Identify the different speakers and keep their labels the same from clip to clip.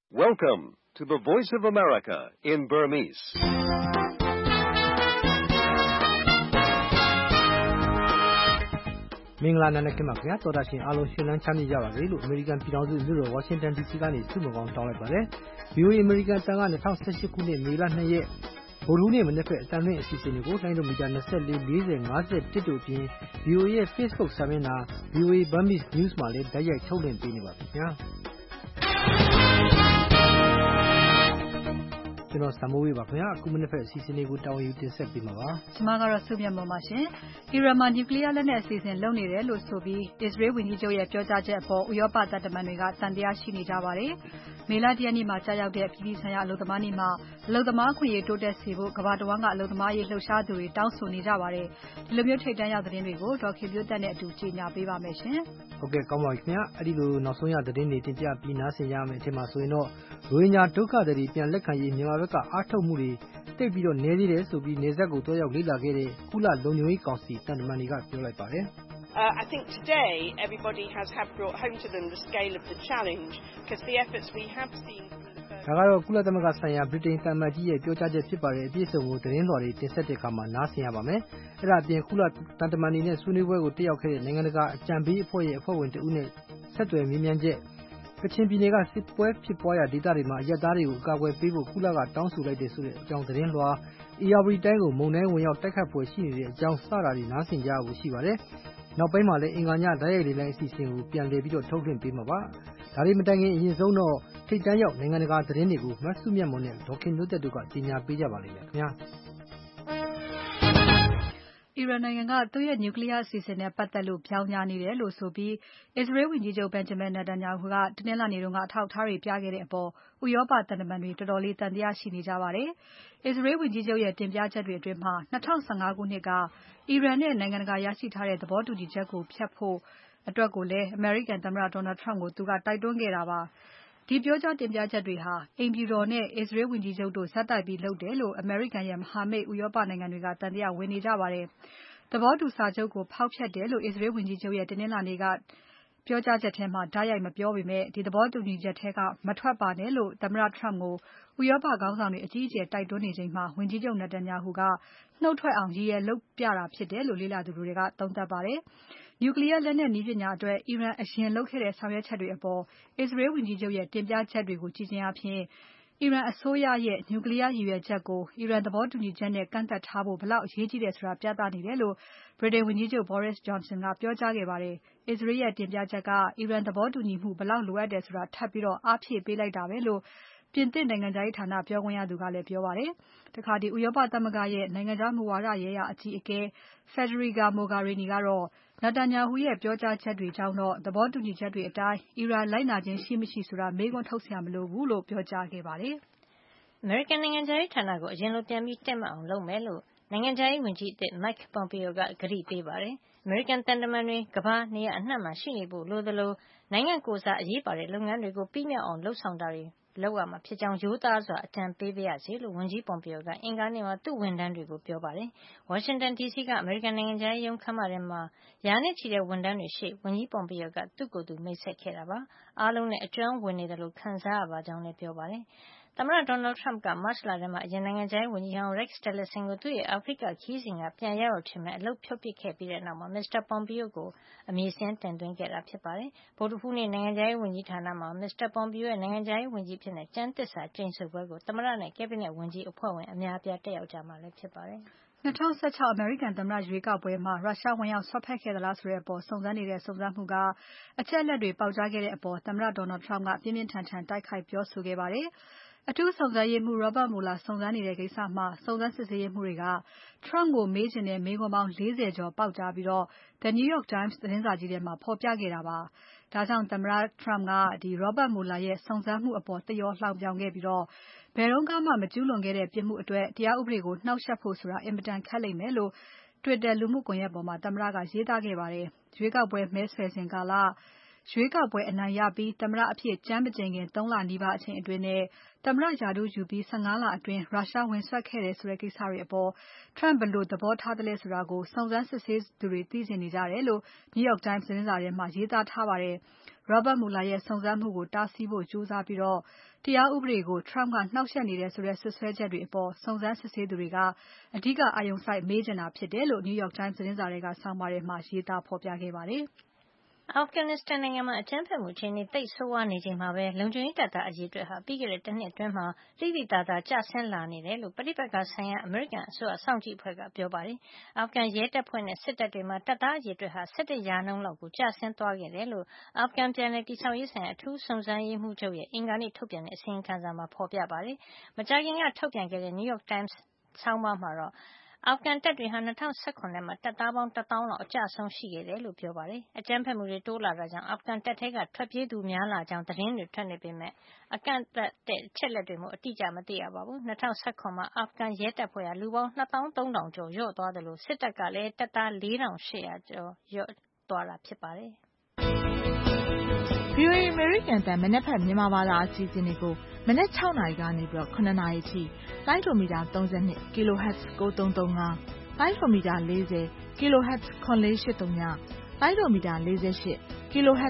Speaker 1: Welcome to the Voice of America in Burmese.
Speaker 2: ။မင်္ဂလာနံနက်ခင်းပါခင်ဗျာတော်တာရှင်အားလုံးရှင်လန်းချမ်းမြေ့ကြပါစေလို့အမေရိကန်ပြည်ထောင်စုမြို့တော်ဝါရှင်တန် DC ကနေဆုမွန်ကောင်းတောင်းလိုက်ပါတယ်။ VOA အမေရိကန်တန်က2018ခုနှစ်မေလ2ရက်ဗုဒ္ဓဟူးနေ့မနေ့ကအတန်လွင့်အစီအစဉ်တွေကိုလိုင်းဒိုမီတာ24 40 51တို့ပြင် VOA ရဲ့ Facebook စာမျက်နှာ VOA Burmese News မှာလည်းတိုက်ရိုက်ထုတ်လွှင့်ပေးနေပါပြီခင်ဗျာ။ကျွန်တော်စမိုးဝေးပါခင်ဗျာအခုမနေ့ဖက်အစီအစဉ်လေးကိုတောင်းယူတင်ဆက်ပေးမှာပါ
Speaker 3: ကျွန်မကတော့စုမြတ်မော်ပါရှင်အီရန်မှာနျူကလ িয়ার လက်နက်အစီအစဉ်လုပ်နေတယ်လို့ဆိုပြီးအစ္စရေးဝန်ကြီးချုပ်ရဲ့ပြောကြားချက်အပေါ်ဥရောပတပ်တမန်တွေကစံတရားရှိနေကြပါတယ်မေလ 1 ရက်နေ့မှာကြာရောက်တဲ့ပြည်ပဆိုင်ရာအလုပ်သမားနေ့မှာအလုပ်သမားခွင့်ရေးတိုးတက်စေဖို့ကမ္ဘာတဝန်းကအလုပ်သမားရေးလှုပ်ရှားသူတွေတောင်းဆိုနေကြပါတယ်ဒီလိုမျိုးထိတ်တန့်ရောက်သတင်းတွေကိုဒေါ်ခင်ပြိုးတက်နဲ့အတူကြီးညာပေးပါမယ်ရှင်
Speaker 2: ဟုတ်ကဲ့ကောင်းပါပြီခင်ဗျာအဲ့ဒီလိုနောက်ဆုံးရသတင်းတွေတင်ပြပြီးနားဆင်ရမယ်အထင်မှာဆိုရင်တော့ရိုဟင်ဂျာဒုက္ခသည်တွေပြန်လက်ခံရေးမြန်မာဘက်ကအားထုတ်မှုတွေတိတ်ပြီးတော့နေသေးတယ်ဆိုပြီးနေဆက်ကိုတွားရောက်လေ့လာခဲ့တဲ့ကုလလုံခြုံရေးကောင်စီတန်တမန်တွေကပြောလိုက်ပါတယ်
Speaker 4: I think today everybody has brought home to them the scale of the challenge because the efforts we have seen
Speaker 2: ဒါကတော့ကုလသမဂ္ဂဆိုင်ရာဗြိတိန်တမန်ကြီးရဲ့ပြောကြားချက်ဖြစ်ပါတယ်အပြည့်အစုံကိုသတင်းတော်တွေတင်ဆက်တဲ့အခါမှာနားဆင်ရပါမယ်အဲ့ဒါအပြင်ကုလတန်တမန်တွေနဲ့ဆွေးနွေးပွဲကိုတက်ရောက်ခဲ့တဲ့နိုင်ငံတကာအကြံပေးအဖွဲ့ရဲ့အဖွဲ့ဝင်တဦးနဲ့ဆက်သွယ်မေးမြန်းချက်ကချင်ပြည်နယ်ကစစ်ပွဲဖြစ်ပွားရာဒေသတွေမှာအရက်သားတွေကိုအကာအကွယ်ပေးဖို့ကုလကတောင်းဆိုလိုက်တဲ့ဆိုတဲ့အကြောင်းသတင်းလွှာအေယာဝတီတိုင်းကိုမုန်တိုင်းဝင်ရောက်တိုက်ခတ်ဖွယ်ရှိနေတဲ့အကြောင်းစတာတွေနားဆင်ကြရဖို့ရှိပါတယ်နောက်ပိုင်းမှာလည်းအင်္ဂါညဓာတ်ရိုက်လေးလိုင်းအစီအစဉ်ကိုပြန်လည်ပြီးတော့ထုတ်လွှင့်ပေးမှာပါဒါတွေမတိုင်ခင်အရင်ဆုံးတော့ထိတ်တန်းရောက်နိုင်ငံတကာသတင်းတွေကိုမဆုမြတ်မွန်နဲ့ဒေါခင်မျိုးသက်တို့ကကြီးညာပေးကြပါလိမ့်မယ်ခင်ဗျာ
Speaker 3: အီရန်နိုင်ငံကသူ့ရဲ့ nuclear အစီအစဉ်နဲ့ပတ်သက်လို့ပြောင်းကြားနေတယ်လို့ဆိုပြီး Israel ဝန်ကြီးချုပ် Benjamin Netanyahu ကတနင်္လာနေ့တုန်းကအထောက်အထားတွေပြခဲ့တဲ့အပေါ်ဥရောပသံတမန်တွေတော်တော်လေးသံသယရှိနေကြပါတယ်။ Israel ဝန်ကြီးချုပ်ရဲ့တင်ပြချက်တွေအတွင်းမှာ2015ခုနှစ်ကအီရန်နဲ့နိုင်ငံတကာရရှိထားတဲ့သဘောတူညီချက်ကိုဖျက်ဖို့အတွက်ကိုလည်းအမေရိကန်သမ္မတ Donald Trump ကိုသူကတိုက်တွန်းခဲ့တာပါ။ဒီပြောကြားတင်ပြချက်တွေဟာအိမ်ဖြူတော်နဲ့ Israel ဝန်ကြီးချုပ်တို့ဇက်တိုက်ပြီးလုပ်တယ်လို့အမေရိကန်ရဲ့မဟာမိတ်ဥရောပနိုင်ငံတွေကသံသယဝင်နေကြပါတယ်။သဘောတူစာချုပ်ကိုဖောက်ဖျက်တယ်လို့ Israel ဝန်ကြီးချုပ်ရဲ့တနင်္လာနေ့ကပြောကြားချက်ထဲမှာတိုက်ရိုက်မပြောပေမဲ့ဒီသဘောတူညီချက်ထဲကမထွက်ပါနဲ့လို့သမ္မတ Trump ကိုဥရောပခေါင်းဆောင်တွေအကြီးအကျယ်တိုက်တွန်းနေချိန်မှာဝန်ကြီးချုပ် Netanyahu ကနှုတ်ထွက်အောင်ရည်ရွယ်လုပ်ပြတာဖြစ်တယ်လို့လေ့လာသူတွေကသုံးသပ်ပါတယ်။ Nuclear လက်နက်နည်းပညာအတွက်အီရန်အရင်လုပ်ခဲ့တဲ့ဆောင်ရွက်ချက်တွေအပေါ် Israel ဝန်ကြီးချုပ်ရဲ့တင်ပြချက်တွေကိုကြည့်ခြင်းဖြင့်အီရန်အစိုးရရဲ့ Nuclear ရည်ရွယ်ချက်ကိုအီရန်သဘောတူညီချက်နဲ့ကန့်သက်ထားဖို့ဘယ်လောက်အရေးကြီးတယ်ဆိုတာပြသနေတယ်လို့ဗြိတိန်ဝန်ကြီးချုပ် Boris Johnson ကပြောကြားခဲ့ပါတယ်။ Israel ရဲ့တင်ပြချက်ကအီရန်သဘောတူညီမှုဘယ်လောက်လိုအပ်တယ်ဆိုတာထပ်ပြီးအားဖြည့်ပေးလိုက်တာပဲလို့ပြင်သစ်နိုင်ငံခြားရေးဌာနပြောခွင့်ရသူကလည်းပြောပါတယ်။တခါဥရောပသမဂ္ဂရဲ့နိုင်ငံခြားမူဝါဒရေးရာအကြီးအကဲ Federica Mogherini ကတော့ Netanyahu ရဲ့ပြောကြားချက်တွေကြောင့်တော့သဘောတူညီချက်တွေအတိုင်းအီရန်လိုက်နာခြင်းရှိမရှိဆိုတာမေးခွန်းထုတ်စရာမလိုဘူးလို့ပြောကြားခဲ့ပါတယ်
Speaker 5: ။အမေရိကန်နိုင်ငံခြားရေးဌာနကိုအရင်လိုပြန်ပြီးတက်မှတ်အောင်လုပ်မယ်လို့နိုင်ငံခြားရေးဝန်ကြီးအသစ် Mike Pompeo ကကတိပေးပါတယ်။အမေရိကန်တန်တမန်တွေကမ္ဘာနေရာအနှံ့မှာရှိနေဖို့လိုသလိုနိုင်ငံကိုယ်စားအရေးပါတဲ့လုပ်ငန်းတွေကိုပြီးမြောက်အောင်လုပ်ဆောင်တာတွေလုပ်ရမှာဖြစ်ကြောင်းရိုးသားစွာအကြံပေးပါရစေလို့ဝန်ကြီး Pompeo ကအင်္ဂါနေ့မှာသူ့ဝန်ထမ်းတွေကိုပြောပါတယ်။ Washington DC ကအမေရိကန်နိုင်ငံခြားရေးရုံးခန်းမထဲမှာရာနဲ့ချီတဲ့ဝန်ထမ်းတွေရှေ့ဝန်ကြီး Pompeo ကသူ့ကိုယ်သူမိတ်ဆက်ခဲ့တာပါ။အားလုံးနဲ့အကျွမ်းဝင်နေတယ်လို့ခံစားရပါကြောင်းလည်းပြောပါတယ်။သမ္မတ Donald Trump ကမတ်လထဲမှာအရင်နိုင်ငံခြားရေးဝန်ကြီးဟောင်း Rex Tillerson ကိုသူ့ရဲ့အာဖရိကခရီးစဉ်ကပြန်ရောက်ရောက်ချင်းပဲအလုပ်ဖြုတ်ပစ်ခဲ့ပြီးတဲ့နောက် Mr. Pompeo ကိုအမည်စာရင်းတင်သွင်းခဲ့တာဖြစ်ပါတယ်။ဗုဒ္ဓဟူးနေ့နိုင်ငံခြားရေးဝန်ကြီးဌာနမှာ Mr. Pompeo ရဲ့နိုင်ငံခြားရေးဝန်ကြီးအဖြစ်ကျမ်းသစ္စာကျိန်ဆိုပွဲကိုသမ္မတနဲ့ Cabinet ဝန်ကြီးအဖွဲ့ဝင်အများအပြားတက်ရောက်ကြမှာဖြစ်ပါတယ်။
Speaker 3: 2016အမေရိကန်သမ္မတရွေးကောက်ပွဲမှာရုရှားဝင်ရောက်စွက်ဖက်ခဲ့သလားဆိုတဲ့အပေါ်စုံစမ်းနေတဲ့စုံစမ်းမှုကအချက်အလက်တွေပေါက်ကြားခဲ့တဲ့အပေါ်သမ္မတ Donald Trump ကပြင်းပြင်းထန်ထန်တိုက်ခိုက်ပြောဆိုခဲ့ပါတယ်။အထူးစုံစမ်းရေးမှူး Robert Mueller စုံစမ်းနေတဲ့ကိစ္စမှာစုံစမ်းစစ်ဆေးရေးမှူးတွေက Trump ကိုမေးချင်တဲ့မေးခွန်းပေါင်း40ကျော်ပေါက်ကြားပြီး The New York Times သတင်းစာကြီးထဲမှာဖော်ပြခဲ့တာပါ။ဒါကြောင့်သမ္မတ Trump ကRobert Mueller ရဲ့စုံစမ်းမှုအပေါ်သရော်လှောင်ပြောင်ခဲ့ပြီးဘယ်တုန်းကမှမကျူးလွန်ခဲ့တဲ့ပြစ်မှုအတွက်တရားဥပဒေကိုနှောက်ယှက်ဖို့ဆိုတာအင်မတန်ခက်လိမ့်မယ်လို့ Twitter လူမှုကွန်ယက်ပေါ်မှာသမ္မတကရေးသားခဲ့ပါတယ်။ရွေးကောက်ပွဲမဲဆွယ်စဉ်ကာလရွေးကောက်ပွဲအနိုင်ရပြီးသမ္မတအဖြစ်ကျမ်းမကျိန်ခင်3လနီးပါးအချိန်အတွင်းနဲ့သမ္မတရာထူးယူပြီး15လအတွင်းရုရှားဝင်စွက်ခဲ့တယ်ဆိုတဲ့ကိစ္စတွေအပေါ် Trump ဘယ်လိုသဘောထားသလဲဆိုတာကိုစုံစမ်းစစ်ဆေးသူတွေသိချင်နေကြတယ်လို့ New York Times သတင်းစာထဲမှာရေးသားထားပါတယ်။ Robert Mueller ရဲ့စုံစမ်းမှုကိုတားဆီးဖို့ကြိုးစားပြီးတရားဥပဒေကို Trump ကနှောက်ယှက်နေတယ်ဆိုတဲ့စွပ်စွဲချက်တွေအပေါ်စုံစမ်းစစ်ဆေးသူတွေကအဓိကအာရုံစိုက်မေးချင်တာဖြစ်တယ်လို့ New York Times သတင်းစာထဲကဆောင်းပါးထဲမှာရေးသားဖော်ပြခဲ့ပါတယ်။
Speaker 5: Afghanistan နိုင်ငံမှာအကြမ်းဖက်မှုအခြေအနေသိပ်ဆိုးဝါးနေချိန်မှာပဲလုံခြုံရေးတပ်သားအရေအတွက်ဟာပြီးခဲ့တဲ့တစ်နှစ်အတွင်းမှာသိသိသာသာကျဆင်းလာနေတယ်လို့ပဋိပက္ခဆိုင်ရာအမေရိကန်အစိုးရစောင့်ကြည့်အဖွဲ့ကပြောပါတယ်။ Afghan ရဲတပ်ဖွဲ့နဲ့စစ်တပ်တွေမှာတပ်သားအရေအတွက်ဟာ17% လောက်ကိုကျဆင်းသွားခဲ့တယ်လို့ Afghan ပြန်လည်တည်ဆောက်ရေးဆိုင်ရာအထူးစုံစမ်းရေးမှူးချုပ်ရဲ့အင်္ဂါနေ့ထုတ်ပြန်တဲ့အစီရင်ခံစာမှာဖော်ပြပါတယ်။မကြာခင်ကထုတ်ပြန်ခဲ့တဲ့ New York Times ဆောင်းပါးမှာတော့Afghan တပ်တွေဟာ2017ခုနှစ်မှာတပ်သားပေါင်း1000လောက်အကျဆုံးရှိခဲ့တယ်လို့ပြောပါတယ်။အကြမ်းဖက်မှုတွေတိုးလာတာကြောင့် Afghan တပ်ထဲကထွက်ပြေးသူများလာကြောင်းသတင်းတွေထွက်နေပေမဲ့အကန့်အသတ်တဲ့အချက်လက်တွေမို့အတိအကျမသိရပါဘူး။2017မှာ Afghan ရဲတပ်ဖွဲ့ဟာလူပေါင်း23,000ကျော်လျော့သွားသလိုစစ်တပ်ကလည်းတပ်သား4,800ကျော်လျော့သွားတာဖြစ်ပါတယ်။
Speaker 6: VOA American တန်မနက်ဖြန်မြန်မာဘာသာအစီအစဉ်တွေကိုမနက်6နာရီကနေ9နာရီထိလိုင်းဒိုမီတာ32 kHz 9335လိုင်းဒိုမီတာ40 kHz 9483လိုင်းဒိုမီတာ48 kHz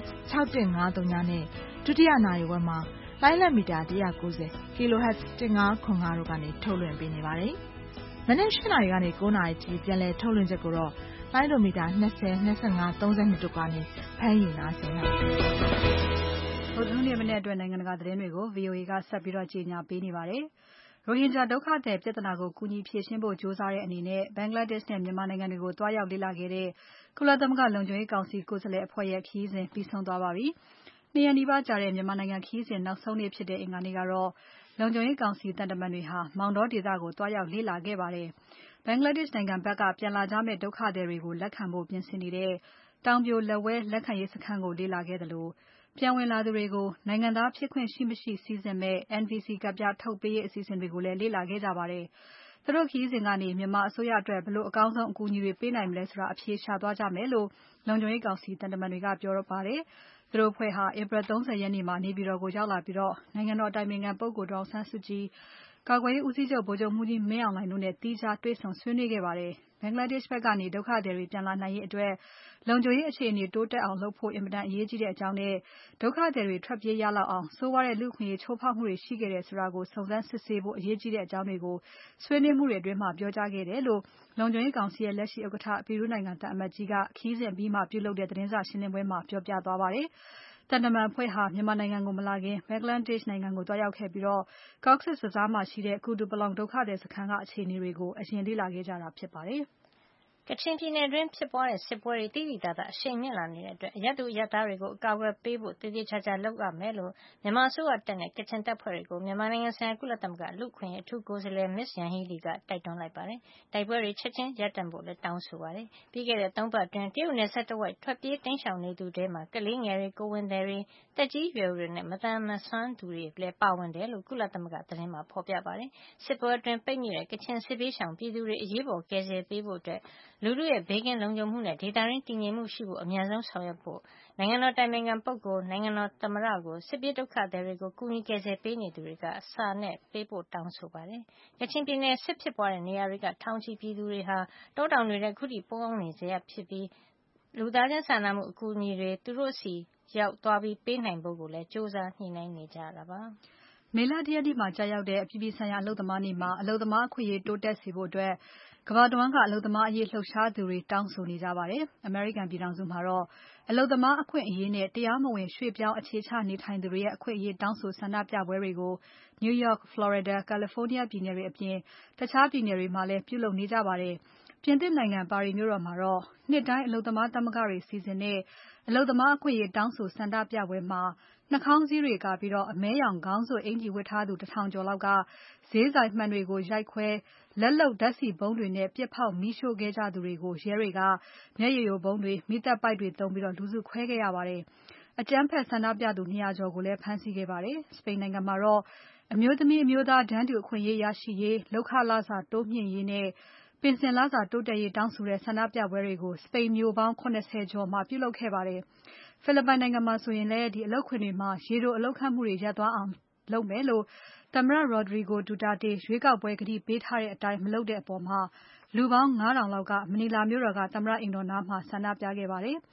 Speaker 6: 6153နဲ့ဒုတိယနာရီဝက်မှာလိုင်းလက်မီတာ190 kHz 1505တို့ကနေထုတ်လွှင့်ပေးနေပါတယ်။မနက်8နာရီကနေ9နာရီထိပြန်လည်ထုတ်လွှင့်ချက်ကိုတော့လိုင်းဒိုမီတာ20 25 32တို့ကနေဖမ်းယူနားဆင်နိုင်ပါတယ်
Speaker 3: ။ဗုဒ္ဓဟူးနေ့မနေ့အတွက်နိုင်ငံတကာသတင်းတွေကို VOA ကဆက်ပြီးကြေညာပေးနေပါတယ်။ရိုဟင်ဂျာဒုက္ခသည်ပြဿနာကိုကူညီဖြေရှင်းဖို့ကြိုးစားတဲ့အနေနဲ့ Bangladesh နဲ့မြန်မာနိုင်ငံတွေကိုတွားရောက်လေ့လာခဲ့တဲ့ကုလသမဂ္ဂလုံခြုံရေးကောင်စီကိုယ်စားလှယ်အဖွဲ့ရဲ့ခရီးစဉ်ပြီးဆုံးသွားပါပြီ။2 ရက်နီးပါးကြာတဲ့မြန်မာနိုင်ငံခရီးစဉ်နောက်ဆုံးနေ့ဖြစ်တဲ့အင်္ဂါနေ့ကတော့လုံခြုံရေးကောင်စီတန်တမန်တွေဟာမောင်တောဒေသကိုတွားရောက်လေ့လာခဲ့ပါတယ်။ Bangladesh နိုင်ငံဘက်ကပြန်လာကြမယ့်ဒုက္ခသည်တွေကိုလက်ခံဖို့ပြင်ဆင်နေတဲ့တောင်ပြိုလက်ဝဲလက်ခံရေးစခန်းကိုလေ့လာခဲ့သလိုပြန်ဝင်လာသူတွေကိုနိုင်ငံသားဖြစ်ခွင့်ရှိမရှိစိစစ်မဲ့ NVC ကဒ်ပြားထုတ်ပေးရေးအစီအစဉ်တွေကိုလည်းလေ့လာခဲ့ကြပါတယ်။သူတို့ခရီးစဉ်ကနေမြန်မာအစိုးရအတွက်ဘယ်လိုအကောင်းဆုံးအကူအညီတွေပေးနိုင်မလဲဆိုတာအဖြေရှာသွားကြမယ်လို့လုံခြုံရေးကောင်စီတန်တမန်တွေကပြောပါတယ်။သူတို့အဖွဲ့ဟာ April 30 ရက်နေ့မှာနေပြည်တော်ကိုရောက်လာပြီးနိုင်ငံတော်အတိုင်ပင်ခံပုဂ္ဂိုလ်ဒေါ်အောင်ဆန်းစုကြည်ကာကွယ်ရေးဦးစီးချုပ်ဗိုလ်ချုပ်မှူးကြီးမင်းအောင်လှိုင်တို့နဲ့သီးခြားတွေ့ဆုံဆွေးနွေးခဲ့ပါတယ်။ Bangladesh ဘက်ကနေဒုက္ခသည်တွေပြန်လာနိုင်ရေးအတွက်လုံခြုံရေးအခြေအနေတိုးတက်အောင်လုပ်ဖို့အင်မတန်အရေးကြီးတဲ့အကြောင်းနဲ့ဒုက္ခသည်တွေထွက်ပြေးရလောက်အောင်ဆိုးဝါးတဲ့လူ့အခွင့်အရေးချိုးဖောက်မှုတွေရှိခဲ့တယ်ဆိုတာကိုစုံစမ်းစစ်ဆေးဖို့အရေးကြီးတဲ့အကြောင်းတွေကိုဆွေးနွေးမှုတွေအတွင်းပြောကြားခဲ့တယ်လို့လုံခြုံရေးကောင်စီရဲ့လက်ရှိဥက္ကဋ္ဌပီရူးနိုင်ငံသံအမတ်ကြီးကခရီးစဉ်အပြီးမှာပြုလုပ်တဲ့သတင်းစာရှင်းပွဲမှာပြောပြသွားပါတယ်။တန်တမန်အဖွဲ့ဟာမြန်မာနိုင်ငံကိုမလာခင် Bangladesh နိုင်ငံကိုသွားရောက်ခဲ့ပြီးCox's Bazar မှာရှိတဲ့ Kutupalong ဒုက္ခသည်စခန်းကအခြေအနေတွေကိုအရင်လေ့လာခဲ့ကြတာဖြစ်ပါတယ်။
Speaker 5: ကချင်ပြည်နယ်အတွင်းဖြစ်ပွားတဲ့စစ်ပွဲတွေသိသိသာသာအရှိန်မြင့်လာနေတဲ့အတွက်အရပ်သူအရပ်သားတွေကိုအကာအကွယ်ပေးဖို့သေသေချာချာလုပ်ရမယ်လို့မြန်မာအစိုးရတပ်နဲ့ကချင်တပ်ဖွဲ့တွေကိုမြန်မာနိုင်ငံဆိုင်ရာကုလသမဂ္ဂလူ့အခွင့်အရေးအထူးကိုယ်စားလှယ် Ms. Yanghee Lee ကတိုက်တွန်းလိုက်ပါတယ်။တိုက်ပွဲတွေချက်ချင်းရပ်တန့်ဖို့လည်းတောင်းဆိုပါတယ်။ပြီးခဲ့တဲ့3 ပတ်အတွင်းတရုတ်နယ်စပ်တဝိုက်ထွက်ပြေးတိမ်းရှောင်နေသူတွေထဲမှာကလေးငယ်တွေ၊ကိုယ်ဝန်သည်တွေ၊သက်ကြီးရွယ်အိုတွေနဲ့မသန်မစွမ်းသူတွေလည်းပါဝင်တယ်လို့ကုလသမဂ္ဂသတင်းမှာဖော်ပြပါတယ်။စစ်ပွဲအတွင်းပိတ်မိတဲ့ကချင်စစ်ဘေးရှောင်ပြည်သူတွေအရေးပေါ်ကယ်ဆယ်ပေးဖို့လူထုရဲ့ဘေးကင်းလုံခြုံမှုနဲ့ဒေသတွင်းတည်ငြိမ်မှုရှိဖို့အမြန်ဆုံးဆောင်ရွက်ဖို့နိုင်ငံတော်အတိုင်ပင်ခံပုဂ္ဂိုလ်၊နိုင်ငံတော်သမ္မတကိုစစ်ပြေးဒုက္ခသည်တွေကိုကူညီကယ်ဆယ်ပေးနေသူတွေကစာနဲ့ပေးပို့တောင်းဆိုပါတယ်။ကချင်ပြည်နယ်စစ်ဖြစ်ပွားတဲ့နေရာတွေကထောင်ချီပြည်သူတွေဟာတောတောင်တွေထဲခုထိပုန်းအောင်းနေဆဲဖြစ်ပြီးလူသားချင်းစာနာမှုအကူအညီတွေသူတို့ဆီရောက်သွားပေးနိုင်ဖို့လည်းကြိုးစားညှိနှိုင်းနေကြတာပါ
Speaker 3: ။မေလ 1 ရက်နေ့မှာကြာရောက်တဲ့အပြည်ပြည်ဆိုင်ရာအလုပ်သမားနေ့မှာအလုပ်သမားအခွင့်အရေးတိုးတက်စေဖို့ကမ္ဘာတဝန်းကအလုပ်သမားအရေးလှုပ်ရှားသူတွေတောင်းဆိုနေကြပါတယ်။ အမေရိကန်ပြည်ထောင်စုမှာတော့အလုပ်သမားအခွင့်အရေးနဲ့တရားမဝင်ရွှေ့ပြောင်းအခြေချနေထိုင်သူတွေရဲ့အခွင့်အရေးတောင်းဆိုဆန္ဒပြပွဲတွေကို New York, Florida, California ပြည်နယ်တွေအပြင်တခြားပြည်နယ်တွေမှာလည်းပြုလုပ်နေကြပါတယ်။ပြင်သစ်နိုင်ငံပါရီမြို့တော်မှာတော့နှစ်တိုင်းအလုပ်သမားသမဂ္ဂတွေစီစဉ်တဲ့အလုပ်သမားအခွင့်အရေးတောင်းဆိုဆန္ဒပြပွဲမှာနှာခေါင်းစည်းတွေကာပြီးအမဲရောင်ခေါင်းစွပ်အင်္ကျီဝတ်ထားသူ 1000 ကျော်လောက်ကဈေးဆိုင်မှန်တွေကိုရိုက်ခွဲလက်လုပ်ဓါတ်ဆီဗုံးတွေနဲ့ပစ်ဖေါက်မီးရှို့ခဲ့ကြသူတွေကိုရဲတွေက မျက်ရည်ယိုဗုံးတွေ၊မီးသတ်ပိုက်တွေသုံးလူစုခွဲခဲ့ရပါတယ်။အကြမ်းဖက်ဆန္ဒပြသူ 200 ကျော်ကိုလည်းဖမ်းဆီးခဲ့ပါတယ်။ စပိန်နိုင်ငံမှာတော့အမျိုးသမီးအမျိုးသားတန်းတူအခွင့်အရေးရရှိရေး၊လုပ်ခလစာတိုးမြှင့်ရေးနဲ့ပင်စင်လစာတိုးတက်ရေးတောင်းဆိုတဲ့ဆန္ဒပြပွဲတွေကိုစပိန်မြို့ပေါင်း 70 ကျော်မှာပြုလုပ်ခဲ့ပါတယ်။ ဖိလစ်ပိုင်နိုင်ငံမှာဆိုရင်လည်းအလုပ်ခွင်တွေမှာရေတိုအလုပ်ခန့်မှုတွေရပ်သွားအောင်လုပ်မယ်လို့သမ္မတ Rodrigo Duterte ရွေးကောက်ပွဲကတိပေးထားတဲ့အတိုင်းမလုပ်တဲ့အပေါ်လူပေါင်း 5000 လောက်ကမနီလာမြို့တော်ကသမ္မတအိမ်တော်နားမှာဆန္ဒပြခဲ့ပါတယ်။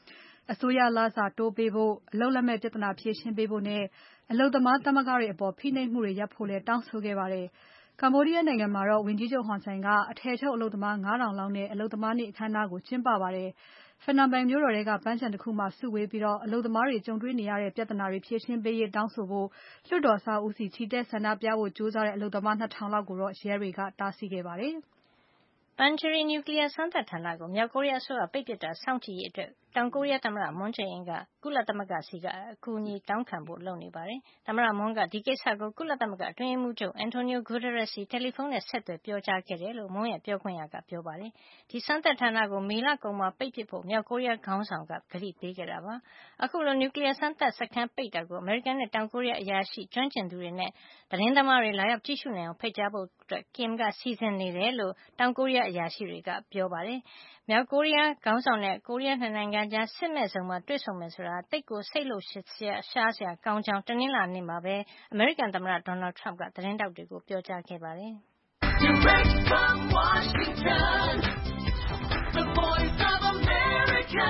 Speaker 3: အစိုးရလစာတိုးပေးဖို့၊ အလုပ်လက်မဲ့ပြဿနာဖြေရှင်းပေးဖို့နဲ့အလုပ်သမားသမဂ္ဂတွေအပေါ်ဖိနှိပ်မှုတွေရပ်ဖို့လည်းတောင်းဆိုခဲ့ပါတယ်။ ကမ္ဘောဒီးယားနိုင်ငံမှာတော့ဝန်ကြီးချုပ် Hun Sen ကအထည်ချုပ်အလုပ်သမား ၅,၀၀၀ လောက်နဲ့အလုပ်သမားနေ့အခမ်းအနားကိုကျင်းပပါတယ်။ ဖနွမ်ပင်မြို့တော်ထဲကပန်းခြံတခုမှာစုဝေးပြီးအလုပ်သမားတွေကြုံတွေ့နေရတဲ့ပြဿနာတွေဖြေရှင်းပေးရေးတောင်းဆိုဖို့လွှတ်တော်အဆောက်အဦးဆီချီတက်ဆန္ဒပြဖို့ကြိုးစားတဲ့အလုပ်သမား ၂,၀၀၀ လောက်ကိုတော့ရဲတွေကတားဆီးခဲ့ပါတယ်။
Speaker 5: Punggye-ri နျူကလီးယားစမ်းသပ်ဌာနကိုမြောက်ကိုရီးယားအစိုးရပိတ်ပစ်တာစောင့်ကြည့်ရေးအတွက်တောင်ကိုရီးယားသမ္မတ Moon Jae-in ကကုလသမဂ္ဂဆီကအကူအညီတောင်းခံဖို့လုပ်နေပါတယ်။ သမ္မတ Moon ကဒီကိစ္စကိုကုလသမဂ္ဂအတွင်းရေးမှူးချုပ် Antonio Guterres ဆီတယ်လီဖုန်းနဲ့ဆက်သွယ်ပြောကြားခဲ့တယ်လို့ Moon ရဲ့ပြောခွင့်ရကပြောပါတယ်။ ဒီစမ်းသပ်ဌာနကိုမေလကုန်မှာပိတ်ပစ်ဖို့မြောက်ကိုရီးယားခေါင်းဆောင်ကကတိပေးခဲ့တာပါ။ အခုလိုနျူကလီးယားစမ်းသပ်စခန်းပိတ်တာကိုအမေရိကန်နဲ့တောင်ကိုရီးယားအရာရှိကျွမ်းကျင်သူတွေနဲ့သတင်းသမားတွေလာရောက်ကြည့်ရှုနိုင်အောင်ဖိတ်ကြားဖို့ Kim ကစီစဉ်နေတယ်လို့တောင်ကိုရီးယားအရာရှိတွေကပြောပါတယ်။ မြောက်ကိုရီးယားခေါင်းဆောင်နဲ့ကိုရီးယား၂ နိုင်ငံကြားစစ်မဲ့ဇုံမှာတွေ့ဆုံမယ်ဆိုတာသိပ်ကိုစိတ်လှုပ်ရှားစရာကောင်းကြောင်းတနင်္လာနေ့မှာပဲအမေရိကန်သမ္မတ Donald Trump ကသတင်းထောက်တွေကိုပြောကြားခဲ့ပါတယ်။
Speaker 7: Direct from Washington, the voice of America,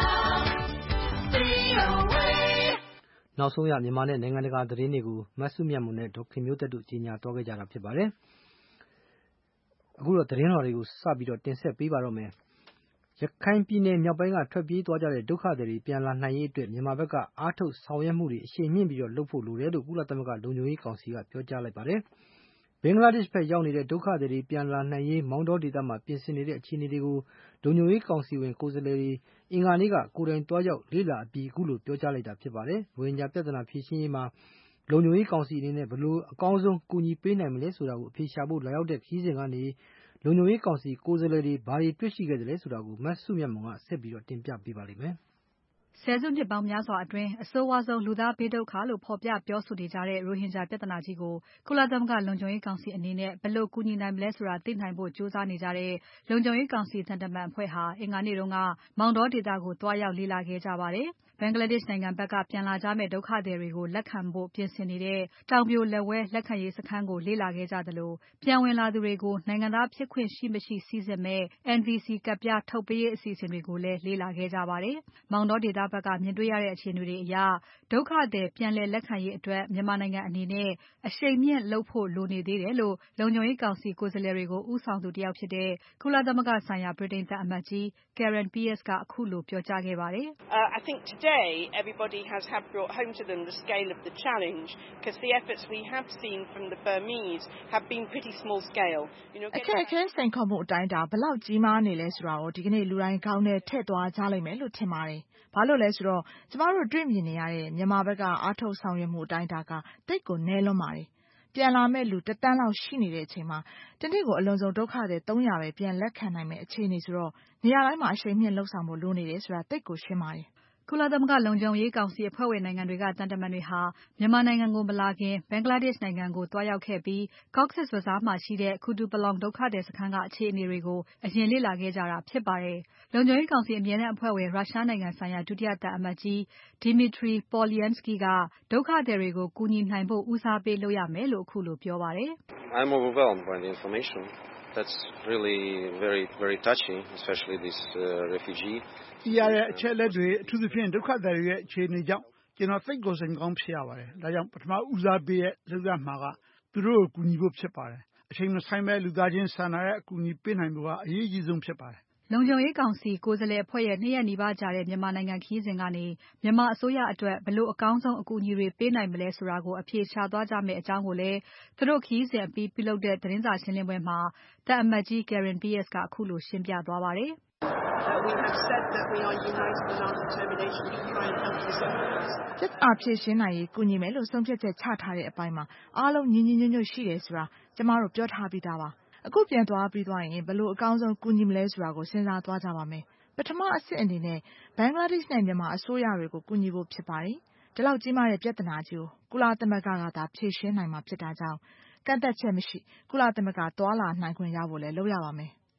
Speaker 7: VOA.
Speaker 2: နောက်ဆုံးရမြန်မာနဲ့နိုင်ငံတကာသတင်းတွေကိုမဆုမြတ်မွန်နဲ့ဒေါက်ခင်မျိုးသက်တို့ကြီးညာသွားခဲ့ကြတာဖြစ်ပါတယ်။အခုတော့သတင်းတော်တွေကိုစပြီးတော့တင်ဆက်ပေးပါတော့မယ်။ရခိုင်ပြည်နယ်မြောက်ပိုင်းကထွက်ပြေးသွားကြတဲ့ဒုက္ခသည်တွေပြန်လာနိုင်ရေးအတွက်မြန်မာဘက်ကအားထုတ်ဆောင်ရွက်မှုတွေအရှိန်မြင့်ပြီးတော့လုပ်ဖို့လိုတယ်လို့ကုလသမဂ္ဂလုံခြုံရေးကောင်စီကပြောကြားလိုက်ပါတယ်။ဘင်္ဂလားဒေ့ရှ်ဘက်ရောက်နေတဲ့ဒုက္ခသည်တွေပြန်လာနိုင်ရေးမောင်းတောဒေသမှာပြင်ဆင်နေတဲ့အခြေအနေတွေကိုလုံခြုံရေးကောင်စီဝင်ကိုယ်စားလှယ်တွေအင်္ဂါနေ့ကကိုယ်တိုင်သွားရောက်လေ့လာအပြီးအခုလိုပြောကြားလိုက်တာဖြစ်ပါတယ်။ရိုဟင်ဂျာပြဿနာဖြေရှင်းရေးမှာလုံခြုံရေးကောင်စီအနေနဲ့ဘယ်လိုအကောင်းဆုံးကူညီပေးနိုင်မလဲဆိုတာကိုအဖြေရှာဖို့လာရောက်တဲ့ခရီးစဉ်ကနေလုံခြုံရေးကောင်စီကိုယ်စားလှယ်တွေဘာတွေတွေ့ရှိခဲ့တယ်လဲဆိုတာကိုမဆုမြတ်မွန်ကဆက်ပြီးတော့တင်ပြပေးပါလိမ့်မယ်။
Speaker 3: ဆယ်စုနှစ်ပေါင်းများစွာအတွင်းအဆိုးဝါးဆုံးလူသားဘေးဒုက္ခလို့ဖော်ပြပြောဆိုနေကြတဲ့ရိုဟင်ဂျာပြဿနာကြီးကိုကုလသမဂ္ဂလုံခြုံရေးကောင်စီအနေနဲ့ဘယ်လိုကူညီနိုင်မလဲဆိုတာသိနိုင်ဖို့ကြိုးစားနေကြတဲ့လုံခြုံရေးကောင်စီသံတမန်အဖွဲ့ဟာအင်္ဂါနေ့တုန်းကမောင်တောဒေသကိုသွားရောက်လေ့လာခဲ့ကြပါတယ်။ဘင်္ဂလားဒေ့ရှ်နိုင်ငံဘက်ကပြန်လာကြမယ့်ဒုက္ခသည်တွေကိုလက်ခံဖို့ပြင်ဆင်နေတဲ့တောင်ပြိုလက်ဝဲလက်ခံရေးစခန်းကိုလေ့လာခဲ့ကြသလိုပြန်ဝင်လာသူတွေကိုနိုင်ငံသားဖြစ်ခွင့်ရှိမရှိစိစစ်မဲ့ NVC ကဒ်ပြားထုတ်ပေးရေးအစီအစဉ်တွေကိုလည်းလေ့လာခဲ့ကြပါတယ်။မောင်တောဒေသဘက်ကမြင်တွေ့ရတဲ့အခြေအနေတွေအရဒုက္ခသည်ပြန်လည်လက်ခံရေးအတွက်မြန်မာနိုင်ငံအနေနဲ့အရှိန်မြင့်လုပ်ဖို့လိုနေသေးတယ်လို့လုံခြုံရေးကောင်စီကိုယ်စားလှယ်တွေကိုဦးဆောင်သူတယောက်ဖြစ်တဲ့ကုလသမဂ္ဂဆိုင်ရာဗြိတိန်သံအမတ်ကြီး Karen Pierce ကအခုလိုပြောကြားခဲ့ပါတယ်။
Speaker 4: I think today everybody has brought home to them the scale of the challenge because the efforts we have seen from the Burmese have been pretty small scale.
Speaker 6: အခက်အခဲစိန်ခေါ်မှုအတိုင်းအတာဘယ်လောက်ကြီးမားနေလဲဆိုတာကိုဒီကနေ့လူတိုင်းခေါင်းထဲထည့်သွားကြလိမ့်မယ်လို့ထင်ပါတယ်။ဘာလို့လဲဆိုတော့ကျမတို့တွေ့မြင်နေရတဲ့မြန်မာဘက်ကအားထုတ်ဆောင်ရွက်မှုအတိုင်းအတာကတိတ်ကိုနည်းလွန်းပါတယ်။ပြန်လာမဲ့လူ1 သန်းလောက်ရှိနေတဲ့အချိန်မှာတနေ့ကိုအလွန်ဆုံးဒုက္ခသည်300ပဲပြန်လက်ခံနိုင်မဲ့အခြေအနေဆိုတော့နေရာတိုင်းမှာအရှိန်မြင့်လုပ်ဆောင်ဖို့လိုနေတယ်ဆိုတာတိတ်ကိုရှင်းပါတယ်။
Speaker 3: ကုလသမဂ္ဂလုံခြုံရေးကောင်စီအဖွဲ့ဝင်နိုင်ငံတွေကသံတမန်တွေဟာမြန်မာနိုင်ငံကိုမလာခင်ဘင်္ဂလားဒေ့ရှ်နိုင်ငံကိုသွားရောက်ခဲ့ပြီး Cox's Bazar မှာရှိတဲ့ Kutupalong ဒုက္ခသည်စခန်းကအခြေအနေတွေကိုအရင်လေ့လာခဲ့ကြတာဖြစ်ပါတယ်။လုံခြုံရေးကောင်စီအမြဲတမ်းအဖွဲ့ဝင်ရုရှားနိုင်ငံဆိုင်ရာဒုတိယသံအမတ်ကြီး Dmitry Polyanskiy ကဒုက္ခသည်တွေကိုကူညီနိုင်ဖို့ဦးစားပေးလုပ်ရမယ်လို့အခုလိုပြောပါတယ်။
Speaker 8: I'm overwhelmed by the information. That's really very touching, especially this refugee.
Speaker 9: ဒီရတဲ့အချက်လက်တွေအထူးသဖြင့်ဒုက္ခသည်တွေရဲ့အခြေအနေကြောင့်ကျွန်တော်သိတ်ကိုစိတ်ကောင်းဖြစ်ရပါတယ်။ဒါကြောင့်ပထမဦးစားပေးရဲ့လုပ်ရမှာကသူတို့ကိုကူညီဖို့ဖြစ်ပါတယ်။အချိန်မဆိုင်မဲ့လူသားချင်းစာနာတဲ့အကူအညီပေးနိုင်ဖို့ကအရေးကြီးဆုံးဖြစ်ပါတယ်။
Speaker 3: လုံခြုံရေးကောင်စီကိုယ်စားလှယ်အဖွဲ့ရဲ့2 ရက်နီးပါးကြာတဲ့မြန်မာနိုင်ငံခရီးစဉ်ကနေမြန်မာအစိုးရအတွက်ဘယ်လိုအကောင်းဆုံးအကူအညီတွေပေးနိုင်မလဲဆိုတာကိုအဖြေရှာသွားကြမယ့်အကြောင်းကိုလည်းသူတို့ခရီးစဉ်အပြီးပြုလုပ်တဲ့သတင်းစာရှင်းပွဲမှာသံအမတ်ကြီး Karen Pierce ကအခုလိုရှင်းပြသွားပါတယ်။
Speaker 4: We have said that we are united in our determination to try and help these efforts.
Speaker 6: ပြဿနာဖြေရှင်းနိုင်ရေးကူညီမယ်လို့ဆုံးဖြတ်ချက်ချထားတဲ့အပိုင်းမှာအားလုံးညီညီညွတ်ညွတ်ရှိတယ်ဆိုတာကျမတို့ပြောထားပြီးသားပါ။အခုပြန်သွားပြီးသွားရင်ဘယ်လိုအကောင်းဆုံးကူညီမလဲဆိုတာကိုစဉ်းစားသွားကြပါမယ်။ပထမအဆင့်အနေနဲ့ဘင်္ဂလားဒေ့ရှ်နဲ့မြန်မာအစိုးရတွေကိုကူညီဖို့ဖြစ်ပါတယ်။ဒီလောက်ကြီးမားတဲ့ပြဿနာကြီးကိုကုလသမဂ္ဂကသာဖြေရှင်းနိုင်မှာဖြစ်တာကြောင့်ကန့်သက်ချက်မရှိကုလသမဂ္ဂသွားလာနိုင်ခွင့်ရဖို့လည်းလုပ်ရပါမယ်။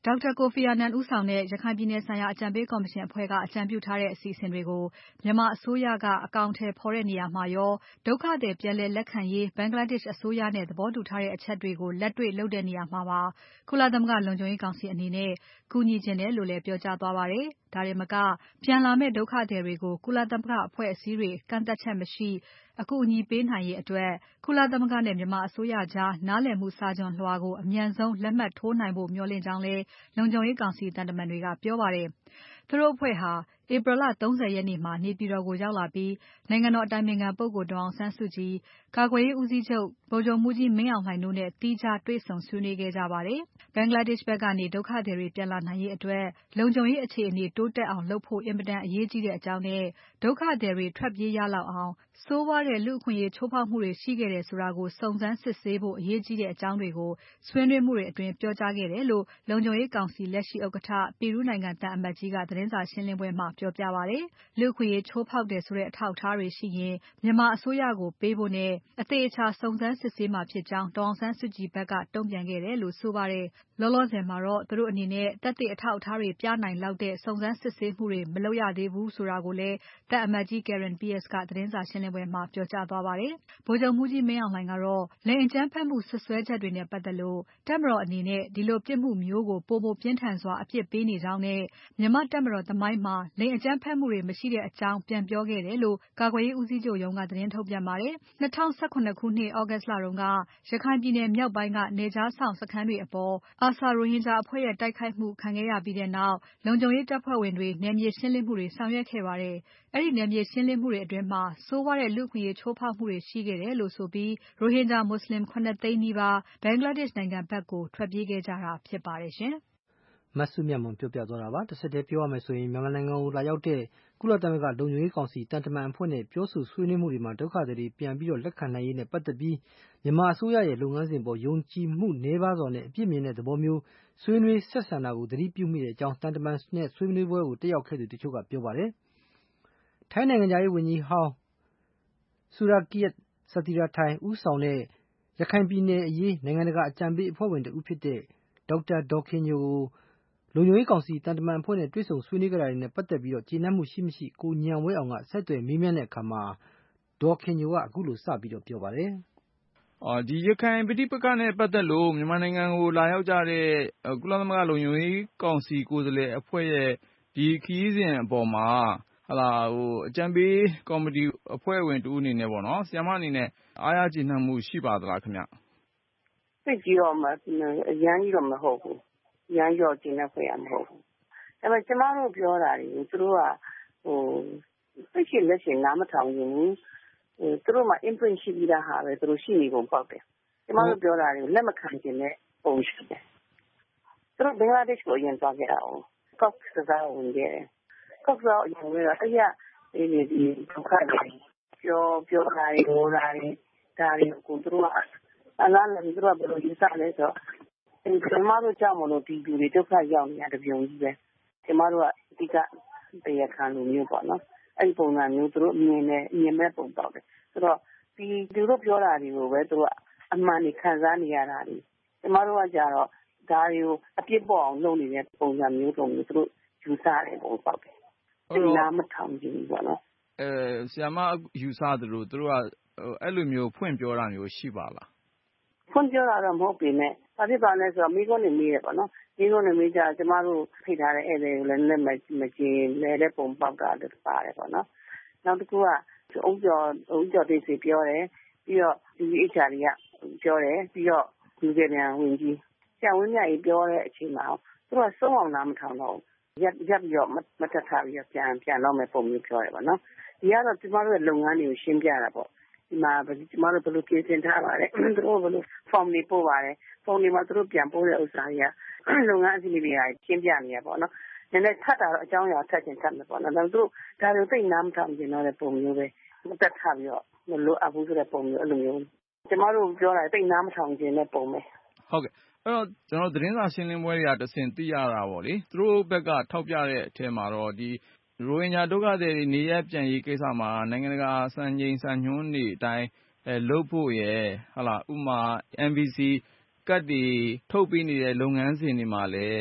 Speaker 3: ဒေါက်တာကိုဖီအာနန်ဦးဆောင်တဲ့ရခိုင်ပြည်နယ်ဆိုင်ရာအကြံပေးကော်မရှင်အဖွဲ့ကအကြံပြုထားတဲ့အစီအစဉ်တွေကိုမြန်မာအစိုးရကအကောင်အထည်ဖော်တဲ့နေရာမှာရောဒုက္ခသည်ပြန်လည်လက်ခံရေးဘင်္ဂလားဒေ့ရှ်အစိုးရနဲ့သဘောတူထားတဲ့အချက်တွေကိုလက်တွေ့လုပ်တဲ့နေရာမှာပါကုလသမဂ္ဂလုံခြုံရေးကောင်စီအနေနဲ့ကူညီချင်တယ်လို့လည်းပြောကြားသွားပါတယ်။ဒါတင်မကပြန်လာမယ့်ဒုက္ခသည်တွေကိုကုလသမဂ္ဂအဖွဲ့အစည်းတွေကန့်သက်ချက်မရှိအကူအညီပေးနိုင်ရေးအတွက်ကုလသမဂ္ဂနဲ့မြန်မာအစိုးရကြားနားလည်မှုစာချွန်လွှာကိုအမြန်ဆုံးလက်မှတ်ထိုးနိုင်ဖို့မျှော်လင့်ကြောင်းလည်းလုံခြုံရေးကောင်စီတန်တမန်တွေကပြောပါတယ်။သူတို့အဖွဲ့ဟာဧပြီလ 30 ရက်နေ့မှာနေပြည်တော်ကိုရောက်လာပြီးနိုင်ငံတော်အတိုင်ပင်ခံပုဂ္ဂိုလ်ဒေါ်အောင်ဆန်းစုကြည်၊ကာကွယ်ရေးဦးစီးချုပ်ဗိုလ်ချုပ်မှူးကြီးမင်းအောင်လှိုင်တို့နဲ့သီးခြားတွေ့ဆုံဆွေးနွေးခဲ့ကြပါတယ်။ဘင်္ဂလားဒေ့ရှ်ဘက်ကနေဒုက္ခသည်တွေပြန်လာနိုင်ရေးအတွက်လုံခြုံရေးအခြေအနေတိုးတက်အောင်လုပ်ဖို့အင်မတန်အရေးကြီးတဲ့အကြောင်းနဲ့ဒုက္ခသည်တွေထွက်ပြေးရလောက်အောင်ဆိုးဝါးတဲ့လူ့အခွင့်အရေးချိုးဖောက်မှုတွေရှိခဲ့တယ်ဆိုတာကိုစုံစမ်းစစ်ဆေးဖို့အရေးကြီးတဲ့အကြောင်းတွေကိုဆွေးနွေးမှုတွေအတွင်းပြောကြားခဲ့တယ်လို့လုံခြုံရေးကောင်စီလက်ရှိဥက္ကဋ္ဌပီရူးနိုင်ငံသံအမတ်ကြီးကသတင်းစာရှင်းလင်းပွဲမှာပြောပြပါတယ်။လူ့အခွင့်အရေးချိုးဖောက်တယ်ဆိုတဲ့အထောက်အထားတွေရှိရင်မြန်မာအစိုးရကိုပေးဖို့နဲ့အသေအချာစုံစမ်းစစ်ဆေးမှာဖြစ်ကြောင်းဒေါ်အောင်ဆန်းစုကြည်ဘက်ကတုံ့ပြန်ခဲ့တယ်လို့ဆိုပါတယ်။လောလောဆယ်မှာတော့သူတို့အနေနဲ့သက်သေအထောက်အထားတွေပြနိုင်လောက်တဲ့စုံစမ်းစစ်ဆေးမှုတွေမလုပ်ရသေးဘူးဆိုတာကိုလည်းသံအမတ်ကြီး Karen Pierce ကသတင်းစာရှင်းလင်းပွဲမှာပြောကြားသွားပါတယ်။ဗိုလ်ချုပ်မှူးကြီးမင်းအောင်လှိုင်ကတော့လိင်အကြမ်းဖက်မှုစွပ်စွဲချက်တွေနဲ့ပတ်သက်လို့တပ်မတော်အနေနဲ့ဒီလိုပြစ်မှုမျိုးကိုပိုမိုပြင်းထန်စွာအပြစ်ပေးနေကြောင်းနဲ့မြန်မာတပ်မတော်သမိုင်းမှာလိင်အကြမ်းဖက်မှုတွေမရှိတဲ့အကြောင်းပြန်ပြောခဲ့တယ်လို့ကာကွယ်ရေးဦးစီးချုပ်ရုံးကသတင်းထုတ်ပြန်ပါတယ်။2018ခုနှစ် August လတုန်းကရခိုင်ပြည်နယ်မြောက်ပိုင်းကနယ်ခြားစောင့်စခန်းတွေအပေါ်ARSA ရိုဟင်ဂျာအဖွဲ့ရဲ့တိုက်ခိုက်မှုခံခဲ့ရပြီးနောက်လုံခြုံရေးတပ်ဖွဲ့ဝင်တွေနယ်မြေရှင်းလင်းမှုတွေဆောင်ရွက်ခဲ့ပါတယ်။အဲဒီနယ်မြေရှင်းလင်းမှုတွေအတွင်းဆိုးဝါးတဲ့လူ့အခွင့်အရေးချိုးဖောက်မှုတွေရှိခဲ့တယ်လို့ဆိုပြီးရိုဟင်ဂျာမွတ်ဆလင် ၇ သိန်းနီးပါးဘင်္ဂလားဒေ့ရှ်နိုင်ငံဘက်ကိုထွက်ပြေးခဲ့ကြတာဖြစ်ပါတယ်ရှင်
Speaker 2: ။မစုမြတ်မွန်ပြောပြသွားတာပါ။တစ်ဆက်တည်းပြောရမယ်ဆိုရင်မြန်မာနိုင်ငံကိုလာရောက်တဲ့ကုလသမဂ္ဂလုံခြုံရေးကောင်စီတန်တမန်အဖွဲ့နဲ့ပြောဆိုဆွေးနွေးမှုတွေမှာဒုက္ခသည်တွေပြန်ပြီးလက်ခံနိုင်ရေးနဲ့ပတ်သက်ပြီးမြန်မာအစိုးရရဲ့လုပ်ငန်းစဉ်ပေါ်ယုံကြည်မှုနည်းပါးစွာနဲ့အပြစ်မြင်တဲ့သဘောမျိုးဆွေးနွေးဆက်ဆံတာကိုသတိပြုမိတဲ့အကြောင်းတန်တမန်နဲ့ဆွေးနွေးပွဲကိုတက်ရောက်ခဲ့သူတချို့ကပြောပါတယ်။ထိုင်းနိုင်ငံခြားရေးဝန်ကြီးဟောင်းဆူရာကီယတ်စတီရာထိုင်ဦးဆောင်တဲ့ရခိုင်ပြည်နယ်အရေးနိုင်ငံတကာအကြံပေးအဖွဲ့ဝင်တဦးဖြစ်တဲ့ဒေါက်တာဒေါ်ခင်ညိုကိုလုံခြုံရေးကောင်စီတန်တမန်အဖွဲ့နဲ့တွေ့ဆုံဆွေးနွေးကြတာတွေနဲ့ပတ်သက်ပြီးကျေနပ်မှုရှိမရှိကိုညံဝဲအောင်ကဆက်သွယ်မေးမြန်းတဲ့အခါမှာဒေါ်ခင်ညိုကအခုလိုစပြီးပြောပါတယ်
Speaker 10: ။ဒီရခိုင်ပဋိပက္ခနဲ့ပတ်သက်လို့မြန်မာနိုင်ငံကိုလာရောက်ကြတဲ့ကုလသမဂ္ဂလုံခြုံရေးကောင်စီကိုယ်စားလှယ်အဖွဲ့ရဲ့ဒီခရီးစဉ်အပေါ်မှာအကြံပေးကော်မတီအဖွဲ့ဝင်တဦးအနေနဲ့ပေါ့နော်ဆရာမအနေနဲ့အားရကျေနပ်မှုရှိပါသလားခင်ဗျ
Speaker 11: ။သိကြည့်တော့အရမ်းကြီးတော့မဟုတ်ဘူး။ရမ်းရောကျေနပ်ဖွယ်ရမဟုတ်ဘူး။ဒါပေမဲ့ကျမတို့ပြောတာတွေကိုသူတို့ကသိချင်လက်ချင်နားမထောင်ဘူး။သူတို့မှာ imprint ရှိပြီးသားဟာပဲသူတို့ရှိနေပုံပေါက်တယ်။ကျမတို့ပြောတာတွေကိုလက်မခံချင်တဲ့ပုံရှိတယ်။သူတို့ဘင်္ဂလားဒေ့ရှ်ကိုအရင်သွားခဲ့တာ哦။ Cox's Bazar ကိုဝင်ခဲ့တယ်။ Cox's Bazar အရင်ဝင်တော့ဒီဒုက္ခတွေပြောတာတွေဟောတာတွေဒါတွေကိုသူတို့ကအလားလည်းသူတို့ကဘယ်လိုယူဆလဲဆိုတော့ကျမတို့ကြောင့်မလို့ဒီလူတွေဒုက္ခရောက်နေတာတပြုံကြီးပဲကျမတို့ကအဓိကတရားခံလူမျိုးပေါ့နော်အဲ့ဒီပုံစံမျိုးသူတို့မြင်မဲ့ပုံပေါက်တယ်ဆိုတော့ဒီသူတို့ပြောတာတွေကိုပဲသူတို့အမှန်တွေခံစားနေရတာတွေကျမတို့ကကြတော့ဒါတွေကိုအပြစ်ပေါ်အောင်လုပ်နေတဲ့ပုံစံမျိုးတုံးမျိုးသူတို့ယူဆတယ်ပုံပေါက်တယ်ဒီနားမထောင်ကြည့်ဘူးပေါ့နော်
Speaker 10: ဆရာမယူဆသလိုသူတို့ကအဲ့လိုမျိုးဖွင့်ပြောတာမျိုးရှိပါလား
Speaker 11: ဖွင့်ပြောတာတော့မဟုတ်ပေမဲ့ဘာဖြစ်ပါလဲဆိုတော့မိကုန်းနေမေးရပေါ့နော်မိကုန်းနေမေးကြကျမတို့ဖိတ်ထားတဲ့ဧည့်သည်ကိုလည်းလက်မကျင်လဲတဲ့ပုံပေါက်တာတူပါတယ်ပေါ့နော်နောက်တစ်ခုကအုံကျော်သိစီပြောတယ်ပြီးတော့ UHR တွေကပြောတယ်ပြီးတော့လူကပြန်ဝင်ကြီးဆရာဝန်မြတ်ကြီးပြောတဲ့အချိန်မှာသူကစုံအောင်နားမထောင်တော့ရပ်ပြီးတော့မထပ်ထားပြီးတော့ပြန်တော့မဲ့ပုံမျိုးပြောတယ်ပေါ့နော်ဒီကတော့ကျမတို့ရဲ့လုပ်ငန်းတွေကိုရှင်းပြတာပေါ့ဒီမှာကျမတို့ဘယ်လိုပြင်ဆင်ထားပါလဲသူတို့ဘယ်လို form တွေပို့ပါတယ် form တွေမှာသူတို့ပြန်ပို့တဲ့ဥစ္စာတွေကလုပ်ငန်းအစီအစဉ်တွေကရှင်းပြနေရပေါ့နော်နည်းနည်းထပ်တာတော့အကြောင်းအရာထပ်ချင်မယ်ပေါ့နော်ဒါတို့ဒါတွေသိနားမထောင်ကျင်တော့တဲ့ပုံမျိုးပဲတက်ထပ်ပြီးတော့မလိုအပ်ဘူးဆိုတဲ့ပုံမျိုးအဲ့လိုမျိုးကျမတို့ပြောတာသိနားမထောင်ကျင်တဲ့ပုံပဲ
Speaker 10: ဟုတ်ကဲ့အဲ့တော့ကျွန်တော်သတင်းစာရှင်းလင်းပွဲတွေကတဆင့်သိရတာပေါ့လေသူတို့ဘက်ကထောက်ပြတဲ့အထက်မှာတော့ဒီရိုဟင်ဂျာဒုက္ခသည်တွေနေရပြန်ရေးကိစ္စမှာနိုင်ငံတကာစံချိန်စံညွှန်းတွေအတိုင်းလုပ်ဖို့ရယ်ဥပမာ MVC ကတ်တွေထုတ်ပေးနေတဲ့လုပ်ငန်းစဉ်တွေမှာလည်း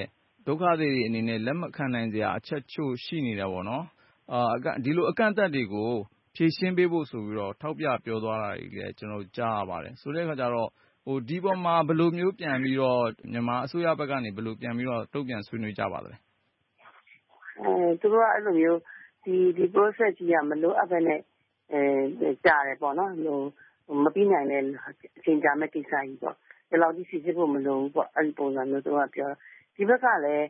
Speaker 10: ဒုက္ခသည်တွေအနေနဲ့လက်မခံနိုင်စရာအချက်ချို့ရှိနေတယ်ပေါ့နော်ဒီလိုအကန့်အသတ်တွေကိုဖြေရှင်းပေးဖို့ဆိုပြီးတော့ထောက်ပြပြောသွားတာတွေလည်းကျွန်တော်ကြားရပါတယ်ဆိုတဲ့အခါကျတော့ဒီပေါ်မှာဘယ်လိုမျိုးပြန်ပြီးတော့မြန်မာအစိုးရဘက်ကနေဘယ်လိုပြန်ပြီးတော့တုံ့ပြန်ဆွေးနွေးကြပါသလဲ
Speaker 11: သူတို့ကအဲ့လိုမျိုးဒီ process ကြီးကမလိုအပ်ဘဲနဲ့ကြားတယ်ပေါ့နော်မပြီးနိုင်တဲ့အချိန်ကြာမဲ့ကိစ္စကြီးပေါ့ဒီလောက်ကြီးစီစစ်ဖို့မလိုဘူးပေါ့အဲ့ဒီပုံစံမျိုးသူကပြောဒီဘက်ကလည်း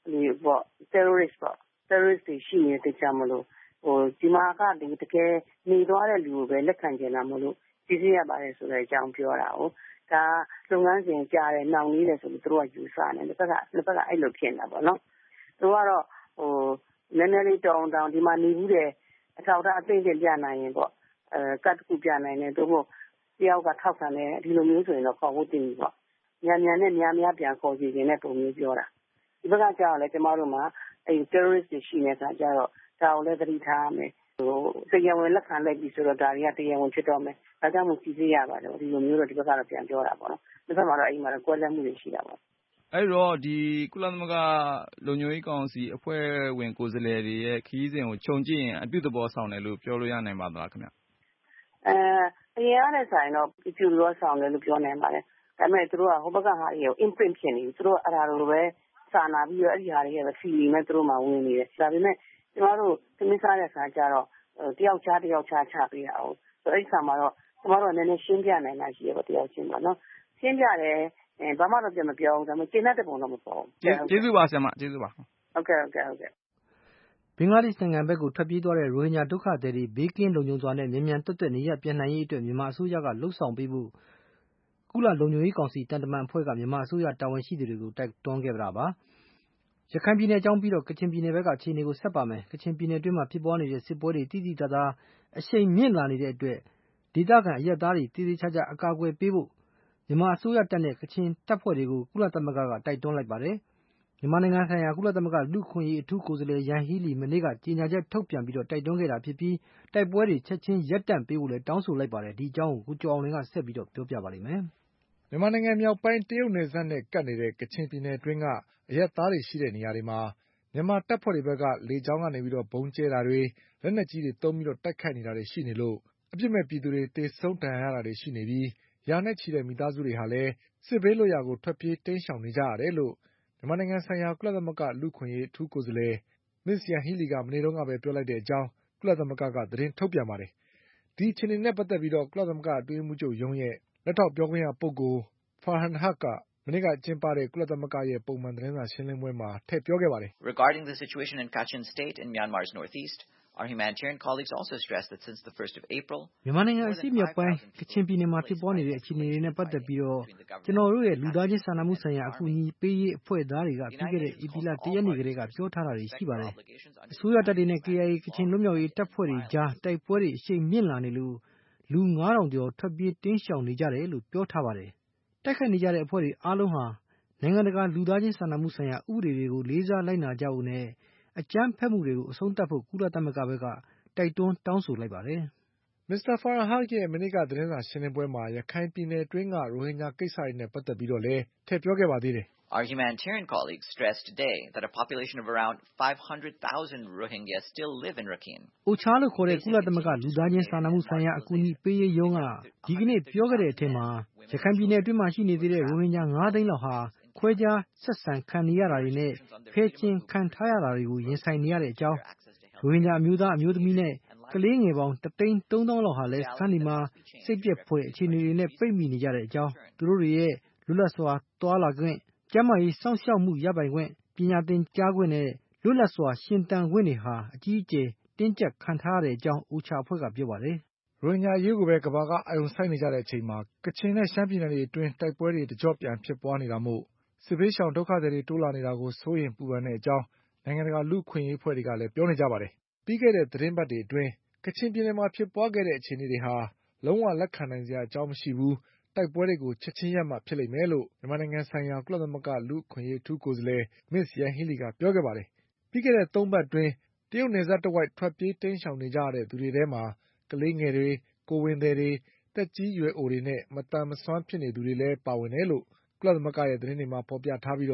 Speaker 11: terrorist ပေါ့ terrorist တွေရှိနေတဲ့ကြမလို့ဒီမှာကတကယ်နေသွားတဲ့လူကိုပဲလက်ခံကြတာမလို့စီစစ်ရပါတယ်ဆိုတဲ့အကြောင်းပြောတာဟုတ်ဒါလုပ်ငန်းစဉ်ကြားတယ်နှောင်နေတယ်ဆိုပြီးသူတို့ကယူဆနေတယ်တစ်ဖက်ကအဲ့လိုဖြစ်နေတာပေါ့နော်သူကတော့နည်းနည်းလေးတောင်းဒီမှာနေဘူးတဲ့အထောက်အထားအသိအသိပြနိုင်ရင်ပေါ့ကတ်တစ်ခုပြနိုင်တယ်တို့မို့တယောက်ကထောက်ခံတယ်ဒီလိုမျိုးဆိုရင်တော့ခေါ်ဖို့တင်ပြီပေါ့မြန်နဲ့များပြန်ခေါ်စီခြင်းနဲ့ပုံမျိုးပြောတာဒီဘက်ကကြောက်လဲကျမတို့မှာအဲ့ terrorist တွေရှိနေတဲ့အခါကျတော့ဒါကိုလည်းသတိထားရမယ်တရားဝင်လက်ခံလိုက်ပြီဆိုတော့ဒါတွေကတရားဝင်ဖြစ်တော့မယ်ဒါကြောင့်မို့စီစစ်ရပါတယ်ဒီလိုမျိုးတော့ဒီဘက်ကတော့ပြန်ပြောတာပေါ့နော်ဒီဘက်မှာတော့အိမ်မှာတော့ကွဲလွဲမှုတွေရှိတာပေါ့
Speaker 10: အဲ့တော့ဒီကုလသမဂ္ဂလုံခြုံရေးကောင်စီအဖွဲ့ဝင်ကိုယ်စားလှယ်တွေရဲ့ခရီးစဉ်ကိုခြုံကြည့်ရင်အပြုသဘောဆောင်တယ်လို့ပြောလို့ရနိုင်ပါသလားခင်ဗျ
Speaker 11: အရင်ကလည်းဆိုင်တော့အပြုသဘောဆောင်တယ်လို့ပြောနိုင်ပါတယ်ဒါပေမဲ့သူတို့ကဟိုဘက်ကဟာတွေကို imprint ဖြစ်နေပြီသူတို့အဲ့ဒါလိုပဲစာနာပြီးတော့အဲ့ဒီဟာတွေရဲ့ feeling နဲ့သူတို့မှဝင်နေတယ်ဒါပေမဲ့ကျမတို့သမီးစားတဲ့ခါကျတော့တယောက်ချပေးရအောင်ဆိုအဲ့ဒီခါမှာတော့ကျမတို့ကနည်းနည်းရှင်းပြနိုင်တာရှိရပေါ့တယောက်ချင်းပေါ့နော်ရှင်းပြတယ်ဘာမှတော့ပြန်မပြောဘူးဒါပေမဲ့ကျင်းတဲ့ပုံတော့မပေါ်ဘူး
Speaker 10: ကျေးဇူးပါဆရာမကျေးဇူးပါ
Speaker 11: ဟုတ်ကဲ့
Speaker 2: ဘင်္ဂလားဒေ့ရှ်နိုင်ငံဘက်ကိုထွက်ပြေးသွားတဲ့ရိုဟင်ဂျာဒုက္ခသည်တွေဘေးကင်းလုံခြုံစွာနဲ့မြန်မြန်တွတ်တွတ်နေရပြန်နိုင်ရေးအတွက်မြန်မာအစိုးရကလှုံ့ဆော်ပေးဖို့ကုလလုံခြုံရေးကောင်စီတန်တမန်အဖွဲ့ကမြန်မာအစိုးရတာဝန်ရှိသူတွေကိုတိုက်တွန်းခဲ့တာပါရခိုင်ပြည်နယ်အကြောင်းပြီးတော့ကချင်ပြည်နယ်ဘက်ကအခြေအနေကိုဆက်ပါမယ်ကချင်ပြည်နယ်အတွင်းမှာဖြစ်ပွားနေတဲ့စစ်ပွဲတွေတိတိကျကျအရှိန်မြင့်လာနေတဲ့အတွက်ဒေသခံအရပ်သားတွေတည်တည်ချာချာအကာအကွယ်ပေးဖို့မြန်မာအစိုးရတပ်နဲ့ကချင်တပ်ဖွဲ့တွေကိုကုလသမဂ္ဂကတိုက်တွန်းလိုက်ပါတယ်မြန်မာနိုင်ငံဆိုင်ရာကုလသမဂ္ဂလူ့အခွင့်အရေးအထူးကိုယ်စားလှယ်ယန်ဟီလီမနေ့ကကြေညာချက်ထုတ်ပြန်ပြီးတော့တိုက်တွန်းခဲ့တာဖြစ်ပြီးတိုက်ပွဲတွေချက်ချင်းရပ်တန့်ပေးဖို့လည်းတောင်းဆိုလိုက်ပါတယ်ဒီအကြောင်းကိုကျော်အောင်လင်းကဆက်ပြီးတော့ပြောပြပါလိမ့်မယ်
Speaker 12: မြန်မာနိုင်ငံမြောက်ပိုင်းတရုတ်နယ်စပ်နဲ့ကပ်နေတဲ့ကချင်ပြည်နယ်အတွင်းကအရပ်သားတွေရှိတဲ့နေရာတွေမှာမြန်မာတပ်ဖွဲ့တွေဘက်ကလေကြောင်းကနေပြီးတော့ဘုံကျဲတာတွေလက်နက်ကြီးတွေသုံးပြီးတော့တိုက်ခိုက်နေတာတွေရှိနေလို့အပြစ်မဲ့ပြည်သူတွေတေဆုံးဒဏ်ရာရတာတွေရှိနေပြီးရာနဲ့ချီတဲ့မိသားစုတွေဟာလည်းစစ်ဘေးလွတ်ရာကိုထွက်ပြေးတိမ်းရှောင်နေကြရတယ်လို့မြန်မာနိုင်ငံဆိုင်ရာကုလသမဂ္ဂလူ့အခွင့်အရေးအထူးကိုယ်စားလှယ်မစ္စယန်ဟီလီကမနေ့တုန်းကပဲပြောလိုက်တဲ့အကြောင်းကုလသမဂ္ဂကသတင်းထုတ်ပြန်ပါတယ်ဒီအခြေအနေနဲ့ပတ်သက်ပြီးတော့ကုလသမဂ္ဂအတွင်းရေးမှူးချုပ်ရုံးရဲ့လက်ထောက်ပြောခွင့်ရပုဂ္ဂိုလ်Farhan Haq ကမနေ့ကကျင်းပတဲ့ကုလသမဂ္ဂရဲ့ပုံမှန်သတင်းစာရှင်းလင်းပွဲမှာထည့်ပြောခဲ့ပါတယ်
Speaker 13: Regarding the situation in Kachin State in Myanmar's northeast, our humanitarian colleagues also stressed that since the 1st of April,
Speaker 2: မြန်မာနိုင်ငံအရှေ့မြောက်ပိုင်းကချင်ပြည်နယ်မှာဖြစ်ပေါ်နေတဲ့အခြေအနေတွေနဲ့ပတ်သက်ပြီးတော့ကျွန်တော်တို့ရဲ့လူသားချင်းစာနာမှုဆိုင်ရာအကူအညီပေးရေးအဖွဲ့သားတွေကပြီးခဲ့တဲ့ဧပြီလ1ရက်နေ့ကတည်းကပြောထားတာတွေရှိပါတယ်။အစိုးရတပ်တွေနဲ့ KIA ကချင်လွတ်မြောက်ရေးတပ်ဖွဲ့တွေကြားတိုက်ပွဲတွေအရှိန်မြင့်လာနေလို့လူ9000ကျော်ထွက်ပြေးတင်းရှောင်နေကြတယ်လို့ပြောထားပါတယ်။တိုက်ခိုက်နေကြတဲ့အဖွဲ့တွေအားလုံးဟာနိုင်ငံတကာလူသားချင်းစာနာမှုဆိုင်ရာဥပဒေတွေကိုလေးစားလိုက်နာကြဖို့နဲ့အကြမ်းဖက်မှုတွေကိုအဆုံးသတ်ဖို့ကုလသမဂ္ဂဘက်ကတိုက်တွန်းတောင်းဆိုလိုက်ပါတယ်
Speaker 12: ။ Mr. Farhan Haq ရဲ့မနေ့ကသတင်းစာရှင်းလင်းပွဲမှာရခိုင်ပြည်နယ်အတွင်းကရိုဟင်ဂျာကိစ္စတွေနဲ့ပတ်သက်ပြီးတော့လည်းထည့်ပြောခဲ့ပါသေးတယ်။
Speaker 13: Our humanitarian colleagues stressed today that a population of around 500,000 Rohingya still live in Rakhine.
Speaker 2: OCHA လို့ခေါ်တဲ့ကုလသမဂ္ဂလူသားချင်းစာနာမှုဆိုင်ရာအကူအညီပေးရေးရုံးကဒီကနေ့ပြောခဲ့တဲ့အထက်မှာရခိုင်ပြည်နယ်အတွင်းမှာရှိနေသေးတဲ့ရိုဟင်ဂျာ9သိန်းလောက်ဟာခွဲခြားဆက်ဆံခံနေရတာတွေနဲ့ဖယ်ကျင်ခံထားရတာတွေကိုရင်ဆိုင်နေရတဲ့အကြောင်းရိုဟင်ဂျာအမျိုးသားအမျိုးသမီးနဲ့ကလေးငယ်ပေါင်း1,300,000လောက်ဟာလည်းစခန်းဒီမှာစိတ်ပြည့်ဖွယ်အခြေအနေတွေနဲ့ပိတ်မိနေကြတဲ့အကြောင်းသူတို့တွေရဲ့လွတ်လပ်စွာသွားလာခွင့်ကျန်းမာရေးစောင့်ရှောက်မှုရပိုင်ခွင့်ပညာသင်ကြားခွင့်နဲ့လွတ်လပ်စွာရှင်သန်ခွင့်တွေဟာအကြီးအကျယ်တင်းကျပ်ခံထားရတဲ့အကြောင်း OCHA အဖွဲ့ကပြောပါတယ်
Speaker 12: ရိုဟင်ဂျာအရေးကိုပဲကမ္ဘာကအာရုံစိုက်နေကြတဲ့အချိန်မှာကချင်နဲ့ရှမ်းပြည်နယ်တွေအတွင်းတိုက်ပွဲတွေတကြော့ပြန်ဖြစ်ပွားနေတာမို့စစ်ဘေးရှောင်ဒုက္ခသည်တွေတိုးလာနေတာကိုစိုးရိမ်ပူပန်တဲ့အကြောင်းနိုင်ငံတကာလူ့အခွင့်အရေးအဖွဲ့တွေကလည်းပြောနေကြပါတယ်ပြီးခဲ့တဲ့သတင်းပတ်တွေအတွင်းကချင်ပြည်နယ်မှာဖြစ်ပွားခဲ့တဲ့အခြေအနေတွေဟာလုံးဝလက်ခံနိုင်စရာအကြောင်းမရှိဘူးတိုက်ပွဲတွေကိုချက်ချင်းရပ်မှဖြစ်လိမ့်မယ်လို့မြန်မာနိုင်ငံဆိုင်ရာကုလသမဂ္ဂလူ့အခွင့်အရေးအထူးကိုယ်စားလှယ်မစ္စယန်ဟီလီကပြောခဲ့ပါတယ်ပြီးခဲ့တဲ့3ပတ်အတွင်းတရုတ်နယ်စပ်တဝိုက်ထွက်ပြေးတိမ်းရှောင်နေကြရတဲ့သူတွေထဲမှာကလေးငယ်တွေကိုယ်ဝန်သည်တွေတက်ကြီးရွယ်အိုတွေနဲ့မသန်မစွမ်းဖြစ်နေသူတွေလည်းပါဝင်တယ်လို့ကုလသမဂ္ဂရဲ့သတင်းတွေမှာဖေါ်ပြထားပြီးတော့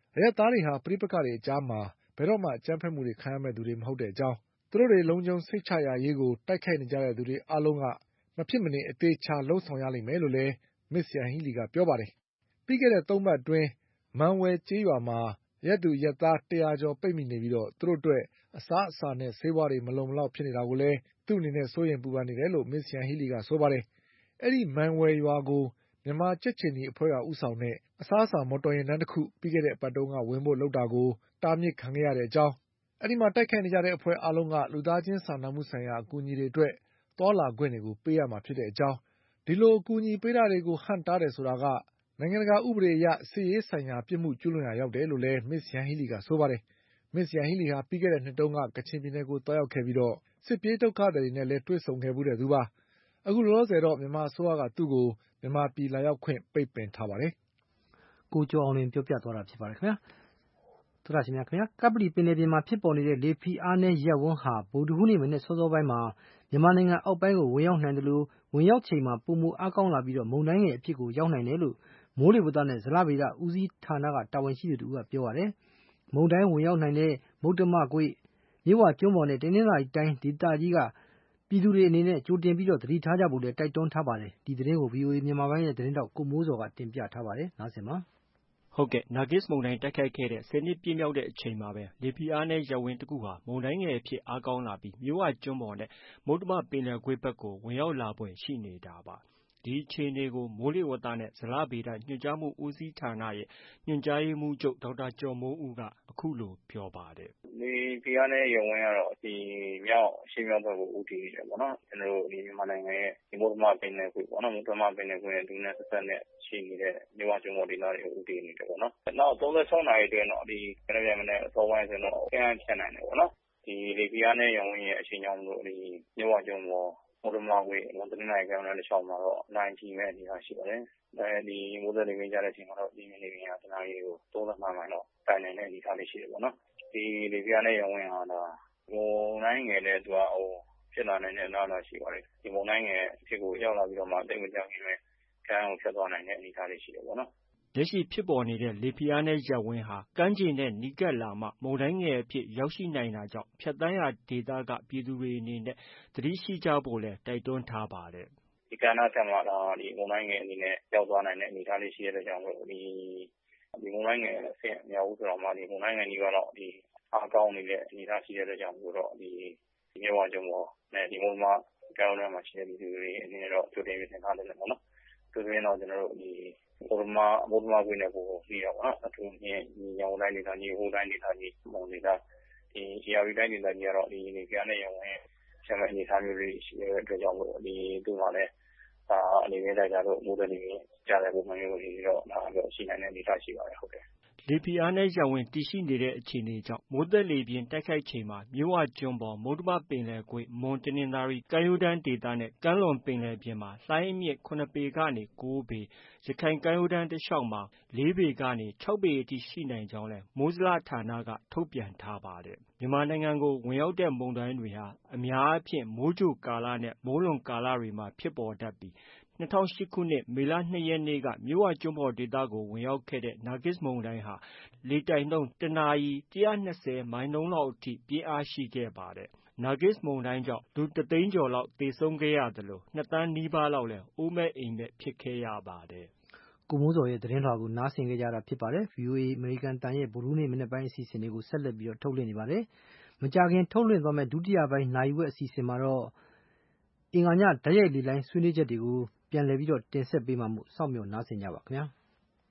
Speaker 12: အရပ်သားတွေဟာပဋိပက္ခတွေအကြားမှာဘယ်တော့မှအကြမ်းဖက်မှုတွေခံရမဲ့သူတွေမဟုတ်တဲ့အကြောင်းသူတို့တွေလုံခြုံစိတ်ချရရေးကိုတိုက်ခိုက်နေကြတဲ့သူတွေအားလုံးကမဖြစ်မနေအသေးချာလှုံ့ဆော်ရလိမ့်မယ်လို့လည်းမစ္စယန်ဟီလီကပြောပါတယ်။ပြီးခဲ့တဲ့3 ပတ်အတွင်းမန်ဝယ်ကျေးရွာမှာရက်သူရက်သား100ကျော်ပိတ်မိနေပြီးသူတို့အတွက်အစားအစာနဲ့ဆေးဝါးတွေမလုံမလောက်ဖြစ်နေတာကိုလည်းသူ့အနေနဲ့စိုးရိမ်ပူပန်နေတယ်လို့မစ္စယန်ဟီလီကဆိုပါတယ်။အဲဒီမန်ဝယ်ရွာကိုမြန်မာကြက်ချင်နီအဖွဲ့ကဦးဆောင်တဲ့အစားအစာမော်တော်ယာဉ်တန်းတစ်ခုပြီးခဲ့တဲ့အပတ်တုန်းကဝင်ဖို့လုပ်တာကိုတားမြစ်ခံခဲ့ရတဲ့အကြောင်းအဲဒီမှာတိုက်ခိုက်နေကြတဲ့အဖွဲ့အားလုံးကလူသားချင်းစာနာမှုဆိုင်ရာအကူအညီတွေအတွက်သွားလာခွင့်တွေကိုပေးရမှာဖြစ်တဲ့အကြောင်းဒီလိုအကူအညီပေးတာတွေကိုဟန့်တားတယ်ဆိုတာကနိုင်ငံတကာဥပဒေအရစစ်ရေးဆိုင်ရာပြစ်မှုကျူးလွန်ရာရောက်တယ်လို့လည်းမစ္စယန်ဟီလီကဆိုပါတယ်။မစ္စယန်ဟီလီဟာပြီးခဲ့တဲ့နှစ်တုန်းကကချင်ပြည်နယ်ကိုတွားရောက်ခဲ့ပြီးစစ်ပြေးဒုက္ခသည်တွေနဲ့လည်းတွေ့ဆုံခဲ့ဘူးတဲ့သူပါ။အခုလောလောဆယ်တော့မြန်မာအစိုးရကသူ့ကိုမြန်မာပြည်လာရောက်ခွင့်ပိတ်ပင်ထားပါတယ်
Speaker 2: ။ကိုကျော်အောင်လွင်ပြောပြသွားတာဖြစ်ပါတယ်ခင်ဗျာ။သောတာရှင်များခင်ဗျာကပ္ပလီပင်လယ်ပြင်မှာဖြစ်ပေါ်နေတဲ့လေဖိအားနည်းရပ်ဝန်းဟာဗုဒ္ဓဟူးနေ့မနေ့စောစောပိုင်းမှာမြန်မာနိုင်ငံအောက်ပိုင်းကိုဝင်ရောက်နိုင်တယ်လို့ဝင်ရောက်ချိန်မှာပုံမူအားကောင်းလာပြီးမုန်တိုင်းငယ်အဖြစ်ကိုရောက်နိုင်တယ်လို့မိုးလေဝသနဲ့ဇလဗေဒဦးစီးဌာနကတာဝန်ရှိသူတို့ကပြောပါတယ်။မုန်တိုင်းဝင်ရောက်နိုင်တဲ့မုတ္တမကွေ့မြစ်ဝကျွန်းပေါ်နဲ့တနင်္သာရီတိုင်းဒေသကြီးကပြည်သူတွေအနေနဲ့ကြိုတင်ပြီးသတိထားကြဖို့လည်းတိုက်တွန်းထားပါတယ်။ဒီသတင်းကို VOA မြန်မာပိုင်းရဲ့သတင်းတောက်ကိုမိုးစော်ကတင်ပြထားပါတယ်။နားဆင်ပါ
Speaker 14: ။ဟုတ်ကဲ့နာဂစ်မုန်တိုင်းတိုက်ခိုက်ခဲ့တဲ့10 နှစ်ပြည့်မြောက်တဲ့အချိန်မှာပဲလေဖိအားနည်းရပ်ဝန်းတစ်ခုဟာမုန်တိုင်းငယ်အဖြစ်အားကောင်းလာပြီးမြစ်ဝကျွန်းပေါ်နဲ့မုတ္တမပင်လယ်ကွေ့ဘက်ကိုဝင်ရောက်လာဖွယ်ရှိနေတာပါ။ဒီအခြေအနေကိုမိုးလေဝသနဲ့ဇလဗေဒညွှန်ကြားမှုဦးစီးဌာနရဲ့ညွှန်ကြားရေးမှူးချုပ်ဒေါက်တာကျော်မိုးဦးကအခုလိုပြောပါတယ်
Speaker 15: ။ဒီဖိအားနည်းရပ်ဝန်းကတော့ဒီမြောက်အရှေ့မြောက်ဘက်ကိုဦးတည်နေတယ်ပေါ့နော်။ကျွန်တော်တို့ဒီမြန်မာနိုင်ငံရဲ့ဒီမုတ္တမပင်လယ်ကွေ့ပေါ့နော်။မုတ္တမပင်လယ်ကွေ့ရဲ့ဒုနဲ့ဆက်ဆက်နဲ့ရှိနေတဲ့မြစ်ဝကျွန်းပေါ်ဒေသတွေကိုဦးတည်နေတယ်ပေါ့နော်။နောက်36နာရီအတွင်းတော့ဒီမနေ့အစောပိုင်းဆိုတော့အင်းဖြတ်နိုင်တယ်ပေါ့နော်။ဒီလေဖိအားနည်းရပ်ဝန်းရဲ့အချိန်ကြောင့်လို့ဒီမြစ်ဝကျွန်းပေါ်မုတ္တမကွေ့တနင်္သာရီကမ်းရိုးတန်းတစ်လျှောက်မှာတော့နိုင်ကြီးမဲ့အနေအထားရှိပါတယ်။ဒီမိုးသက်လေပြင်းကြတဲ့အချိန်မှာတော့ဒီနေ့ကတနာရီကို35မိုင်တော့တိုင်နိုင်တဲ့အနေအထားလေးရှိတယ်ပေါ့နော်။ဒီလေဖိအားနည်းရပ်ဝန်းဟာဒါမုန်တိုင်းငယ်တဲ့သူကဖြစ်လာနိုင်တဲ့အလားအလာရှိပါတယ်။ဒီမုန်တိုင်းငယ်ဖြစ်ကိုရောက်လာပြီးတော့မှတိတ်မကြောက်ခင်ပဲကမ်းကိုဖြတ်သွားနိုင်တဲ့အနေအထားလေးရှိတယ်ပေါ့နော်။
Speaker 14: လက်ရှိဖြစ်ပေါ်နေတဲ့လေဖိအားနည်းရပ်ဝန်းဟာကမ်းခြေနဲ့နီးကပ်လာမှမုန်တိုင်းငယ်အဖြစ်ရောက်ရှိနိုင်တာကြောင့်ဖြတ်သန်းရာဒေသကပြည်သူတွေအနေနဲ့သတိရှိကြဖို့လည်းတိုက်တွန်းထားပါတယ်
Speaker 15: ။ဒီကမ်းနားဆက်မှာဒီမုန်တိုင်းငယ်အနေနဲ့ရောက်သွားနိုင်တဲ့အနေအထားလေးရှိတဲ့ကြောင့်မို့ဒီမုန်တိုင်းငယ်အဆင့်မြောက်ဦးဆိုတော့မှဒီမုန်တိုင်းငယ်ကြီးကတော့ဒီအားကောင်းနေတဲ့အနေအထားရှိတဲ့ကြောင့်မို့တော့ဒီမြစ်ဝကျွန်းပေါ်နဲ့ဒီမုံမကမ်းရိုးတန်းမှာရှိတဲ့ပြည်သူတွေအနေနဲ့တော့ကြိုတင်ပြင်ဆင်ထားတယ်ပေါ့နော်။သူတွေတော့ကျွန်တော်တို့ဒီမုံမကွေးနဲ့ပို့ပြီးတော့ပေါ့နော်။အထူးညောင်တိုင်းဒေသကြီးဟိုတိုင်းဒေသကြီးမုံဒေသဒီARVတိုင်းဒေသကြီးကတော့ဒီနေပြနဲ့ရောင်ဝင်ဆက်မဲ့အနေအထားမျိုးတွေရှိတဲ့အတွက်ကြောင့်မို့ဒီသူ့မှာလည်းအနေနဲ့တိုက်တာတော့မိုးသက်နေကြားတဲ့ပုံမှန်မျိုးတွေတော့ဒါတော့ရှိနိုင်တဲ့အနေအထားရှိပါတယ်ဟုတ်တယ်
Speaker 14: လေဖိအားနည်းရပ်ဝန်းတည်ရှိနေတဲ့အခြေအနေကြောင့်မိုးသက်လေပြင်းတိုက်ခိုက်ချိန်မှာမြစ်ဝကျွန်းပေါ်မုတ္တမပင်လယ်ကွေ့မွန်တနင်္သာရီကမ်းရိုးတန်းဒေသနဲ့ကမ်းလွန်ပင်လယ်ပြင်မှာလှိုင်းအမြင့်9ပေကနေ9ပေရခိုင်ကမ်းရိုးတန်းတစ်လျှောက်မှာ4ပေကနေ6ပေအထိရှိနိုင်ကြောင်းလည်းမိုးဇလဌာနကထုတ်ပြန်ထားပါတယ်မြန်မာနိုင်ငံကိုဝင်ရောက်တဲ့မုန်တိုင်းတွေဟာအများအားဖြင့်မိုးကြိုကာလနဲ့မိုးလွန်ကာလတွေမှာဖြစ်ပေါ်တတ်ပြီး2008ခုနှစ်မေလ2ရက်နေ့ကမြစ်ဝကျွန်းပေါ်ဒေသကိုဝင်ရောက်ခဲ့တဲ့နာဂစ်မုန်တိုင်းဟာလေတိုက်နှုန်းတနာရီ120မိုင်နှုန်းလောက်အထိပြင်းအားရှိခဲ့ပါတယ်။နာဂစ်မုန်တိုင်းကြောင့်လူ1သိန်းကျော်လောက်သေဆုံးခဲ့ရသလို2သန်းနီးပါးလောက်လည်းအိုးမဲ့အိမ်မဲ့ဖြစ်ခဲ့ရပါတယ်
Speaker 2: ။ကိုမိုးစော်ရဲ့သတင်းလွှာကိုနားဆင်ခဲ့ကြတာဖြစ်ပါတယ်။ VOA အမေရိကန်တန်ရဲ့ဗုဒ္ဓဟူးနေ့မနေ့ပိုင်းအစီအစဉ်တွေကိုဆက်လက်ပြီးထုတ်လွှင့်နေပါတယ်။မကြာခင်ထုတ်လွှင့်သွားမယ့်ဒုတိယပိုင်းနာရီဝက်အစီအစဉ်မှာတော့အင်္ဂါညဓာတ်ရိုက်လေလိုင်းဆွေးနွေးချက်တွေကိုပြန်လည်ပြီးတင်ဆက်ပေးမှာမို့စောင့်မျှော်နားဆင်ကြပါခင်ဗျာ။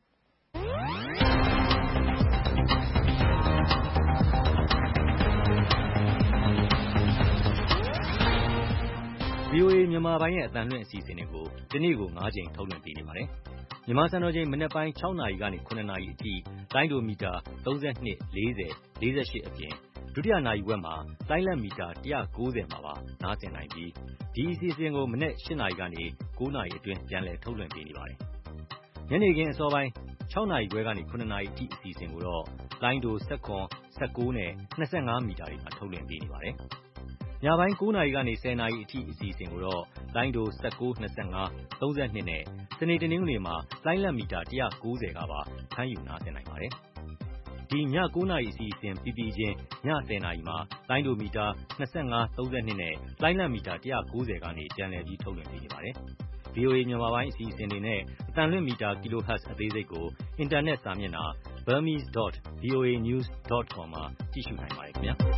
Speaker 16: VOA မြန်မာပိုင်းရဲ့အသံလွှင့်အစီအစဉ်တွေကိုဒီနေ့ကို9ချိန်ထုတ်လွှင့်ပေးနေပါတယ်။မြန်မာစံတော်ချိန်မနက်ပိုင်း6နာရီကနေ9နာရီအထိလိုင်းဒိုမီတာ32 40 48အပြင်ဒုတိယနာရီဝက်မှာလိုင်းလက်မီတာ190မှာပါနားဆင်နိုင်ပြီးဒီအစီအစဉ်ကိုမနက်8နာရီကနေ9နာရီအတွင်းပြန်လည်ထုတ်လွှင့်ပေးနေပါတယ်။ညနေခင်းအစောပိုင်း6နာရီခွဲကနေ9နာရီအထိအစီအစဉ်ကိုတော့လိုင်းဒို19နဲ့25မီတာတွေမှာထုတ်လွှင့်ပေးနေပါတယ်။ညပိုင်း9နာရီကနေ10နာရီအထိအစီအစဉ်ကိုတော့လိုင်းဒို19 25 32နဲ့စနေတနင်္ဂနွေမှာလိုင်းလက်မီတာ190ကပါဖမ်းယူနားဆင်နိုင်ပါတယ်။ဒီည9 နာရီအစီအစဉ်ပြီးပြီးချင်းည10 နာရီမှာလိုင်းဒိုမီတာ25 32နဲ့လိုင်းလံမီတာ190ကနေပြန်လည်ပြီးထုတ်လွှင့်ပေးနေပါတယ်။ VOA မြန်မာပိုင်းအစီအစဉ်တွေနဲ့အသံလွှင့်မီတာ kilohertz အသေးစိတ်ကိုအင်တာနက်စာမျက်နှာ burmese.voanews.com မှာကြည့်ရှုနိုင်ပါတယ်ခင်ဗျာ။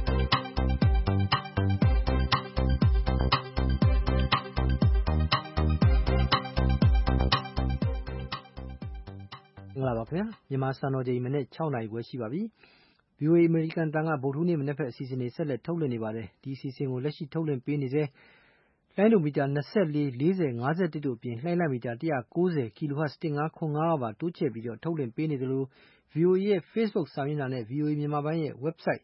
Speaker 2: မင်္ဂလာပါခင်ဗျာမြန်မာစံတော်ချိန်မနေ့6နာရီခွဲရှိပါပြီ VOA အမေရိကန်တန်ကဗုဒ္ဓဟူးနေ့မနေ့ဖက်အစီအစဉ်တွေဆက်လက်ထုတ်လွှင့်နေပါတယ်ဒီအစီအစဉ်ကိုလက်ရှိထုတ်လွှင့်ပေးနေစေလိုင်းဒိုမီတာ24 40 51တို့အပြင်လှိုင်းလမီတာ190 kHz 1505ပါတိုးချဲ့ပြီးတော့ထုတ်လွှင့်ပေးနေသလို VOA ရဲ့ Facebook စာမျက်နှာနဲ့ VOA မြန်မာပိုင်းရဲ့ website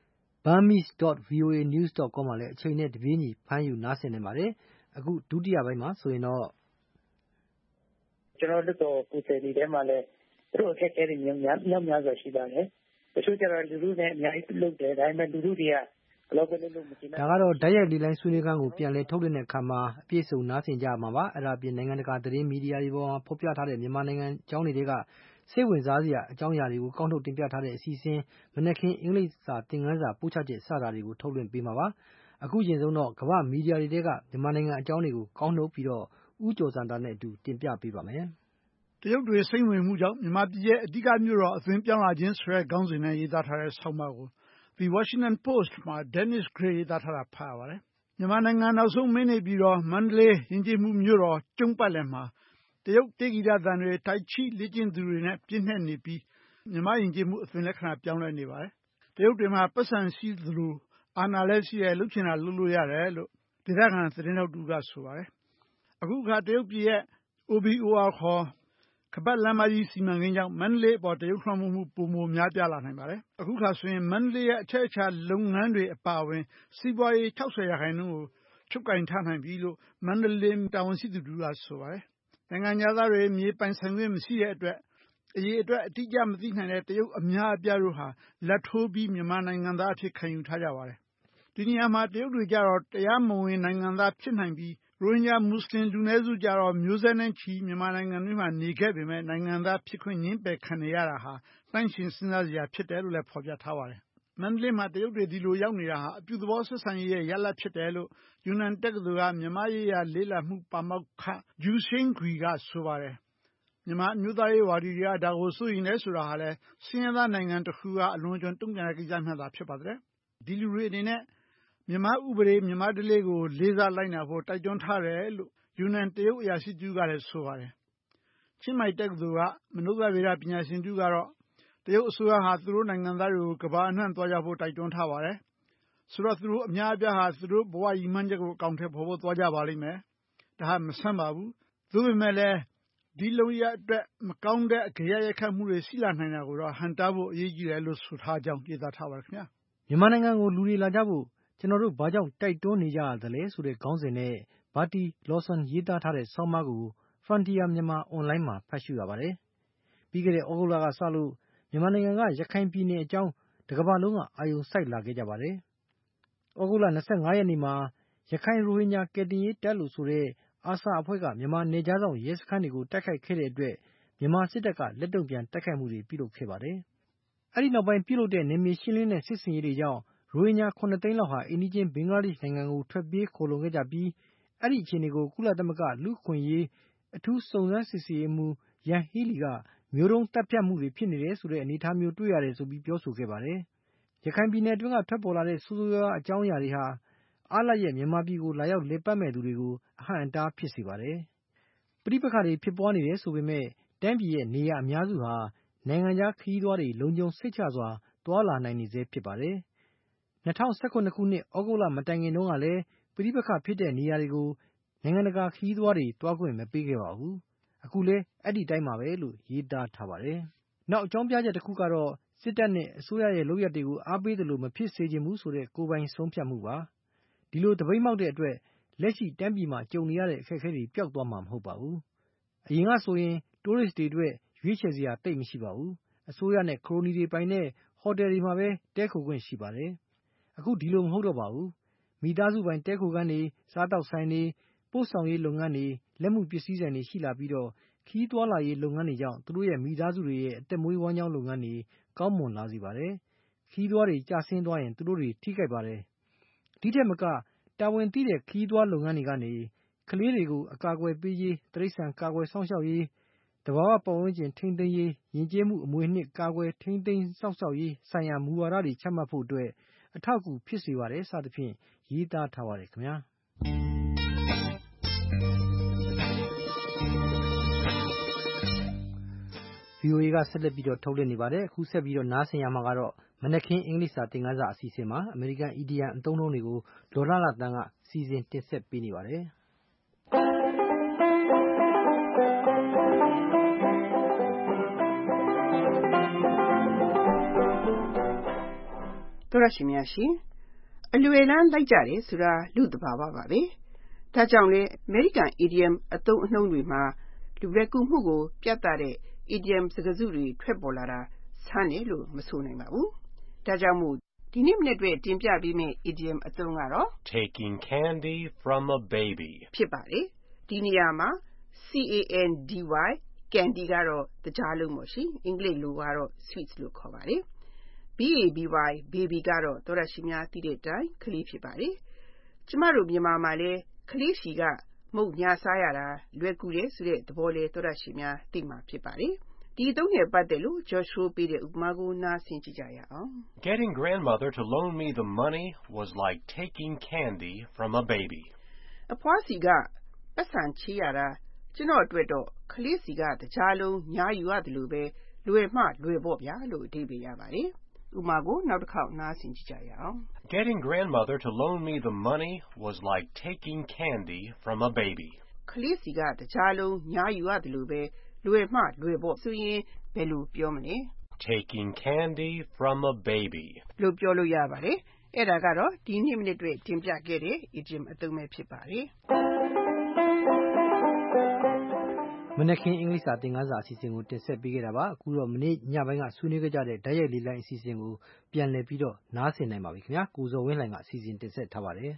Speaker 2: burmese.voanews.com မှာလည်းအချိန်နဲ့တပြေးညီဖမ်းယူနားဆင်နေပါတယ်အခုဒုတိယပိုင်းမှာဆိုရင်တော့
Speaker 17: ကျွန်တော်တို့ကိုယ်စားလှယ်တွေထဲမှာလည်းသူတို့အခက်အခဲတွေများစွာရှိပါတယ်တချို့ကျတော့လူလူနဲ့အများကြီးလုပ်တယ်ဒါပေမဲ့လူလူတွေကဘလောက်ပဲလုပ်မကြည့်နိုင်
Speaker 2: ဒါကတော့ဓာတ်ရိုက်ဒီလိုင်းဆွေးနွေးခန်းကိုပြန်လည်ထုတ်လွှင့်တဲ့အခါမှာအပြည့်စုံနားဆင်ကြမှာပါအဲ့ဒါအပြင်နိုင်ငံတကာသတင်းမီဒီယာတွေပေါ်မှာဖော်ပြထားတဲ့မြန်မာနိုင်ငံအကြောင်းတွေကစိတ်ဝင်စားစရာအကြောင်းအရာတွေကိုကောက်ထုတ်တင်ပြထားတဲ့အစီအစဉ်မနက်ခင်းအင်္ဂလိပ်စာသင်ခန်းစာပို့ချချက်စတာတွေကိုထုတ်လွှင့်ပေးမှာပါအခုချိန်ဆုံးတော့ကမ္ဘာမီဒီယာတွေကမြန်မာနိုင်ငံအကြောင်းတွေကိုကောက်နှုတ်ပြီးတော့ဦးကျော်စံတာနဲ့အတူတင်ပြပေးပါမယ်
Speaker 9: တရုတ်တွေစိတ်ဝင်မှုကြောင့်မြန်မာပြည်ရဲ့အဓိကမြို့တော်အသွင်ပြောင်းလာခြင်းဆိုတဲ့ခေါင်းစဉ်နဲ့ရေးသားထားတဲ့ဆောင်းပါးကို The Washington Post မှာ Dennis Gray ရေးသားထားတာဖတ်ရပါတယ်မြန်မာနိုင်ငံနောက်ဆုံးမင်းနေပြီးတော့မန္တလေးယဉ်ကျေးမှုမြို့တော်ကျုံပတ်လည်မှာတရုတ်တေဂီတသံတွေတိုက်ချိလေ့ကျင့်သူတွေနဲ့ပြည့်နှက်နေပြီးမြန်မာယဉ်ကျေးမှုအသွင်လက္ခဏာပြောင်းလဲနေပါတယ်တရုတ်တွေမှာပတ်စံရှိသလိုအာဏာလည်းရှိတယ်လှုပ်ချင်တာလှုပ်လို့ရတယ်လို့ဒေသခံသတင်းထောက်တူကဆိုပါတယ်အခုခါတရုတ်ပြည်ရဲ့ OBOR ခေါ်ခပတ်လမ်းမကြီးစီမံကိန်းကြောင့်မန္တလေးအပေါ်တရုတ်လွှမ်းမိုးမှုပိုမိုများပြားလာနိုင်ပါတယ်အခုခါဆိုရင်မန္တလေးရဲ့အချက်အခြာလုပ်ငန်းတွေအပါအဝင်စီးပွားရေး 60% ကိုချုပ်ကင်ထားနိုင်ပြီလို့မန္တလေးတာဝန်ရှိသူတို့ကဆိုပါတယ်နိုင်ငံသားတွေမြေပိုင်ဆိုင်ခွင့်မရှိတဲ့အတွက်အရေးအတွက်အတိအကျမသိနိုင်တဲ့တရုတ်အများအပြားတို့ဟာလက်ထိုးပြီးမြန်မာနိုင်ငံသားအဖြစ်ခံယူထားကြပါတယ်ဒီနေရာမှာတရုတ်တွေကြတော့တရားမဝင်နိုင်ငံသားဖြစ်နိုင်ပြီးရိုဟင်ဂျာမွတ်စလင်လူနည်းစုကြတော့မျိုးဆက်နဲ့ချီမြန်မာနိုင်ငံတွင်းမှာနေခဲ့ပေမဲ့နိုင်ငံသားဖြစ်ခွင့်ငြင်းပယ်ခံနေရတာဟာတိုင်းရှင်စဉ်းစားစရာဖြစ်တယ်လို့လည်းဖော်ပြထားပါတယ်မန္တလေးမှာတရုတ်တွေဒီလိုရောက်နေတာဟာအပြုသဘောဆက်ဆံရေးရဲ့ရလဒ်ဖြစ်တယ်လို့ယူနန်တက္ကသိုလ်ကမြန်မာရေးရာလေ့လာမှုပါမောက္ခဂျူရှင်းဂွီကဆိုပါတယ်မြန်မာအမျိုးသားရေးဝါဒီတွေကဒါကိုစိုးရိမ်တယ်ဆိုတာဟာလဲဆင်းရဲသားနိုင်ငံတစ်ခုကအလွန်ကျွံတုံ့ပြန်တဲ့ကိစ္စမှသာဖြစ်ပါတယ်ဒီလူတွေအနေနဲ့မြန်မာဥပဒေမြန်မာဓလေ့ကိုလေးစားလိုက်နာဖို့တိုက်တွန်းထားတယ်လို့ယူနန်တရုတ်အရာရှိတူကလည်းဆိုပါတယ်ချင်းမိုင်တက္ကသိုလ်ကမနုဿဗေဒပညာရှင်တူကတော့တရုတ်အစိုးရဟာသူတို့နိုင်ငံသားတွေကိုကမ္ဘာအနှံ့သွားကြဖို့တိုက်တွန်းထားပါတယ်ဆိုတော့သူတို့အများအပြားဟာသူတို့ဘဝရည်မှန်းချက်ကိုအကောင့်ထဲပေါ်ဖို့သွားကြပါလိမ့်မယ်ဒါဟာမဆန်းပါဘူးသို့ပေမဲ့လည်းဒီလုံရအတွက်မကောင်းတဲ့အကြရရိုက်ခတ်မှုတွေရှိလာနိုင်တာကိုတော့ဟန်တားဖို့အရေးကြီးတယ်လို့ဆိုထားကြောင်းရေးသားထားပါတယ်ခင်ဗျာ
Speaker 2: မြန်မာနိုင်ငံကိုလူတွေလာကြဖို့ကျွန်တော်တို့ဘာကြောင့်တိုက်တွန်းနေကြရသလဲဆိုတဲ့ခေါင်းစဉ်နဲ့ဘာတီလော်ဆန်ရေးသားထားတဲ့ဆောင်းပါးကို Frontier မြန်မာအွန်လိုင်းမှာဖတ်ရှုရပါတယ်ပြီးခဲ့တဲ့ဩဂုတ်လကစလို့မြန်မာနိုင်ငံကရခိုင်ပြည်နယ်အကြောင်းတစ်ကမ္ဘာလုံးကအာရုံစိုက်လာခဲ့ကြပါတယ်ဩဂုတ်လ25ရက်နေ့မှာရခိုင်ရိုဟင်ဂျာကယ်တင်ရေးတပ်လို့ဆိုတဲ့အာဆာအဖွဲ့ကမြန်မာနယ်ခြားဆောင်ရဲစခန်းတွေကိုတိုက်ခိုက်ခဲ့တဲ့အတွက်မြန်မာစစ်တပ်ကလက်တုံ့ပြန်တိုက်ခိုက်မှုတွေပြုလုပ်ခဲ့ပါတယ်အဲ့ဒီနောက်ပိုင်းပြုလုပ်တဲ့နယ်မြေရှင်းလင်းတဲ့စစ်ဆင်ရေးတွေကြောင့်ရိုဟင်ဂျာ9သိန်းလောက်ဟာအိန္ဒိချင်းဘင်္ဂလားဒေ့ရှ်နိုင်ငံကိုထွက်ပြေးခိုလုံခဲ့ကြပြီးအဲ့ဒီအခြေအနေကိုကုလသမဂ္ဂလူ့အခွင့်အရေးအထူးစုံစမ်းစစ်ဆေးရေးမှူးယန်ဟီလီကမျိုးတုံးတပ်ဖြတ်မှုတွေဖြစ်နေတယ်ဆိုတဲ့အနေအထားမျိုးတွေ့ရတယ်ဆိုပြီးပြောဆိုခဲ့ပါတယ်ရခိုင်ပြည်နယ်အတွင်းကထွက်ပေါ်လာတဲ့ဆိုးဆိုးရွားရွားအကြောင်းအရာတွေဟာအားလပ်ရဲ့မြန်မာပြည်ကိုလာရောက်လည်ပတ်မဲ့သူတွေကိုအဟန့်အတားဖြစ်စေပါတယ်ပဋိပက္ခတွေဖြစ်ပွားနေတယ်ဆိုပေမဲ့တိုင်းပြည်ရဲ့နေရာအများစုဟာနိုင်ငံခြားခရီးသွားတွေလုံခြုံစိတ်ချစွာသွားလာနိုင်နေစေဖြစ်ပါတယ်2019ခုနှစ်ဩဂုတ်လမတိုင်ခင်တုန်းကလည်းပဋိပက္ခဖြစ်တဲ့နေရာတွေကိုနိုင်ငံတကာခရီးသွားတွေတွားခွင့်မပေးခဲ့ပါဘူးအခုလည်းအဲ့ဒီတိုင်းပါပဲလို့ရေးသားထားပါတယ်နောက်အကြောင်းပြချက်တစ်ခုကတော့စစ်တပ်နဲ့အစိုးရရဲ့လုပ်ရက်တွေကိုအားပေးသလိုမဖြစ်စေချင်ဘူးဆိုတဲ့ကိုယ်ပိုင်ဆုံးဖြတ်မှုပါဒီလိုသပိတ်မှောက်တဲ့အတွက်လက်ရှိတိုင်းပြည်မှာကြုံနေရတဲ့အခက်အခဲတွေပျောက်သွားမှာမဟုတ်ပါဘူးအရင်ကဆိုရင်တိုးရစ်တွေအတွက်ရွေးချယ်စရာတိတ်မရှိပါဘူးအစိုးရနဲ့ခရိုနီတွေပိုင်တဲ့ဟိုတယ်တွေမှာပဲတည်းခိုခွင့်ရှိပါတယ်အခုဒီလိုမဟုတ်တော့ပါဘူးမိသားစုပိုင်တည်းခိုခန်းတွေစားတောက်ဆိုင်တွေပို့ဆောင်ရေးလုပ်ငန်းတွေလက်မှုပစ္စည်းဆိုင်တွေရှိလာပြီးတော့ခခီးသွွာလာရေးလုပ်ငန်းတွေကြောင့်သူတို့ရဲ့မိသားစုတွေရဲ့အသက်မွေးဝမ်းကြောင်းလုပ်ငန်းတွေကောင်းမွန်လာစေပါတယ်။ခီးသွွားတွေကျဆင်းသွားရင်သူတို့တွေထိခိုက်ပါတယ်။ဒီထက်မကတာဝန်သိတဲ့ခီးသွွားလုပ်ငန်းတွေကနေကလေးတွေကိုအကာအကွယ်ပေးရေးတိရစ္ဆာန်ကာကွယ်စောင့်ရှောက်ရေးတဘာဝပတ်ဝန်းကျင်ထိန်းသိမ်းရေးယဉ်ကျေးမှုအမွေအနှစ်ကာကွယ်ထိန်းသိမ်းစောင့်ရှောက်ရေးဆိုင်ရာမူဝါဒတွေချမှတ်ဖို့အတွက်အထောက်အကူဖြစ်စေပါတယ်စသဖြင့်ရေးသားထားပါတယ်ခင်ဗျာ။ VOA ကဆက်လက်ပြီးတော့ထုတ်လွှင့်နေပါတယ်အခုဆက်ပြီးတော့နားဆင်ရမှာကတော့မနက်ခင်းအင်္ဂလိပ်စာသင်ခန်းစာအစီအစဉ်မှာအမေရိကန်အီဒီယံအသုံးအနှုန်းတွေကိုဒေါ်လာလာတန်းကစီစဉ်တင်ဆက်ပေးနေပါတယ်
Speaker 18: တော်ရရှိများရှင်အလွယ်လန်းလိုက်ကြတယ်ဆိုတာလူသဘာဝပါပဲဒါကြောင့်လေ American Idiom အသုံးအနှုန်းတွေမှာလူရဲကူမှုကိုပြသတဲ့ Idiom စကားစုတွေထွက်ပေါ်လာတာဆန်းတယ်လို့မဆိုနိုင်ပါဘူးဒါကြောင့်မို့ဒီနေ့မနေ့အတွက်တင်ပြပေးမယ့် Idiom အသုံးကတော့
Speaker 1: Taking candy from a baby
Speaker 18: ဖြစ်ပါတယ်ဒီနေရာမှာ candy candy ကတော့တကြားလုံးပေါ့ရှင်အင်္ဂလိပ်လိုကတော့ sweets လို့ခေါ်ပါတယ်baby baby ကတော့တော်ရရှိများသိတဲ့အတိုင်းကလေးဖြစ်ပါတယ်ကျမတို့မြန်မာမှာလည်းကလေးစီကမုတ်ညာစားရတာလွယ်ကူတယ်ဆိုတဲ့သဘောလေးတော်ရရှိများသိမှာဖြစ်ပါတယ်ဒီအသုံးနဲ့ပတ်သက်လို့ Joshua ပေးတဲ့ဥပမာကိုနားဆင်ကြည့်ကြရအောင်
Speaker 1: Getting grandmother to loan me the money was like taking candy from a baby
Speaker 18: အဖွားစီကပတ်စံချေးရတာကျွန်တော်အတွက်တော့ကလေးစီကတကြားလုံးညာယူရတယ်လို့ပဲလွယ်မှလွယ်ပေါ့ဗျာလို့အဓိပ္ပာယ်ရပါတယ်ဥပမာကိုနောက်တစ်ခေါက်နားဆင်ကြည့်ကြရအောင်
Speaker 1: Getting grandmother to loan me the money was like taking candy from a baby
Speaker 18: ကလေးစီကတကြားလုံးညာယူရတယ်လို့ပဲလွယ်မှလွယ်ပေါ့ဆိုရင်ဘယ်လိုပြောမလဲ
Speaker 1: Taking candy from a baby
Speaker 18: လို့ပြောလို့ရပါတယ်အဲ့ဒါကတော့ဒီနေ့မိနစ်အတွက်တင်ပြခဲ့တဲ့ idiom အသုံးပဲဖြစ်ပါတယ်
Speaker 2: မနက်ခင်းအင်္ဂလိပ်စာသင်ခန်းစာအစီအစဉ်ကိုတင်ဆက်ပေးခဲ့တာပါအခုတော့မနေ့ညပိုင်းကဆွေးနွေးခဲ့ကြတဲ့ဓာတ်ရိုက်လေးလိုင်းအစီအစဉ်ကိုပြန်လည်ပြီးတော့နားဆင်နိုင်ပါပြီခင်ဗျာကိုဇော်ဝင်းလှိုင်ကအစီအစဉ်တင်ဆက်ထားပါတယ်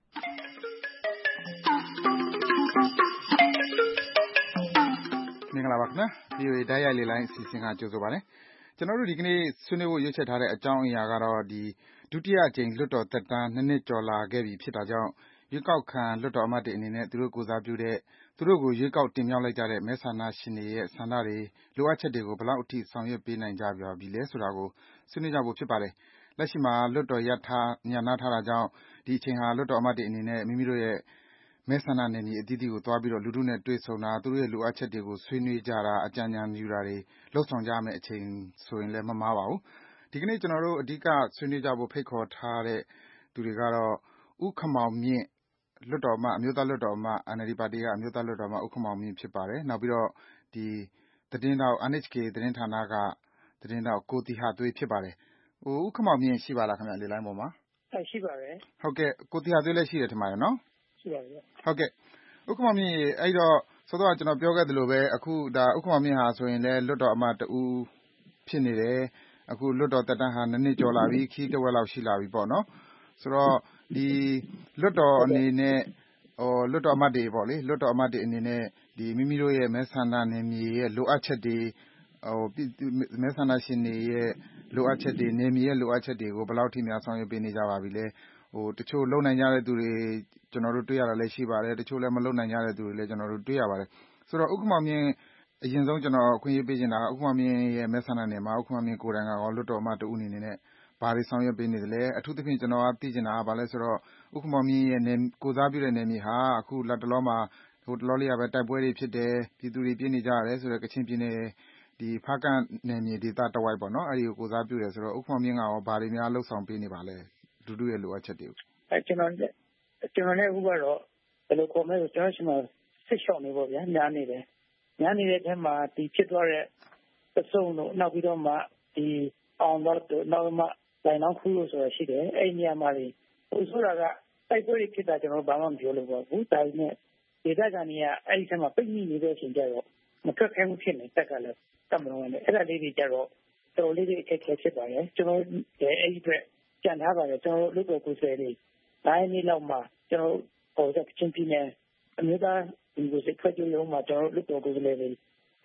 Speaker 12: မင်္ဂလာပါခင်ဗျာ VOA ဓာတ်ရိုက်လေးလိုင်းအစီအစဉ်ကကြိုဆိုပါရစေကျွန်တော်တို့ဒီကနေ့ဆွေးနွေးဖို့ရွေးချယ်ထားတဲ့အကြောင်းအရာကတော့ဒီဒုတိယအကြိမ်လွှတ်တော်သက်တမ်း2နှစ်ကျော်လာခဲ့ပြီဖြစ်တာကြောင့်ရွေးကောက်ခံလွှတ်တော်အမတ်တွေအနေနဲ့သူတို့ကိုယ်စားပြုတဲ့သူတို့ကိုရွေးကောက်တင်မြှောက်လိုက်ကြတဲ့မဲဆန္ဒရှင်တွေရဲ့ဆန္ဒတွေလိုအပ်ချက်တွေကိုဘယ်လောက်အထိဆောင်ရွက်ပေးနိုင်ကြပြီလဲဆိုတာကိုဆွေးနွေးကြဖို့ဖြစ်ပါတယ်လက်ရှိမှာလွှတ်တော်ရပ်နားထားတာကြောင့်ဒီအချိန်ဟာလွှတ်တော်အမတ်တွေအနေနဲ့မိမိတို့ရဲ့မဲဆန္ဒနယ်မြေအသီးသီးကိုသွားပြီးတော့လူထုနဲ့တွေ့ဆုံတာသူတို့ရဲ့လိုအပ်ချက်တွေကိုဆွေးနွေးကြတာအကြံဉာဏ်ယူတာတွေလုပ်ဆောင်ကြမယ့်အချိန်ဆိုရင်လည်းမမှားပါဘူးဒီကနေ့ကျွန်တော်တို့အဓိကဆွေးနွေးကြဖို့ဖိတ်ခေါ်ထားတဲ့သူတွေကတော့ဦးခမောင်မြင့်လွှတ်တော်အမတ်အမျိုးသားလွှတ်တော်အမတ် NLD ပါတီကအမျိုးသားလွှတ်တော်အမတ်ဦးခမောင်မြင့်ဖြစ်ပါတယ်နောက်ပြီးတော့ဒီသတင်းတောက် NHK သတင်းဌာနကသတင်းတောက်ကိုတီဟာသွေးဖြစ်ပါတယ်ဦးခမောင်မြင့်ရှိပါလားခင်ဗျလေလိုင်းပေါ်မှာ
Speaker 17: ရှိပါတယ်
Speaker 12: ဟုတ်ကဲ့ကိုတီဟာသွေးလည်းရှိတယ်ထင်ပါတယ်နော်
Speaker 17: ရှိပါတယ်
Speaker 12: ဟုတ်ကဲ့ဥက္ကမမြင့်အဲ့တော့စောစောကကျွန်တော်ပြောခဲ့သလိုပဲအခုဒါဥက္ကမမြင့်ဟာဆိုရင်လည်းလွတ်တော်အမတ်တူဖြစ်နေတယ်အခုလွတ်တော်တက်တန်းဟာ2နှစ်ကျော်လာပြီခီးတဝက်လောက်ရှိလာပြီပေါ့နော်ဆိုတော့ဒီလွတ်တော်အနေနဲ့လွတ်တော်အမတ်တွေပေါ့လေလွတ်တော်အမတ်တွေအနေနဲ့ဒီမိမိတို့ရဲ့မဲဆန္ဒနယ်မြေရဲ့လိုအပ်ချက်တွေမဲဆန္ဒရှင်တွေရဲ့လိုအပ်ချက်တွေနယ်မြေရဲ့လိုအပ်ချက်တွေကိုဘယ်လောက်ထိများဆောင်ရွက်ပေးနေကြပါပြီလဲတချို့လုံနိုင်ကြတဲ့သူတွေကျွန်တော်တို့တွေ့ရတာလည်းရှိပါတယ်တချို့လည်းမလုံနိုင်ကြတဲ့သူတွေလည်းကျွန်တော်တို့တွေ့ရပါတယ်ဆိုတော့ဥက္ကမမြင့်အရင်ဆုံးကျွန်တော်အခွင့်အရေးပေးချင်တာကဥက္ကမမြင့်ရဲ့မဲဆန္ဒနယ်မှာဥက္ကမမြင့်ကိုယ်တိုင်ကလွတ်တော်အမတ်တူအနေနဲ့ဘာတွေဆောင်ရွက်ပေးနေသလဲအထူးသဖြင့်ကျွန်တော်ကသိချင်တာကဘာလဲဆိုတော့ဥက္ကမမြင့်ရဲ့ကိုစားပြုတဲ့နယ်မြေဟာအခုလက်တလောမှာတလောလေးကပဲတိုက်ပွဲတွေဖြစ်တယ်ပြည်သူတွေပြေးနေကြရတယ်ဆိုတော့ကချင်ပြည်နယ်ဒီဖားကန့်နယ်မြေဒေသတဝိုက်ပေါ့နော်အဲဒီကိုကိုစားပြုတယ်ဆိုတော့ဥက္ကမမြင့်ကရောဘာတွေများလှုပ်ဆောင်ပေးနေပါလဲလူထုရဲ့လိုအပ်ချက်တွေကို
Speaker 17: ကျွန်တော်လည်းအခုကတော့ဘယ်လိုခေါ်မလဲကျွန်တော်ရှိမှဆက်ရှောင်းနေပေါ့ဗျာညားနေတယ်ညားနေတဲ့အထက်မှာဒီဖြစ်သွားတဲ့ပစုံတို့နောက်ပြီးတော့မှဒီအောင်တော့နောက်မှလိုင်နောင်ခူးလို့ဆိုတာရှိတယ်အဲ့နေရာမှာလေဟိုဆိုတာကတိုက်ပွဲတွေဖြစ်တာကျွန်တော်ဘာမှမပြောလို့ပေါ့ဘူးဒါပေမဲ့ဒေသခံတွေကအဲ့ဒီထဲမှာပိတ်မိနေတဲ့အချိန်ကျတော့မထွက်ခိုင်းမှုဖြစ်နေတက်ကလည်းတမလို့နဲ့အဲ့ဒါလေးတွေကျတော့တော်လေးတွေအခက်အခဲဖြစ်ပါတယ်ကျွန်တော်အဲ့ဒီအတွက်ကြံထားပါတယ်ကျွန်တော်တို့လုပ်ကိုယ်စားတွေတိုင်းနေ့လောက်မှကျွန်တော်ဟိုကချင်းပြည်နယ်အမျိုးသားဒီကိုစိတ်ဖွဲ့ကြရုံမှာကျွန်တော်တို့လုပ်ကိုယ်စားတွေ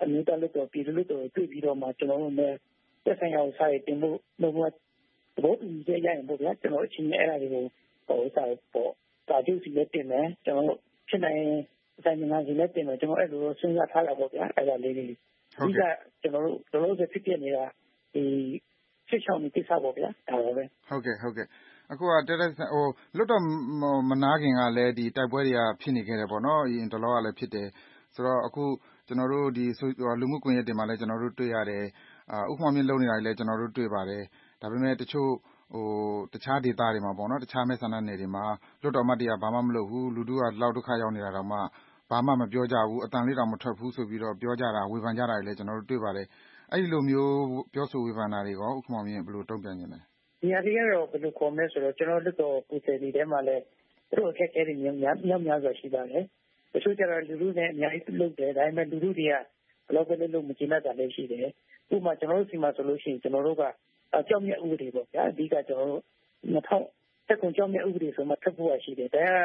Speaker 17: အမျိုးသားလွှတ်တော်ပြည်သူ့လွှတ်တော်တွေ့ပြီးတော့မှကျွန်တော်တို့လည်းသက်ဆိုင်ရာဥစားရတင်ဖို့လုပ်ဖို့သဘောတူညီချက်ရရင်ပေါ့ဗျာကျွန်တော်အချင်းနဲ့အဲ့ဒါတွေကိုဥစားပေါ့ဒါကျုပ်စီလည်းတင်မယ်ကျွန်တော်ဖြစ်နိုင်တိုင်းငါစီလည်းတင်မယ်ကျွန်တော်အဲ့လိုစဉ်းစားထားတာပေါ့ဗျာအဲ့ဒါလေးဒီကကျွန်တော်တို့လောလောဆယ်ဖြစ်နေတာဒီစစ်ဆောင်ကိစ္စပေါ့ဗျာဒါပဲ
Speaker 12: ဟုတ်ကဲ့အခုကတက်လွတ်တော့မနာခင်ကလည်းဒီတိုက်ပွဲတွေကဖြစ်နေခဲ့တယ်ပေါ့နော်အရင်တလောကလည်းဖြစ်တယ်ဆိုတော့အခုကျွန်တော်တို့ဒီလူမှုကွန်ရက်တွေမှာလည်းကျွန်တော်တို့တွေ့ရတယ်ဥပမာမြင့်လုပ်နေတာလည်းကျွန်တော်တို့တွေ့ပါတယ်ဒါပေမဲ့တချို့တခြားဒေသတွေမှာပေါ့နော်တခြားမဲဆန္ဒနယ်တွေမှာလွတ်တော်မတ်တွေကဘာမှမလုပ်ဘူးလူတို့ကလောက်ဒုက္ခရောက်နေတာတော့မှဘာမှမပြောကြဘူးအတန်လေးတောင်မထွက်ဘူးဆိုပြီးတော့ပြောကြတာဝေဖန်ကြတာလည်းကျွန်တော်တို့တွေ့ပါတယ်အဲ့ဒီလိုမျိုးပြောဆိုဝေဖန်တာတွေရောဥပမာမြင့်ဘယ်လိုတုံ့ပြန်နေလဲ
Speaker 17: ဒီအရေးကတော့ဘယ်လိုခေါ်မလဲဆိုတော့ကျွန်တော်တို့တော့ကိုယ်စီထဲမှာလည်းသူတို့အခက်အခဲတွေများစွာရှိပါတယ်တချို့ကျတော့လူလူနဲ့အများကြီးလုပ်တယ်ဒါပေမဲ့လူလူတွေကဘယ်လောက်ပဲလုပ်မကျင်းတတ်တာလည်းရှိတယ်ဥပမာကျွန်တော်တို့စီမှာဆိုလို့ရှိရင်ကျွန်တော်တို့ကကြောက်မြတ်ဥပဒေပေါ့ဗျာအဓိကကျွန်တော်တို့2019ကြောက်မြတ်ဥပဒေဆိုမှထပ်ဖို့ရှိတယ်ဒါ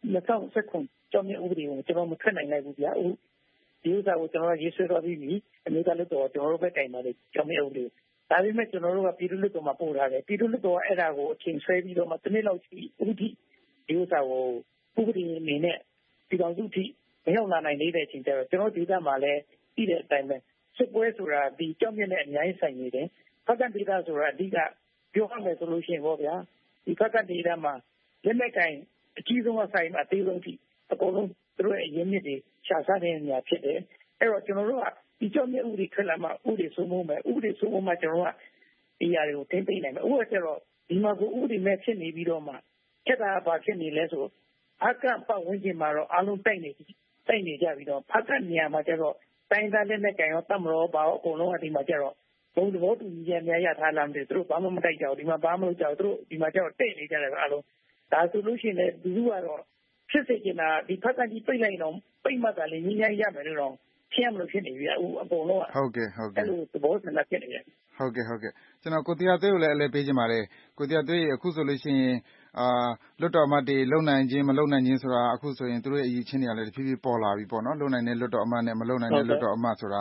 Speaker 17: 2019ကြောက်မြတ်ဥပဒေကိုကျွန်တော်မထွက်နိုင်လိုက်ဘူးဗျာဒီဥစ္စာကိုကျွန်တော်ရေးဆွဲသွားပြီးပြီအမျိုးသားလွှတ်တော်ကျွန်တော်တို့ပဲတိုင်ပါတယ်ကြောက်မြတ်ဥပဒေဒါပေမဲ့ကျွန်တော်တို့ကပြည်သူ့လွှတ်တော်မှာပို့ထားတယ်ပြည်သူ့လွှတ်တော်ကအဲ့ဒါကိုအချိန်ဆွဲပြီးတော့မှတစ်နှစ်လောက်ရှိဥပဒေဒီဥစ္စာကိုဥပဒေအနေနဲ့ပြည်တော်စုထိမရောက်လာနိုင်တဲ့အချိန်ကျတော့ကျွန်တော်ဒေသမှာလည်းပြီးတဲ့အတိုင်းပဲစစ်ပွဲဆိုတာဒီကြောက်မြတ်နဲ့အများကြီးဆိုင်နေတယ်ဖက်ကဒေသဆိုတာအဓိကပြောရမယ်ဆိုလို့ရှိရင်ပေါ့ဗျာဒီဖက်ကဒေသမှာလက်နက်ကင်အကြီးဆုံးအဆိုင်မှာအသေးဆုံးထိအကုန်လုံးသူတို့ရဲ့အရင်းမြစ်တွေရှာစားတဲ့နေရာဖြစ်တယ်အဲ့တော့ကျွန်တော်တို့ကဒီကြောင့်မြဥပဒေထွက်လာမှဥပဒေစိုးမိုးမယ်ဥပဒေစိုးမိုးမှကျွန်တော်ကဒီຢာတွေကိုထိမ့်သိမ့်နိုင်မယ်ဥပဒေကျတော့ဒီမှာကိုဥပဒေမဲ့ဖြစ်နေပြီးတော့မှခက်တာဘာဖြစ်နေလဲဆိုအကပတ်ဝန်းကျင်မှာတော့အလုံးတိုက်နေကြပြီးတော့ဖက်ကနေရာမှာကျတော့တိုင်းသားလက်နဲ့ကင်ရောတတ်မရောပါအကုန်လုံးအဒီမှာကျတော့ဘုံသဘောတူညီချက်များရထားလာတယ်သူတို့ဘာမှမတိုက်ကြဘူးဒီမှာဘာမှမလုပ်ကြဘူးသူတို့ဒီမှာကျတော့တိတ်နေကြတယ်အလုံးဒါဆိုလို့ရှိရင်လည်းလူလူကတော့ဖြစ်စေချင်တာဒီဖက်ကကြီးပြိတ်လိုက်တော့ပြိတ်မှသာလေညဉ့်ရမယ်လို့တော့ဖြစ်ရမလို့ဖြစ်နေပြီအကုန်လုံး
Speaker 12: ဟုတ်ကဲ့
Speaker 17: အဲ့လိုသဘောဆန္ဒဖြစ်နေတယ်
Speaker 12: ဟုတ်ကဲ့ကျွန်တော်ကိုတရားသွေးကိုလည်းအလဲပေးချင်ပါတယ်ကိုတရားသွေးအခုဆိုလို့ရှိရင်လွတ်တော်အမတ်တွေလုံနိုင်ခြင်းမလုံနိုင်ခြင်းဆိုတာအခုဆိုရင်သူတို့ရဲ့အရေးချင်းတွေကလည်းတဖြည်းဖြည်းပေါ်လာပြီပေါ့နော်လုံနိုင်တဲ့လွတ်တော်အမတ်နဲ့မလုံနိုင်တဲ့လွတ်တော်အမတ်ဆိုတာ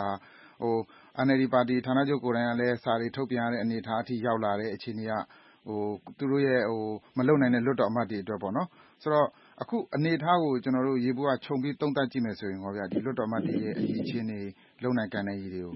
Speaker 12: NLD ပါတီဌာနချုပ်ကိုယ်တိုင်ကလည်းစာတွေထုတ်ပြန်ရတဲ့အနေအထားအထိရောက်လာတဲ့အခြေအနေကသူတို့ရဲ့မလုံနိုင်တဲ့လွတ်တော်အမတ်တွေအတွက်ပေါ့နော်ဆိုတော့အခုအနေအထားကိုကျွန်တော်တို့ရေဘူးကခြုံပြီးသုံးသပ်ကြည့်မယ်ဆိုရင်ဟောဗျာဒီလွတ်တော်အမတ်တွေရဲ့အရေးချင်းတွေလုံနိုင်ကန်တဲ့ရေးတွေကို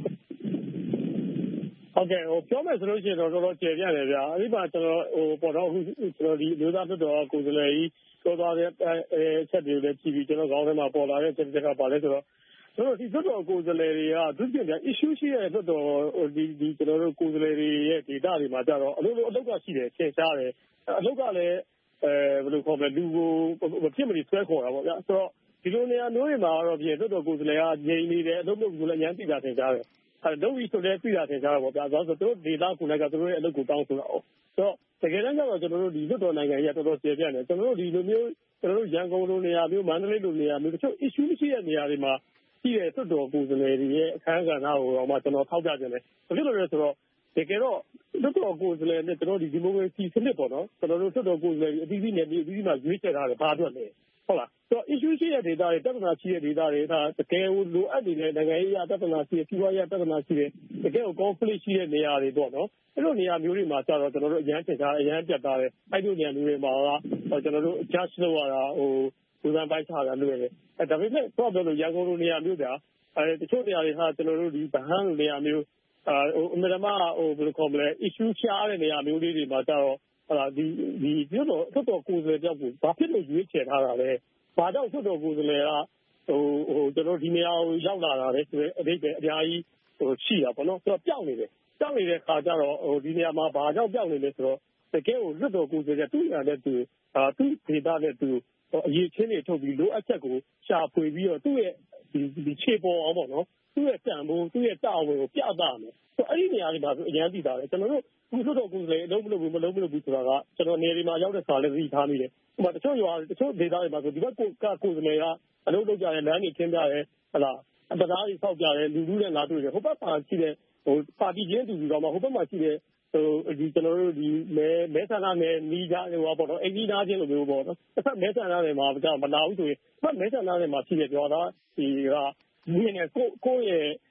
Speaker 19: ဟုတ်ကဲ့ပြောမယ်ဆိုလို့ရှိရင်တော့တော်တော်ကျေပြရတယ်ဗျာအဲ့ဒီမှာကျွန်တော်ပေါ်တော့အခုကျွန်တော်ဒီမျိုးသားလွှတ်တော်ကိုယ်စားလှယ်ကြီးပြောသွားတဲ့အချက်တွေလည်းကြည့်ပြီးကျွန်တော်ခေါင်းထဲမှာပေါ်လာတဲ့ချက်ကပါလဲဆိုတော့ကျွန်တော်ဒီလွှတ်တော်ကိုယ်စားလှယ်တွေကသူပြင်ပြ issue ရှိတဲ့လွှတ်တော်ဒီကျွန်တော်တို့ကိုယ်စားလှယ်တွေရဲ့ data တွေမှာကြတော့အလုပ်ကရှိတယ်သင်ရှားတယ်အလုပ်ကလည်းဘယ်လိုခေါ်မလဲလူကိုမဖြစ်မနေဆွဲခေါ်တာပေါ့ဗျာဆိုတော့ဒီလိုနေရာမျိုးတွေမှာတော့ပြင်လွှတ်တော်ကိုယ်စားလှယ်ကငြိမ်နေတယ်အလုပ်လုပ်လို့လည်းအများသိတာသင်ရှားတယ်လုပ်ပြီးဆိုလည်းသိတာသင်ရှားတယ်ပေါ့ဗျာဆိုတော့သူတို့ data ကိုလည်းကသူတို့ရဲ့အလုပ်ကိုတောင်းဆိုတာ哦ဆိုတော့တကယ်တမ်းကျတော့ကျွန်တော်တို့ဒီလွှတ်တော်နိုင်ငံကြီးကတော်တော်ကျေပြန့်တယ်ကျွန်တော်တို့ဒီလိုမျိုးကျွန်တော်တို့ရန်ကုန်လိုနေရာမျိုးမန္တလေးလိုနေရာမျိုးတချို့ issue ရှိတဲ့နေရာတွေမှာရှိတဲ့လွှတ်တော်ကိုယ်စားလှယ်တွေရဲ့အခမ်းအနားကိုတော့မှကျွန်တော်ထောက်ပြခြင်းတယ်ဘာဖြစ်လို့လဲဆိုတော့တကယ်တော့လွှတ်တော်ကိုယ်စားလှယ်နဲ့ကျွန်တော်ဒီဒီမိုကရေစီစနစ်ပေါ့နော်ကျွန်တော်တို့လွှတ်တော်ကိုယ်စားလှယ်အသီးသီးနဲ့အသီးသီးမှာရွေးချယ်ထားတယ်ဘာအတွက်လဲဟုတ်လားဆိုတော့ issue ရှိတဲ့ data တွေပြဿနာရှိတဲ့ data တွေဒါတကယ်ကိုလိုအပ်နေတဲ့နိုင်ငံရေးအပြဿနာရှိတဲ့စီးပွားရေးပြဿနာရှိတဲ့တကယ်ကို conflict ရှိတဲ့နေရာတွေပေါ့နော်အဲ့လိုနေရာမျိုးတွေမှာကျတော့ကျွန်တော်တို့အရန်ထင်ထားအရန်ပြတ်သားတယ်အဲ့လိုနေရာမျိုးတွေမှာကျွန်တော်တို့ adjust လုပ်ရတာဝေဖန်ပိုင်းခြားတာလွယ်တယ်ဒါပေမဲ့တော့ပြောလို့ရန်ကုန်လိုနေရာမျိုးဗျာတချို့နေရာတွေဟာကျွန်တော်တို့ဒီဗဟန်းလိုနေရာမျိုးအမေရိကန်ဘယ်လိုခေါ်မလဲ issue ရှားတဲ့နေရာမျိုးလေးတွေမှာကျတော့ဟုတ်လားဒီလွှတ်တော်ကိုယ်စားလှယ်ပြောက်ကိုဘာဖြစ်လို့ရွေးချယ်ထားတာလဲဘာကြောင့်လွှတ်တော်ကိုယ်စားလှယ်ကကျွန်တော်ဒီနေရာကိုရောက်လာတာလဲဆိုတော့အဓိပ္ပာယ်အများကြီးရှိတာပေါ့နော်ဆိုတော့ပြောက်နေတယ်ပြောက်နေတဲ့ခါကျတော့ဒီနေရာမှာဘာကြောင့်ပြောက်နေလဲဆိုတော့တကယ်ကိုလွှတ်တော်ကိုယ်စားလှယ်သူ့နေရာနဲ့သူသူ့ဒေသနဲ့သူအရေးချင်းတွေထုတ်ပြီးလိုအပ်ချက်ကိုရှာဖွေပြီးတော့သူ့ရဲ့ဒီခြေပေါ်အောင်ပေါ့နော်သူ့ရဲ့တန်ဖိုးသူ့ရဲ့တာဝန်ကိုပြသမယ်ဆိုအဲ့ဒီနေရာတွေမှာအရန်သိတာလေကျွန်တော်တို့ခုလွှတ်တော်ကိုယ်စားလှယ်အလုပ်မလုပ်ဘူးဆိုတာကကျွန်တော်နေရာမှာရောက်တဲ့စာလည်းသိထားမိတယ်ဥပမာတချို့ရွာတချို့ဒေသတွေမှာဆိုဒီဘက်ကိုယ်စားလှယ်ကအလုပ်လုပ်ကြတယ်လမ်းတွေခင်းကြတယ်ဟလာအပသားတွေဆောက်ကြတယ်လူနဲ့လာတွေ့တယ်ဟိုဘက်မှာရှိတဲ့ပါတီချင်းတူတော့မှဟိုဘက်မှာရှိတဲ့ဒီကျွန်တော်တို့ဒီမဲဆန္ဒနယ်နီးကြပေါ့နော်အင်ဂျီနာချင်းလိုမျိုးပေါ့နော်တစ်ဖက်မဲဆန္ဒနယ်မှာမလာဘူးဆိုရင်တစ်ဖက်မဲဆန္ဒနယ်မှာရှိတဲ့ကြွားသားဒီကမြင်နေကိုယ့်ရဲ့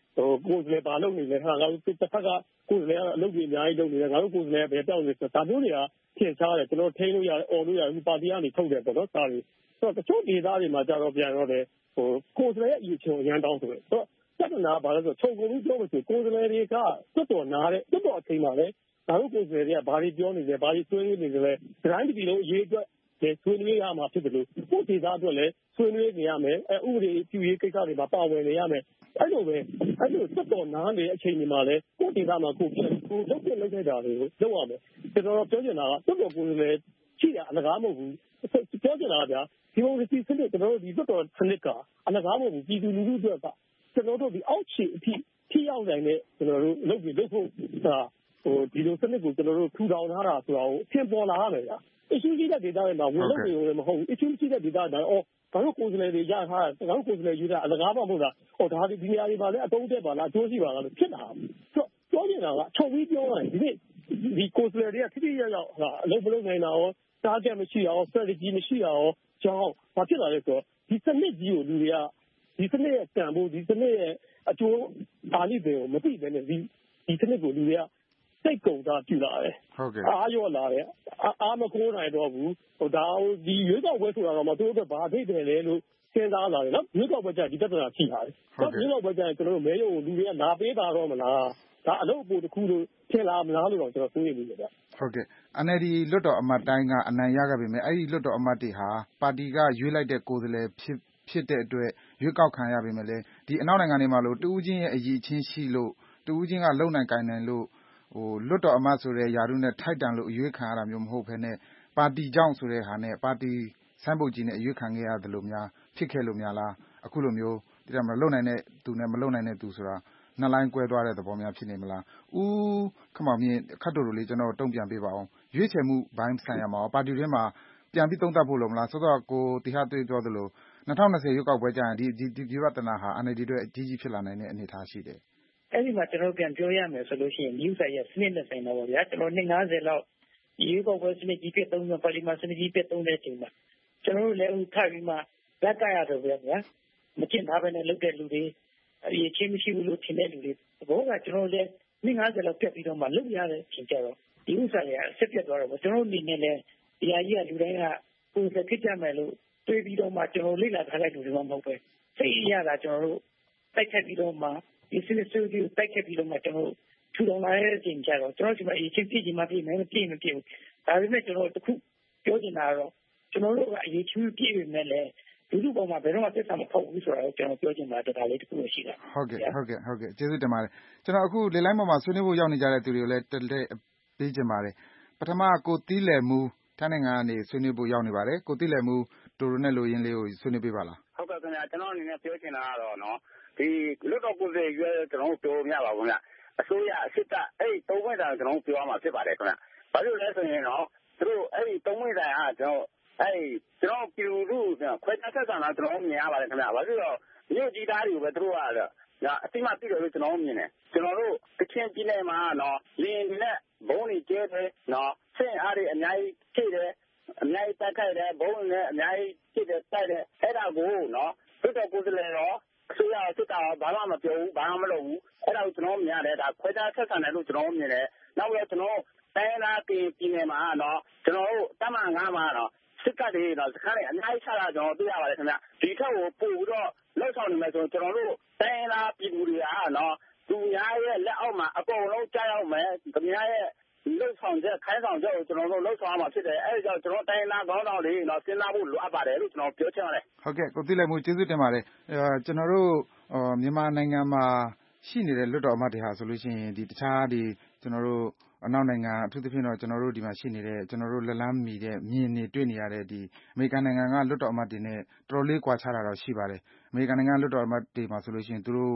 Speaker 19: ကိုယ်စားလှယ်ဘာလုပ်နေလဲဟာငါတို့တစ်ဖက်ကကိုယ်စားလှယ်ကအလုပ်ကြီးအများကြီးလုပ်နေတယ်ငါတို့ကိုယ်စားလှယ်ကဘယ်ပြောင်းနေလဲဒါမျိုးတွေကထင်ရှားတယ်ကျွန်တော်ထိန်းလို့ရတယ်អော်လို့ရတယ်ပါတီကနေထုတ်တယ်ပေါ့နော်ဒါတွေဆိုတော့တချို့ဒေသတွေမှာကြတော့ပြန်တော့တယ်ကိုယ်စားလှယ်ရဲ့အရေးချင်းအရန်တောင်းဆိုတယ်ဆိုတော့ပြဿနာဘာလဲဆိုတော့ခြုံကုန်ပြီးပြောလို့ဆိုကိုယ်စားလှယ်တွေကတွတ်တော်နားတဲ့တွတ်တော်အချိန်မှာလည်းငါတို့ကိုယ်စားလှယ်တွေကဘာတွေပြောနေလဲဘာတွေဆွေးနွေးနေလဲတိုင်းပြည်လုံးအရေးအတွက်ဆွေးနွေးရမှာဖြစ်တယ်လို့ကိုယ်ဒေသအတွက်လည်းဆွေးနွေးနေရမယ်ဥပဒေပြုရေးကိစ္စတွေမှာပါဝင်နေရမယ်အဲ့လိုတွတ်တော်နားနေတဲ့အချိန်တွေမှာလည်းကိုယ်ဒေသမှာကိုလုပ်ခဲ့တာတွေကိုလုပ်ရမယ်ကျွန်တော်ပြောချင်တာကတွတ်တော်ကိုယ်စားလှယ်ရှိတာအလကားမဟုတ်ဘူးပြောချင်တာကဗျာဒီမိုကရေစီစနစ်ကျွန်တော်တို့ဒီတွတ်တော်စနစ်ကအလကားမဟုတ်ဘူးပြည်သူလူထုအတွက်ကကျွန်တော်တို့ဒီအောက်ခြေအထိထိရောက်နိုင်တဲ့ကျွန်တော်တို့လုပ်ဖို့ဒီလိုစနစ်ကိုကျွန်တော်တို့ထူထောင်ထားတာဆိုတာကိုအထင်ပေါ်လာရမယ်ဗျာissue ရှိတဲ့ဒေသတွေမှာဝင်လို့နေမဟုတ်ဘူး issue ရှိတဲ့ဒေသတွေမှာဘာလို့ကိုယ်စားလှယ်တွေရထားတာဘာလို့ကိုယ်စားလှယ်ယူတာအလကားမဟုတ်လားဒါဒီနေရာတွေမှာလည်းအတုံးတက်ပါလားအကျိုးရှိပါလားလို့ဖြစ်တာပြောနေတာကချုပ်ပြီးပြောရင်ဒီကိုယ်စားလှယ်တွေကထိထိရောက်ရောက်အလုပ်မလုပ်နိုင်တာရော target မရှိတာရော strategy မရှိတာရောကြောင့်ဘာဖြစ်လာလဲဆိုတော့ဒီစနစ်ကြီးကိုလူတွေကဒီစနစ်ရဲ့တန်ဖိုးဒီစနစ်ရဲ့အကျိုးအားနည်းတွေကိုမသိဘဲနဲ့ဒီစနစ်ကိုလူတွေကစိတ်ကုန်တာပြလာတယ်အားရောလာတယ်အားမကိုးနိုင်တော့ဘူးဒါဒီရွေးကောက်ပွဲဆိုတာတော့မသူတို့ဘာသိတယ်လဲလို့စဉ်းစားလာတယ်နော်ရွေးကောက်ပွဲကြဒီပြဿနာရှိတာတယ်ရွေးကောက်ပွဲကြကျွန်တော်တို့မဲရုံကိုလူတွေကလာပေးတာတော့မလားဒါအလုပ်အပိုတစ်ခုလို့ထင်လာမလားလို့တော့ကျွန်တော်တွေးနေတယ်ဗျ
Speaker 12: ဟုတ်ကဲ့ NLD လွှတ်တော်အမတ်တိုင်းကအနိုင်ရခဲ့ပေမဲ့အဲ့ဒီလွှတ်တော်အမတ်တွေဟာပါတီကရွေးလိုက်တဲ့ကိုယ်စားလှယ်ဖြစ်တဲ့အတွက်ရွေးကောက်ခံရပေမဲ့လည်းဒီအနောက်နိုင်ငံတွေမှာလို့တဦးချင်းရဲ့အရေးချင်းရှိလို့တဦးချင်းကလုံနိုင်ကိုင်နိုင်လို့လွတ်တော်အမတ်ဆိုတဲ့ယာရုနဲ့ထိုက်တန်လို့အရွေးခံရတာမျိုးမဟုတ်ဘဲနဲ့ပါတီကြောင့်ဆိုတဲ့ဟာနဲ့ပါတီဆိုင်းဘုတ်ကြီးနဲ့အရွေးခံခဲ့ရတယ်လို့များဖြစ်ခဲ့လို့များလားအခုလိုမျိုးဒီမှာလုံနိုင်တဲ့သူနဲ့မလုံနိုင်တဲ့သူဆိုတာနှစ်လိုင်းကွဲသွားတဲ့သဘောများဖြစ်နေမလားဦးခမောင်မြင့်ခတ်တူတူလေးကျွန်တော်တုံ့ပြန်ပေးပါအောင်ရွေးချယ်မှုဘိုင်းဆိုင်ရာမှာပါတီတွင်းမှာပြန်ပြီးသုံးသပ်ဖို့လို့မလားစောစောကိုတီဟာတွေးပြောသလို2020ရွေးကောက်ပွဲကျရင်ဒီဝတ္တနာဟာ NLD အတွက်အကြီးကြီးဖြစ်လာနိုင်တဲ့အနေအထားရှိတယ်
Speaker 17: အဲ့ဒီမှာကျွန်တော်ပြန်ပြောရမယ်ဆိုလို့ရှိရင် news ရဲ့စနစ်နဲ့ဆိုင်တော့ဗျာကျွန်တော်250လောက်ရေကောက်ပွဲစနစ်ကြီးပြသုံးပါလီမာစနစ်ကြီးပြသုံးတဲ့အချိန်မှာကျွန်တော်တို့လည်းဦးထပ်ပြီးမှလက်ကရတော့ဗျာမကျင့်ထားဘဲနဲ့လုပ်တဲ့လူတွေအရေးချင်းမရှိဘူးလို့ထင်တဲ့လူတွေဘောကကျွန်တော်လည်း250လောက်ပြတ်ပြီးတော့မှလုပ်ရတဲ့အချိန်ကျတော့ဒီဥစ္စာတွေကဆက်ပြတ်သွားတော့ကျွန်တော်အနေနဲ့လည်းဒီအကြီးကလူတိုင်းကကိုယ်စဖြစ်ကြမယ်လို့တွေးပြီးတော့မှကျွန်တော်လေ့လာထားတဲ့လူတွေမှမဟုတ်ပဲစိတ်ရတာကျွန်တော်တို့တိုက်ခတ်ပြီးတော့မှဒီစနစ်စုကြီးတိုက်ခတ်ပြီးတော့မှကျွန်တော်ထူထောင်လာတဲ့အချိန်ကျတော့ကျွန်တော်ဒီမှာအရေးချင်းပြည့်ချင်မှပြည့်မယ်မပြည့်မပြည့်ဘူးဒါပေမဲ့ကျွန်တော်တခုပြောချင်တာကတော့ကျွန်တော်တို့ကအရေးချင်းပြည့်ပေမဲ့လည်းလူလူပေါ်မှာဘယ်တော့မှသက်သာမပေါ့ဘူးဆိုတာကိုကျွန်တော်ပြောချင်ပါတယ်ဒါလေးတခုရှိတာ
Speaker 12: ဟုတ်ကဲ့ကျေးဇူးတင်ပါတယ်ကျွန်တော်အခုလေလိုင်းပေါ်မှာဆွေးနွေးဖို့ရောက်နေကြတဲ့သူတွေကိုလည်းတက်လက်ပေးချင်ပါတယ်ပထမကိုတီးလယ်မူထိုင်းနိုင်ငံကနေဆွေးနွေးဖို့ရောက်နေပါတယ်ကိုတီးလယ်မူတိုရိုနဲ့လိုရင်းလေးကိုဆွေးနွေးပေးပါလား
Speaker 20: ဟုတ်ကဲ့ခင်ဗျာကျွန်တော်အနေနဲ့ပြောချင်တာကတော့နော်ဒီလွတ်တော်ကိုယ်စားရွေးကျွန်တော်တို့ပြောရပါဘူးခင်ဗျာအစိုးရအစစ်တပ်အဲ့သုံးမိတာကျွန်တော်ပြောရမှာဖြစ်ပါတယ်ခင်ဗျာဘာလို့လဲဆိုရင်တော့သူတို့အဲ့သုံးမိတာကကျွန်တော်ပြည်သူခွဲခြားဆက်ဆံတာကျွန်တော်မြင်ရပါတယ်ခင်ဗျာဘာလို့လဲမြို့ကြီးသားတွေကိုပဲသူတို့ကအတိမပြည့်တယ်လို့ကျွန်တော်မြင်တယ်ကျွန်တော်တို့ကချင်ပြည်နယ်မှာနော်လင်းနဲ့ဘုံတွေကျဲတယ်နော်ဆင့်အားတွေအများကြီးဖြည့်တယ်အများကြီးတက်ခိုက်တယ်ဘုံနဲ့အများကြီးဖြည့်တယ်တိုက်တယ်အဲ့ဒါကိုနော်လွတ်တော်ကိုယ်စားလှယ်ရောအစိုးရစစ်တပ်ဘာမှမပြောဘူးဘာမှမလုပ်ဘူးအဲ့ဒါကိုကျွန်တော်မြင်ရတယ်ဒါခွဲခြားဆက်ဆံတယ်လို့ကျွန်တော်မြင်တယ်နောက်ပြီးတော့ကျွန်တော်တိုင်းလာပြည်နယ်မှာနော်ကျွန်တော်တို့တမန်9မှာနော်စစ်ကတွေတော့စခန်းတွေအများကြီးချတာကျွန်တော်တွေ့ရပါတယ်ခင်ဗျဒီထက်ကိုပို့ပြီးတော့လောက်ဆောင်နေမယ်ဆိုကျွန်တော်တို့တိုင်းလာပြည်သူတွေကနော်သူများရဲ့လက်အောက်မှာအကုန်လုံးကြားရောက်မယ်သူများရဲ့လှုပ်ဆောင်ချက်ခိုင်းဆောင်ချက်ကိုကျွန်တော်တို့လှုပ်ဆောင်ရမှာဖြစ်တယ်အဲဒါကြောင့်ကျွန်တော်တိုင်းလာခေါင်းဆောင်တွေတော့စဉ်းစားဖို့လိုအပ်ပါတယ်လို့ကျွန်တော်ပြောချင်ပါတယ်
Speaker 12: ဟုတ်ကဲ့ကိုသိလိုက်မှုကျေးဇူးတင်ပါတယ်ကျွန်တော်တို့မြန်မာနိုင်ငံမှာရှိနေတဲ့လွတ်တော်အမတ်တွေဟာဆိုလို့ရှိရင်ဒီတခြားဒီကျွန်တော်တို့အနောက်နိုင်ငံအထူးသဖြင့်တော့ကျွန်တော်တို့ဒီမှာရှိနေတဲ့ကျွန်တော်တို့လက်လန်းမီတဲ့မြင်နေတွေ့နေရတဲ့ဒီအမေရိကန်နိုင်ငံကလွတ်တော်အမတ်တွေနဲ့တော်တော်လေးကွာခြားတာတော့ရှိပါတယ်အမေရိကန်နိုင်ငံလွတ်တော်အမတ်တွေမှာဆိုလို့ရှိရင်သူတို့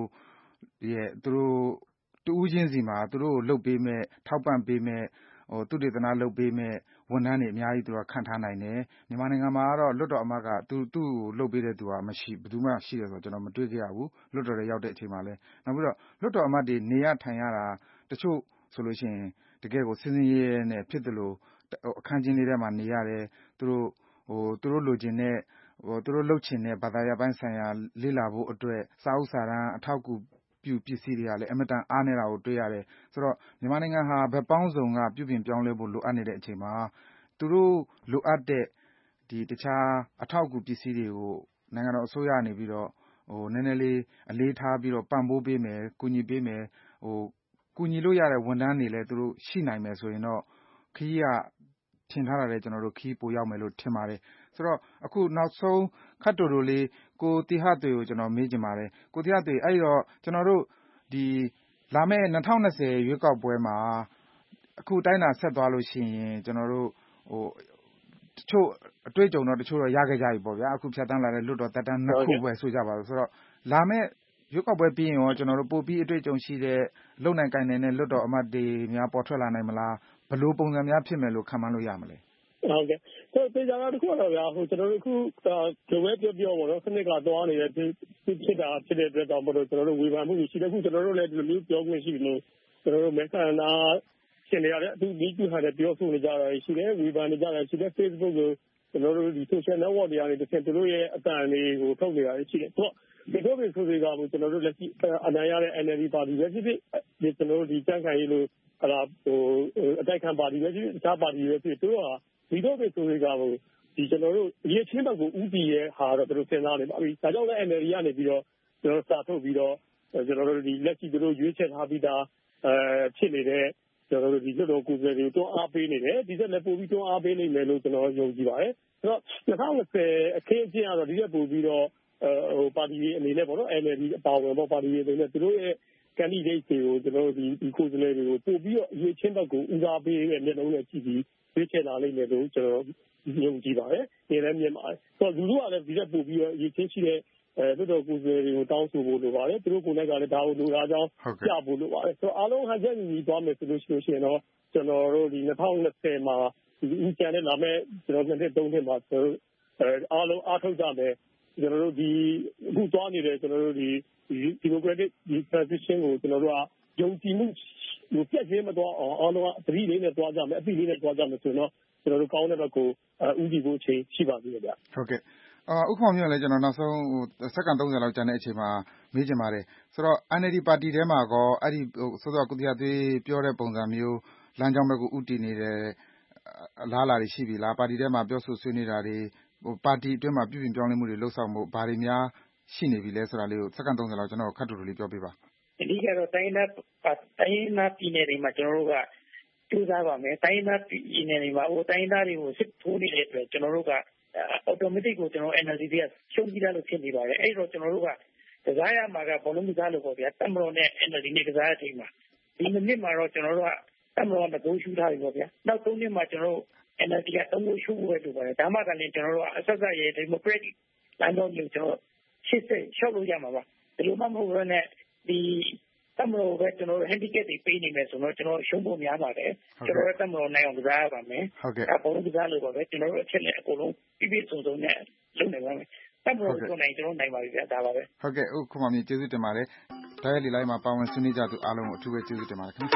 Speaker 12: တူးချင်းစီမှာသူတို့ကိုလှုပ်ပေးမဲ့ထောက်ပံ့ပေးမဲ့သူတေသနာလှုပ်ပေးမဲ့ဝန်ထမ်းတွေအများကြီးသူကခန့်ထားနိုင်တယ်မြန်မာနိုင်ငံမှာကတော့လွတ်တော်အမတ်ကသူ့ကိုလှုပ်ပေးတဲ့သူကမရှိဘယ်သူမှရှိတယ်ဆိုတော့ကျွန်တော်မတွေ့ခဲ့ရဘူးလွတ်တော်တွေရောက်တဲ့အချိန်မှာလဲနောက်ပြီးတော့လွတ်တော်အမတ်တွေနေရထိုင်ရတာတချို့ဆိုလို့ရှိရင်တကယ်ကိုစင်းစင်းရဲရဲနဲ့ဖြစ်တယ်လို့အခန်းချင်းလေးထဲမှာနေရတယ်သူတို့လိုချင်တဲ့သူတို့လှုပ်ချင်တဲ့ဘာသာရပ်ပိုင်းဆိုင်ရာလေ့လာဖို့အတွက်စာအုပ်စာတမ်းအထောက်အကူ
Speaker 21: ပြုပစ္စည်းတွေကလည်းအင်မတန်အားနည်းတာကိုတွေ့ရတယ်ဆိုတော့မြန်မာနိုင်ငံဟာဘက်ပေါင်းစုံကပြုပြင်ပြောင်းလဲဖို့လိုအပ်နေတဲ့အချိန်မှာသူတို့လိုအပ်တဲ့တခြားအထောက်အကူပစ္စည်းတွေကိုနိုင်ငံတော်အစိုးရကနေပြီးတော့နည်းနည်းလေးအလေးထားပြီးတော့ပံ့ပိုးပေးမယ်ကူညီပေးမယ်ကူညီလို့ရတဲ့ဝန်ထမ်းတွေလည်းသူတို့ရှိနိုင်မယ်ဆိုရင်တော့ခရီးကထင်ထားတာလည်းခရီးပိုရောက်မယ်လို့ထင်ပါတယ်ဆိုတော့အခုနောက်ဆုံးခပ်တိုတိုလေးကိုသီဟသွေကိုမေးချင်ပါတယ်ကိုသီဟသွေအဲ့တော့လာမယ့်2020ရွေးကောက်ပွဲမှာအခုတိုင်းတာဆက်သွားလို့ရှိရင်တချို့အတွေ့အကြုံတော့တချို့တော့ရခဲ့ကြပြီပေါ့ဗျာအခုဖြတ်တန်းလာတဲ့လွှတ်တော်သက်တမ်း2ခုပဲဆိုကြပါစို့ဆိုတော့လာမယ့်ရွေးကောက်ပွဲပြီးရင်ရောပိုပြီးအတွေ့အကြုံရှိတဲ့လုပ်နိုင်ကိုင်နိုင်တဲ့လွှတ်တော်အမတ်တွေများပေါ်ထွက်လာနိုင်မလားဘယ်လိုပုံစံများဖြစ်မယ်လို့ခန့်မှန်းလို့ရမလဲ
Speaker 19: ဟုတ်ကဲ့သေချာတာတခုတော့ဗျာကျွန်တော်တို့အခုဒီဝက်ပြောပေါ့နော်စနစ်ကသွားနေတဲ့ဖြစ်တဲ့အတွက်တော့ကျွန်တော်တို့ဝေဖန်မှုရှိတယ်အခုကျွန်တော်တို့လည်းဒီလိုမျိုးပြောခွင့်ရှိလို့ကျွန်တော်တို့မဲဆန္ဒရှင်တွေရတယ်အခုဒီကူဟာလည်းပြောဆိုနေကြတာရှိတယ်ဝေဖန်နေကြတာရှိတယ် Facebook ကိုကျွန်တော်တို့ဒီ social network တွေကနေတစ်ချက်သူတို့ရဲ့အတန်တွေကိုထုတ်နေတာရှိတယ်ဒီတော့ဒီဆိုတွေကကျွန်တော်တို့လက်ရှိအနိုင်ရတဲ့ NLD ပါတီပဲဖြစ်ဖြစ်ကျွန်တော်တို့ဒီတန်းခိုင်ရေးလို့အတိုက်ခံပါတီပဲဖြစ်ဖြစ်တခြားပါတီပဲဖြစ်သူတို့ကဒီတော့ဒီဆိုတွေကကျွန်တော်တို့ရေချင်းဘက်ကိုဥတီရဲ့ဟာတော့သူတို့စဉ်းစားနေပါပြီဒါကြောင့်လည်း NLD ကနေပြီးတော့ကျွန်တော်စာထုတ်ပြီးတော့ကျွန်တော်တို့ဒီလက်ရှိသူတို့ရွေးချယ်ထားပြီးသားဖြစ်နေတဲ့ကျွန်တော်တို့ဒီလွှတ်တော်ကိုယ်စားလှယ်တွေကိုတွန်းအားပေးနေတယ်ဒီဆက်လည်းပို့ပြီးတွန်းအားပေးနိုင်မယ်လို့ကျွန်တော်ယုံကြည်ပါတယ်ဆိုတော့2020အခင်းအကျင်းကတော့ဒီရက်ပို့ပြီးတော့ပါတီအနေနဲ့ပေါ့နော် NLD အပါအဝင်ပေါ့ပါတီအနေနဲ့သူတို့ရဲ့ candidate တွေကိုကျွန်တော်တို့ဒီကိုယ်စားလှယ်တွေကိုပို့ပြီးတော့အရေးချင်းဘက်ကိုဦးစားပေးတဲ့မျက်နှာနဲ့ကြည့်ပြီးရွေးချယ်လာနိုင်မယ်လို့ကျွန်တော်ယုံကြည်ပါတယ်ဒီလည်းမြင်ပါတယ်ဆိုတော့လူတို့ကလည်းဒီရက်ပို့ပြီးတော့အရေးချင်းရှိတဲ့လွှတ်တော်ကိုယ်စားလှယ်တွေကိုတောင်းဆိုဖို့လိုပါတယ်သူတို့ကိုယ်နဲ့ကလည်းဒါကိုလိုလားကြောင်းပြဖို့လိုပါတယ်ဆိုတော့အားလုံးဟန်ချက်ညီသွားမယ်ဆိုလို့ရှိရင်တော့ကျွန်တော်တို့ဒီ2020မှာဒီဦးကျန်တဲ့လာမဲ့ကျွန်တော်နှစ်3နှစ်မှာကျွန်တော်အားလုံးအားထုတ်ကြမယ်ကျွန်တော်တို့ဒီအခုသွားနေတဲ့ကျွန်တော်တို့ဒီ democratic transition ကိုကျွန်တော်တို့ကယုံကြည်မှုပြည့်စုံမသွားအောင်အားလုံးကသတိလေးနဲ့သွားကြမယ်အသိလေးနဲ့သွားကြမယ်ဆိုတော့ကျွန်တော်တို့ကောင်းတဲ့ဘက်ကိုဦးတည်ဖို့ချိန်ရှိပါသေးတယ်ဗျ
Speaker 21: ဟုတ်ကဲ့ဥက္ကဋ္ဌမျိုးလည်းကျွန်တော်နောက်ဆုံးစက္ကန့်30လောက်ကြာတဲ့အချိန်မှာမေးချင်ပါတယ်ဆိုတော့ NLD ပါတီထဲမှာကောအဲ့ဒီဆိုတော့ကုသရသေးပြောတဲ့ပုံစံမျိုးလမ်းကြောင်းဘက်ကိုဦးတည်နေတယ်အလားအလာတွေရှိပြီလားပါတီထဲမှာပြောဆိုဆွေးနွေးတာတွေပါတီအတွင်းမှာပြုပြင်ပြောင်းလဲမှုတွေလှုပ်ဆောင်ဖို့ဘာတွေများရှိနေပြီလဲဆိုတာလေးကိုစက္ကန့်30လောက်ကျွန်တော်ခတ်တူတူလေးပြောပြပါ
Speaker 17: အဓိကတော့တိုင်းနာပြည်နယ်တွေမှာကျွန်တော်တို့ကကြိုးစားပါမယ်တိုင်းနာပြည်နယ်တွေမှာတိုင်းသားတွေကိုစစ်ထိုးနေတဲ့အတွက်ကျွန်တော်တို့ကautomatic ကိုကျွန်တော် NLD ကရှုံးပြီးသားလို့ဖြစ်နေပါတယ်အဲ့တော့ကျွန်တော်တို့ကကစားရမှာကဘောလုံးကစားလို့ပေါ့ဗျာတမတော်နဲ့ NLD နဲ့ကစားတဲ့အချိန်မှာဒီမိနစ်မှာတော့ကျွန်တော်တို့ကတမတော်ကဂိုးရှူထားပြီပေါ့ဗျာနောက်3နှစ်မှာကျွန်တော်တို့ NLD က3ဂိုးရှူဖို့ပဲလုပ်ပါတယ်ဒါမှလည်းကျွန်တော်တို့အဆက်ဆက်ရဲ့ democratic လမ်းကြောင်းကိုကျွန်တော်ရှောက်လို့ရမှာပါဒီလိုမှမဟုတ်ဘဲနဲ့ဒီတမတော်ပဲကျွန်တော်တို့ handicap တွေပေးနေမယ်ဆိုတော့ကျွန်တော်ရှုံးဖို့များပါတယ်ကျွန်တော်တို့တမတော်နိုင်အောင်ကစားရပါမယ်
Speaker 21: ဟုတ်ကဲ့
Speaker 17: အပေါ်ကစားလို့ပါပဲကျွန်တော်တို့အချက်နဲ့အကုန်လုံးပြည့်စုံစုံနဲ့လုပ်နိုင်ပါမယ်တမတော်ကိုနိုင်ကျွန်တော်နိုင်ပါပြီဗျာဒါပါပဲ
Speaker 21: ဟုတ်ကဲ့ဥက္ကဋ္ဌမကြီးကျေးဇူးတင်ပါတယ်ဒါရဲ့လေလိုက်မှာပါဝင်ဆွေးနွေးကြသူအားလုံးကိုအထူးပဲကျေးဇူးတင်ပါတယ်ခင်ဗျ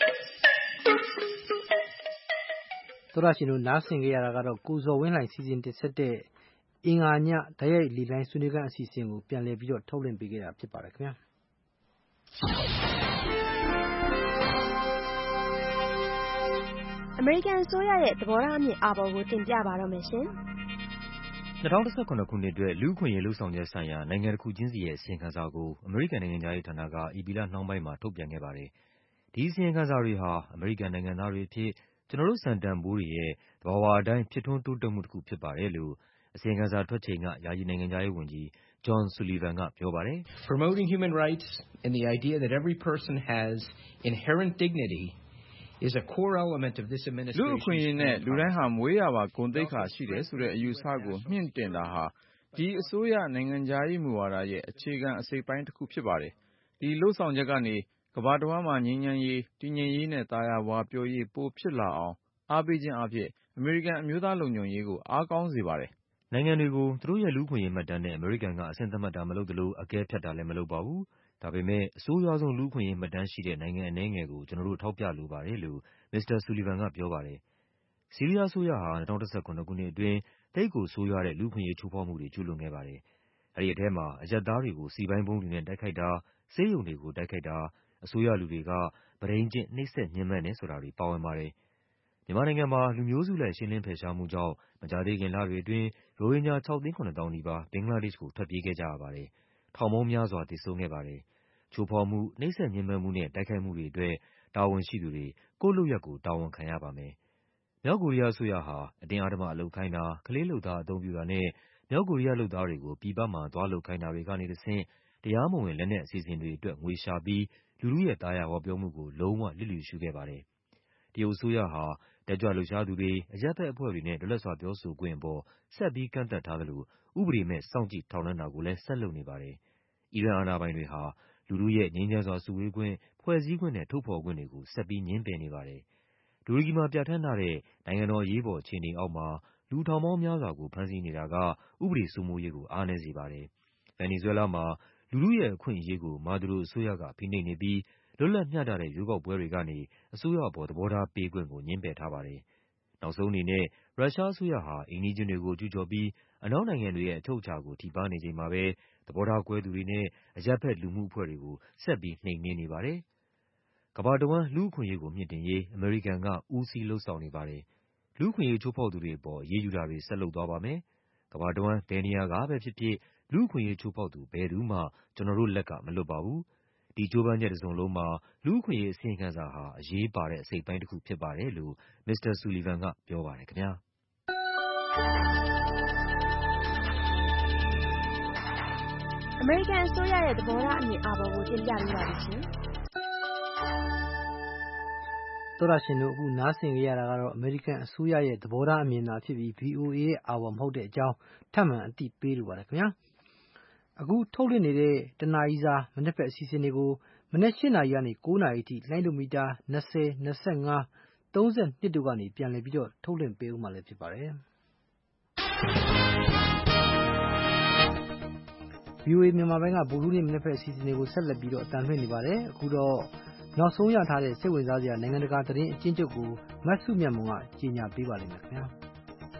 Speaker 2: သောရရှင်တို့နားဆင်ကြရတာကတော့ကိုဇော်ဝင်းလှိုင်စီစဉ်တင်ဆက်တဲ့အင်္ဂါညဓာတ်ရိုက်လီလိုင်းဆွေးနွေးခန်းအစီအစဉ်ကိုပြန်လည်ပြီးတော့ထုတ်လွှင့်ပေးခဲ့တာဖြစ်ပါတယ်ခင်ဗျာ
Speaker 22: အမေရိကန်အစိုးရရဲ့သဘောထားအမြင်အာဘော်ကိုတင်ပြပါတော့မယ်ရှင်
Speaker 16: 2019ခုနှစ်အတွက်လူ့အခွင့်အရေးလှုပ်ဆောင်ချက်ဆိုင်ရာနိုင်ငံတစ်ခုချင်းစီရဲ့အစီရင်ခံစာကိုအမေရိကန်နိုင်ငံသားရေးဌာနကဧပြီလနှောင်းပိုင်းမှာထုတ်ပြန်ခဲ့ပါတယ်။ဒီအစီရင်ခံစာတွေဟာအမေရိကန်နိုင်ငံသားတွေအဖြစ်ကျွန်တော်တို့စံတန်ဖိုးတွေရဲ့သဘာဝအတိုင်းဖြစ်ထွန်းတိုးတက်မှုတစ်ခုဖြစ်ပါတယ်လို့အစီရင်ခံစာထွက်ချိန်ကယာယီနိုင်ငံသားရေးဝန်ကြီး John Sullivan ကပြောပါတယ်။
Speaker 23: Promoting human rights and the idea that every person has inherent dignity is a core element of this administration
Speaker 10: လူ့အခွင့်အရေးနဲ့လူတိုင်းဟာမွေးရာပါဂုဏ်သိက္ခာရှိတယ်ဆိုတဲ့အယူဆကိုမြင့်တင်တာဟာဒီအစိုးရနိုင်ငံခြားရေးမူဝါဒရဲ့အခြေခံအစိတ်ပိုင်းတစ်ခုဖြစ်ပါတယ်။ဒီလှုပ်ဆောင်ချက်ကနေကမ္ဘာတစ်ဝန်းမှာငြိမ်းချမ်းရေးတည်ငြိမ်ရေးနဲ့သာယာဝပြောရေးပိုဖြစ်လာအောင်အားပေးခြင်းအပြင်အမေရိကန်အမျိုးသားလုံခြုံရေးကိုအားကောင်းစေပါတယ်
Speaker 16: ။နိုင်ငံတွေကိုသူတို့ရဲ့လူ့အခွင့်အရေးမှတ်တမ်းနဲ့အမေရိကန်ကအဆင့်သတ်မှတ်တာမလုပ်သလိုအကဲဖြတ်တာလည်းမလုပ်ပါဘူး။ဒါပေမဲ့အဆိုးရွားဆုံးလူ့အခွင့်အရေးမှတ်တမ်းရှိတဲ့နိုင်ငံအနည်းငယ်ကိုကျွန်တော်တို့ထောက်ပြလိုပါတယ်လို့Mr. Sullivan ကပြောပါတယ်။ဆီးရီးယားအစိုးရဟာ2019ခုနှစ်အတွင်းသိပ်ကိုဆိုးရွားတဲ့လူ့အခွင့်အရေးချိုးဖောက်မှုတွေကျူးလွန်ခဲ့ပါတယ်။အဲဒီအထဲမှာအရပ်သားတွေကိုစီပိုင်းဘုံးတွေနဲ့တိုက်ခိုက်တာဆေးရုံတွေကိုတိုက်ခိုက်တာ၊ အစိုးရလူတွေက ပဋိဉ္စဉ်နှိပ်စက်ညှဉ်းပန်းတယ်ဆိုတာတွေပါဝင်ပါတယ်။ မြန်မာနိုင်ငံမှာ လူမျိုးစုလိုက်ရှင်းလင်းဖယ်ရှားမှုကြောင့် မကြာသေးခင်လတွေအတွင်း ရိုဟင်ဂျာ 6 သိန်း 7 သောင်းနီးပါး ဘင်္ဂလားဒေ့ရှ်ကို ထွက်ပြေးခဲ့ကြရပါတယ်။ ထောင်ပေါင်းများစွာ သေဆုံးခဲ့ပါတယ်။ ချိုးဖောက်မှု၊ နှိပ်စက်ညှဉ်းပန်းမှုနဲ့ တိုက်ခိုက်မှုတွေအတွက် တာဝန်ရှိသူတွေ ကိုယ့်လုပ်ရပ်ကိုယ် တာဝန်ခံရပါမယ်။ မြောက်ကိုရီးယားအစိုးရဟာ အတင်းအဓမ္မအလုပ်ခိုင်းတာ၊ ကလေးလုပ်သားအသုံးပြုတာနဲ့ မြောက်ကိုရီးယားလုပ်သားတွေကို ပြည်ပမှာ သွားလုပ်ခိုင်းတာတွေကနေတဆင့် တရားမဝင် လက်နက်အစီအစဉ်တွေအတွက် ငွေရှာပြီး လူထုရဲ့ သာယာဝပြောမှုကို လုံးဝလျစ်လျူရှုခဲ့ပါတယ်။ တရုတ်အစိုးရဟာ တက်ကြွလှုပ်ရှားသူတွေ၊ အရပ်ဘက်အဖွဲ့တွေနဲ့ လွတ်လပ်စွာပြောဆိုခွင့်အပေါ် ဆက်ပြီးကန့်သတ်ထားသလို ဥပဒေမဲ့ စောင့်ကြည့်ထောက်လှမ်းတာကိုလည်း ဆက်လုပ်နေပါတယ်။ အီရန်အာဏာပိုင်တွေဟာ လူထုရဲ့ ငြိမ်းချမ်းစွာစုဝေးခွင့်၊ ဖွဲ့စည်းခွင့်နဲ့ ထုတ်ဖော်ခွင့်တွေကို ဆက်ပြီး ငြင်းပယ်နေပါတယ်။ တူရကီမှာပြဌာန်းထားတဲ့ နိုင်ငံတော်အရေးပေါ်အခြေအနေအောက်မှာ လူထောင်ပေါင်းများစွာကို ဖမ်းဆီးနေတာက ဥပဒေစိုးမိုးရေးကို အားနည်းစေပါတယ်။ ဗင်နီဇွဲလားမှာ လူထုရဲ့အခွင့်အရေးကို မာဒူရိုအစိုးရက ဖိနှိပ်နေပြီး လွတ်လပ်မျှတတဲ့ ရွေးကောက်ပွဲတွေကနေ အစိုးရအပေါ် သဘောထားပေးခွင့်ကို ငြင်းပယ်ထားပါတယ်။ နောက်ဆုံးအနေနဲ့ ရုရှားအစိုးရဟာ အိမ်နီးချင်းတွေကို ကျူးကျော်ပြီး အနောက်နိုင်ငံတွေရဲ့ အချုပ်အခြာကို ထိပါးနေချိန်မှာပဲ သဘောထားကွဲသူတွေနဲ့ အရပ်ဘက်လူမှုအဖွဲ့တွေကို ဆက်ပြီး နှိမ်နင်းနေပါတယ်။ ကမ္ဘာတဝန်း လူ့အခွင့်အရေးကိုမြှင့်တင်ရေး အမေရိကန်က ဦးစီးလုပ်ဆောင်နေပါတယ်။ လူ့အခွင့်အရေးချိုးဖောက်သူတွေအပေါ် အရေးယူတာတွေ ဆက်လုပ်သွားပါမယ်။ ကမ္ဘာတဝန်း ဘယ်နေရာကပဲဖြစ်ဖြစ် လူ့အခွင့်အရေးချိုးဖောက်သူ ဘယ်သူမှ ကျနော်တို့လက်က မလွတ်ပါဘူး။ ဒီကြိုးပမ်းချက်တစုံလုံးမှာ လူ့အခွင့်အရေးအစီရင်ခံစာဟာ အရေးပါတဲ့ အစိတ်အပိုင်းတခုဖြစ်ပါတယ်လို့ မစ္စတာ ဆူလီဗန်က ပြောပါတယ်ခင်ဗျား။
Speaker 22: American အစိုးရရဲ့သဘောထားအမြင်အာဘော်ကိုတင်ပြပေးပါမယ်ရှင်။
Speaker 2: သောတာရှင်တို့အခုနားဆင်ကြရတာကတော့ American အစိုးရရဲ့သဘောထားအမြင်သာဖြစ်ပြီး VOA ရဲ့အာဘော်မဟုတ်တဲ့အကြောင်းထပ်မံအသိပေးလိုပါတယ်ခင်ဗျာ။အခုထုတ်လွှင့်နေတဲ့တနာရီစာမနက်ဖက်အစီအစဉ်တွေကိုမနက် 8 နာရီကနေ 9 နာရီအထိလိုင်းဒိုမီတာ20, 25, 32တို့ကနေပြန်လည်ပြီးတော့ထုတ်လွှင့်ပေးဦးမှာလည်းဖြစ်ပါတယ်။ VOA မြန်မာပိုင်းကဗုဒ္ဓဟူးနေ့မနက်ဖက်အစီအစဉ်တွေကိုဆက်လက်ပြီးတော့အသံလွှင့်နေပါတယ်။အခုတော့နောက်ဆုံးရထားတဲ့စိတ်ဝင်စားစရာနိုင်ငံတကာသတင်းအကျဉ်းချုပ်ကိုမဆုမြတ်မွန်ကကြီးညာပေးပါလိမ့်မယ်ခင်ဗျာ။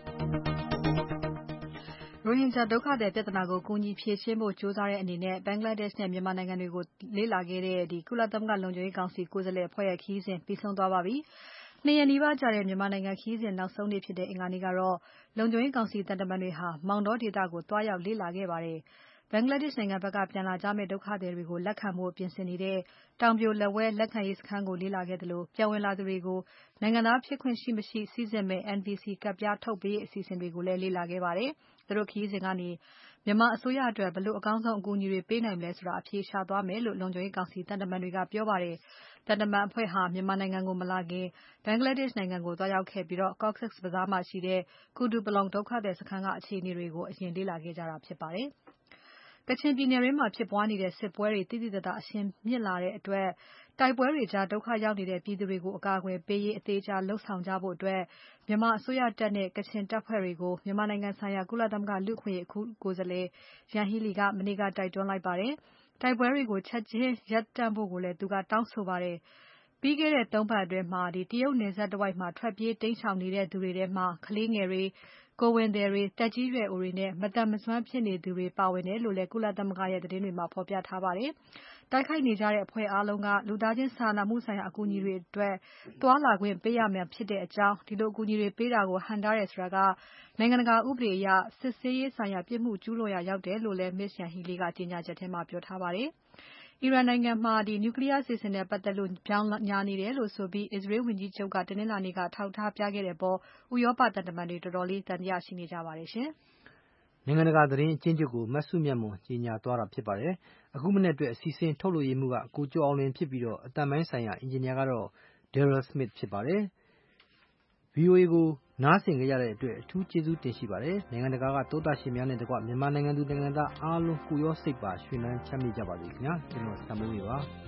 Speaker 3: ရိုဟင်ဂျာဒုက္ခသည်ပြဿနာကိုကူညီဖြေရှင်းဖို့ကြိုးစားတဲ့အနေနဲ့ Bangladesh နဲ့မြန်မာနိုင်ငံတွေကိုလေ့လာခဲ့တဲ့ကုလသမဂ္ဂလုံခြုံရေးကောင်စီကိုယ်စားလှယ်အဖွဲ့ရဲ့ခရီးစဉ်ပြီးဆုံးသွားပါပြီ။2 ရက်နီးပါးကြာတဲ့မြန်မာနိုင်ငံခရီးစဉ်နောက်ဆုံးနေ့ဖြစ်တဲ့အင်္ဂါနေ့ကတော့လုံခြုံရေးကောင်စီသံတမန်တွေဟာမောင်တောဒေသကိုသွားရောက်လေ့လာခဲ့ပါတယ်။ Bangladesh နိုင်ငံဘက်ကပြန်လာကြမယ့်ဒုက္ခသည်တွေကိုလက်ခံဖို့ပြင်ဆင်နေတဲ့တောင်ပြိုလက်ဝဲလက်ခံရေးစခန်းကိုလေ့လာခဲ့သလိုပြန်ဝင်လာသူတွေကိုနိုင်ငံသားဖြစ်ခွင့်ရှိမရှိစိစစ်မယ့် NVC ကဒ်ပြားထုတ်ပေးရေးအစီအစဉ်တွေကိုလည်းလေ့လာခဲ့ပါတယ်။သူတို့ခရီးစဉ်ကနေမြန်မာအစိုးရအတွက်ဘယ်လိုအကောင်းဆုံးအကူအညီတွေပေးနိုင်မလဲဆိုတာအဖြေရှာသွားမယ်လို့လုံခြုံရေးကောင်စီသံတမန်တွေကပြောပါတယ်။သံတမန်အဖွဲ့ဟာမြန်မာနိုင်ငံကိုမလာခင် Bangladesh နိုင်ငံကိုသွားရောက်ခဲ့ပြီး Cox's Bazar မှာရှိတဲ့ Kutupalong ဒုက္ခသည်စခန်းကအခြေအနေတွေကိုအရင်လေ့လာခဲ့ကြတာဖြစ်ပါတယ်။ ကချင်ပြည်နယ်တွင်းမှာဖြစ်ပွားနေတဲ့စစ်ပွဲတွေသိသိသာသာအရှိန်မြင့်လာတဲ့အတွက်တိုက်ပွဲတွေကြားဒုက္ခရောက်နေတဲ့ပြည်သူတွေကိုအကာအကွယ်ပေးရေးအသေးချာလုပ်ဆောင်ကြဖို့မြန်မာအစိုးရတပ်နဲ့ကချင်တပ်ဖွဲ့တွေကိုမြန်မာနိုင်ငံဆိုင်ရာကုလသမဂ္ဂလူ့အခွင့်အရေးအထူးကိုယ်စားလှယ် Yanghee Lee ကမနေ့ကတိုက်တွန်းလိုက်ပါတယ်။တိုက်ပွဲတွေကိုချက်ချင်းရပ်တန့်ဖို့ကိုလည်းသူကတောင်းဆိုပါတယ်။ပြီးခဲ့တဲ့ 3 ပတ်အတွင်းတရုတ်နယ်စပ်တဝိုက်မှာထွက်ပြေးတိမ်းရှောင်နေတဲ့သူတွေထဲမှာကလေးငယ်တွေကိုယ်ဝန်သည်တွေသက်ကြီးရွယ်အိုတွေနဲ့မသန်မစွမ်းဖြစ်နေသူတွေပါဝင်တယ်လို့လည်းကုလသမဂ္ဂရဲ့သတင်းတွေမှာဖော်ပြထားပါတယ်။တိုက်ခိုက်နေကြတဲ့အဖွဲ့အားလုံးကလူသားချင်းစာနာမှုဆိုင်ရာအကူအညီတွေအတွက်သွားလာခွင့်ပေးရမှာဖြစ်တဲ့အကြောင်းဒီလိုအကူအညီတွေပေးတာကိုဟန့်တားတယ်ဆိုတာကနိုင်ငံတကာဥပဒေအရစစ်ဆေးရေးဆိုင်ရာပြစ်မှုကျူးလွန်ရာရောက်တယ်လို့လည်း Ms. Yanghee Lee ကကြေညာချက်ထဲမှာပြောထားပါတယ်။ အီရန်နိုင်ငံမှာ Nuclear အစီအစဉ်နဲ့ပတ်သက်လို့ပြောင်းညာနေတယ်လို့ဆိုပြီး အစ္စရေးဝန်ကြီးချုပ်ကတနင်္လာနေ့ကအထောက်အထားပြခဲ့တဲ့အပေါ်ဥရောပသံတမန်တွေတော်တော်လေးသံသယရှိနေကြပါတယ်ရှင်
Speaker 2: ။နိုင်ငံတကာသတင်းအကျဉ်းချုပ်ကိုမဆုမြတ်မွန်ကြီးညာသွားတာဖြစ်ပါတယ်။အခုမနေ့အတွက်အစီအစဉ်ထုတ်လွှင့်ရေးမှူးကကိုကျော်အောင်လွင်ဖြစ်ပြီးတော့အသံပိုင်းဆိုင်ရာအင်ဂျင်နီယာကတော့ Daryl Smith ဖြစ်ပါတယ်။ VOA ကိုနားဆင်ကြရတဲ့အတွက်အထူးကျေးဇူးတင်ရှိပါတယ်။နိုင်ငံတကာကသောတာရှင်များနဲ့တကွမြန်မာနိုင်ငံသူနိုင်ငံသားအားလုံးကိုရောစိတ်ပါရွှင်လန်းချမ်းမြေ့ကြပါစေခင်ဗျာ။ကျွန်တော်စံမိုးရေပါ။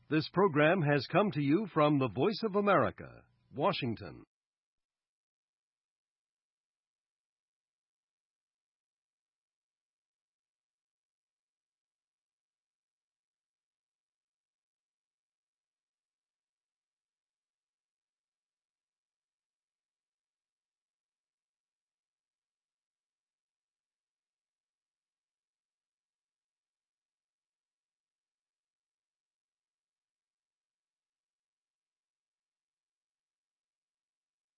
Speaker 5: This program has come to you from the Voice of America, Washington.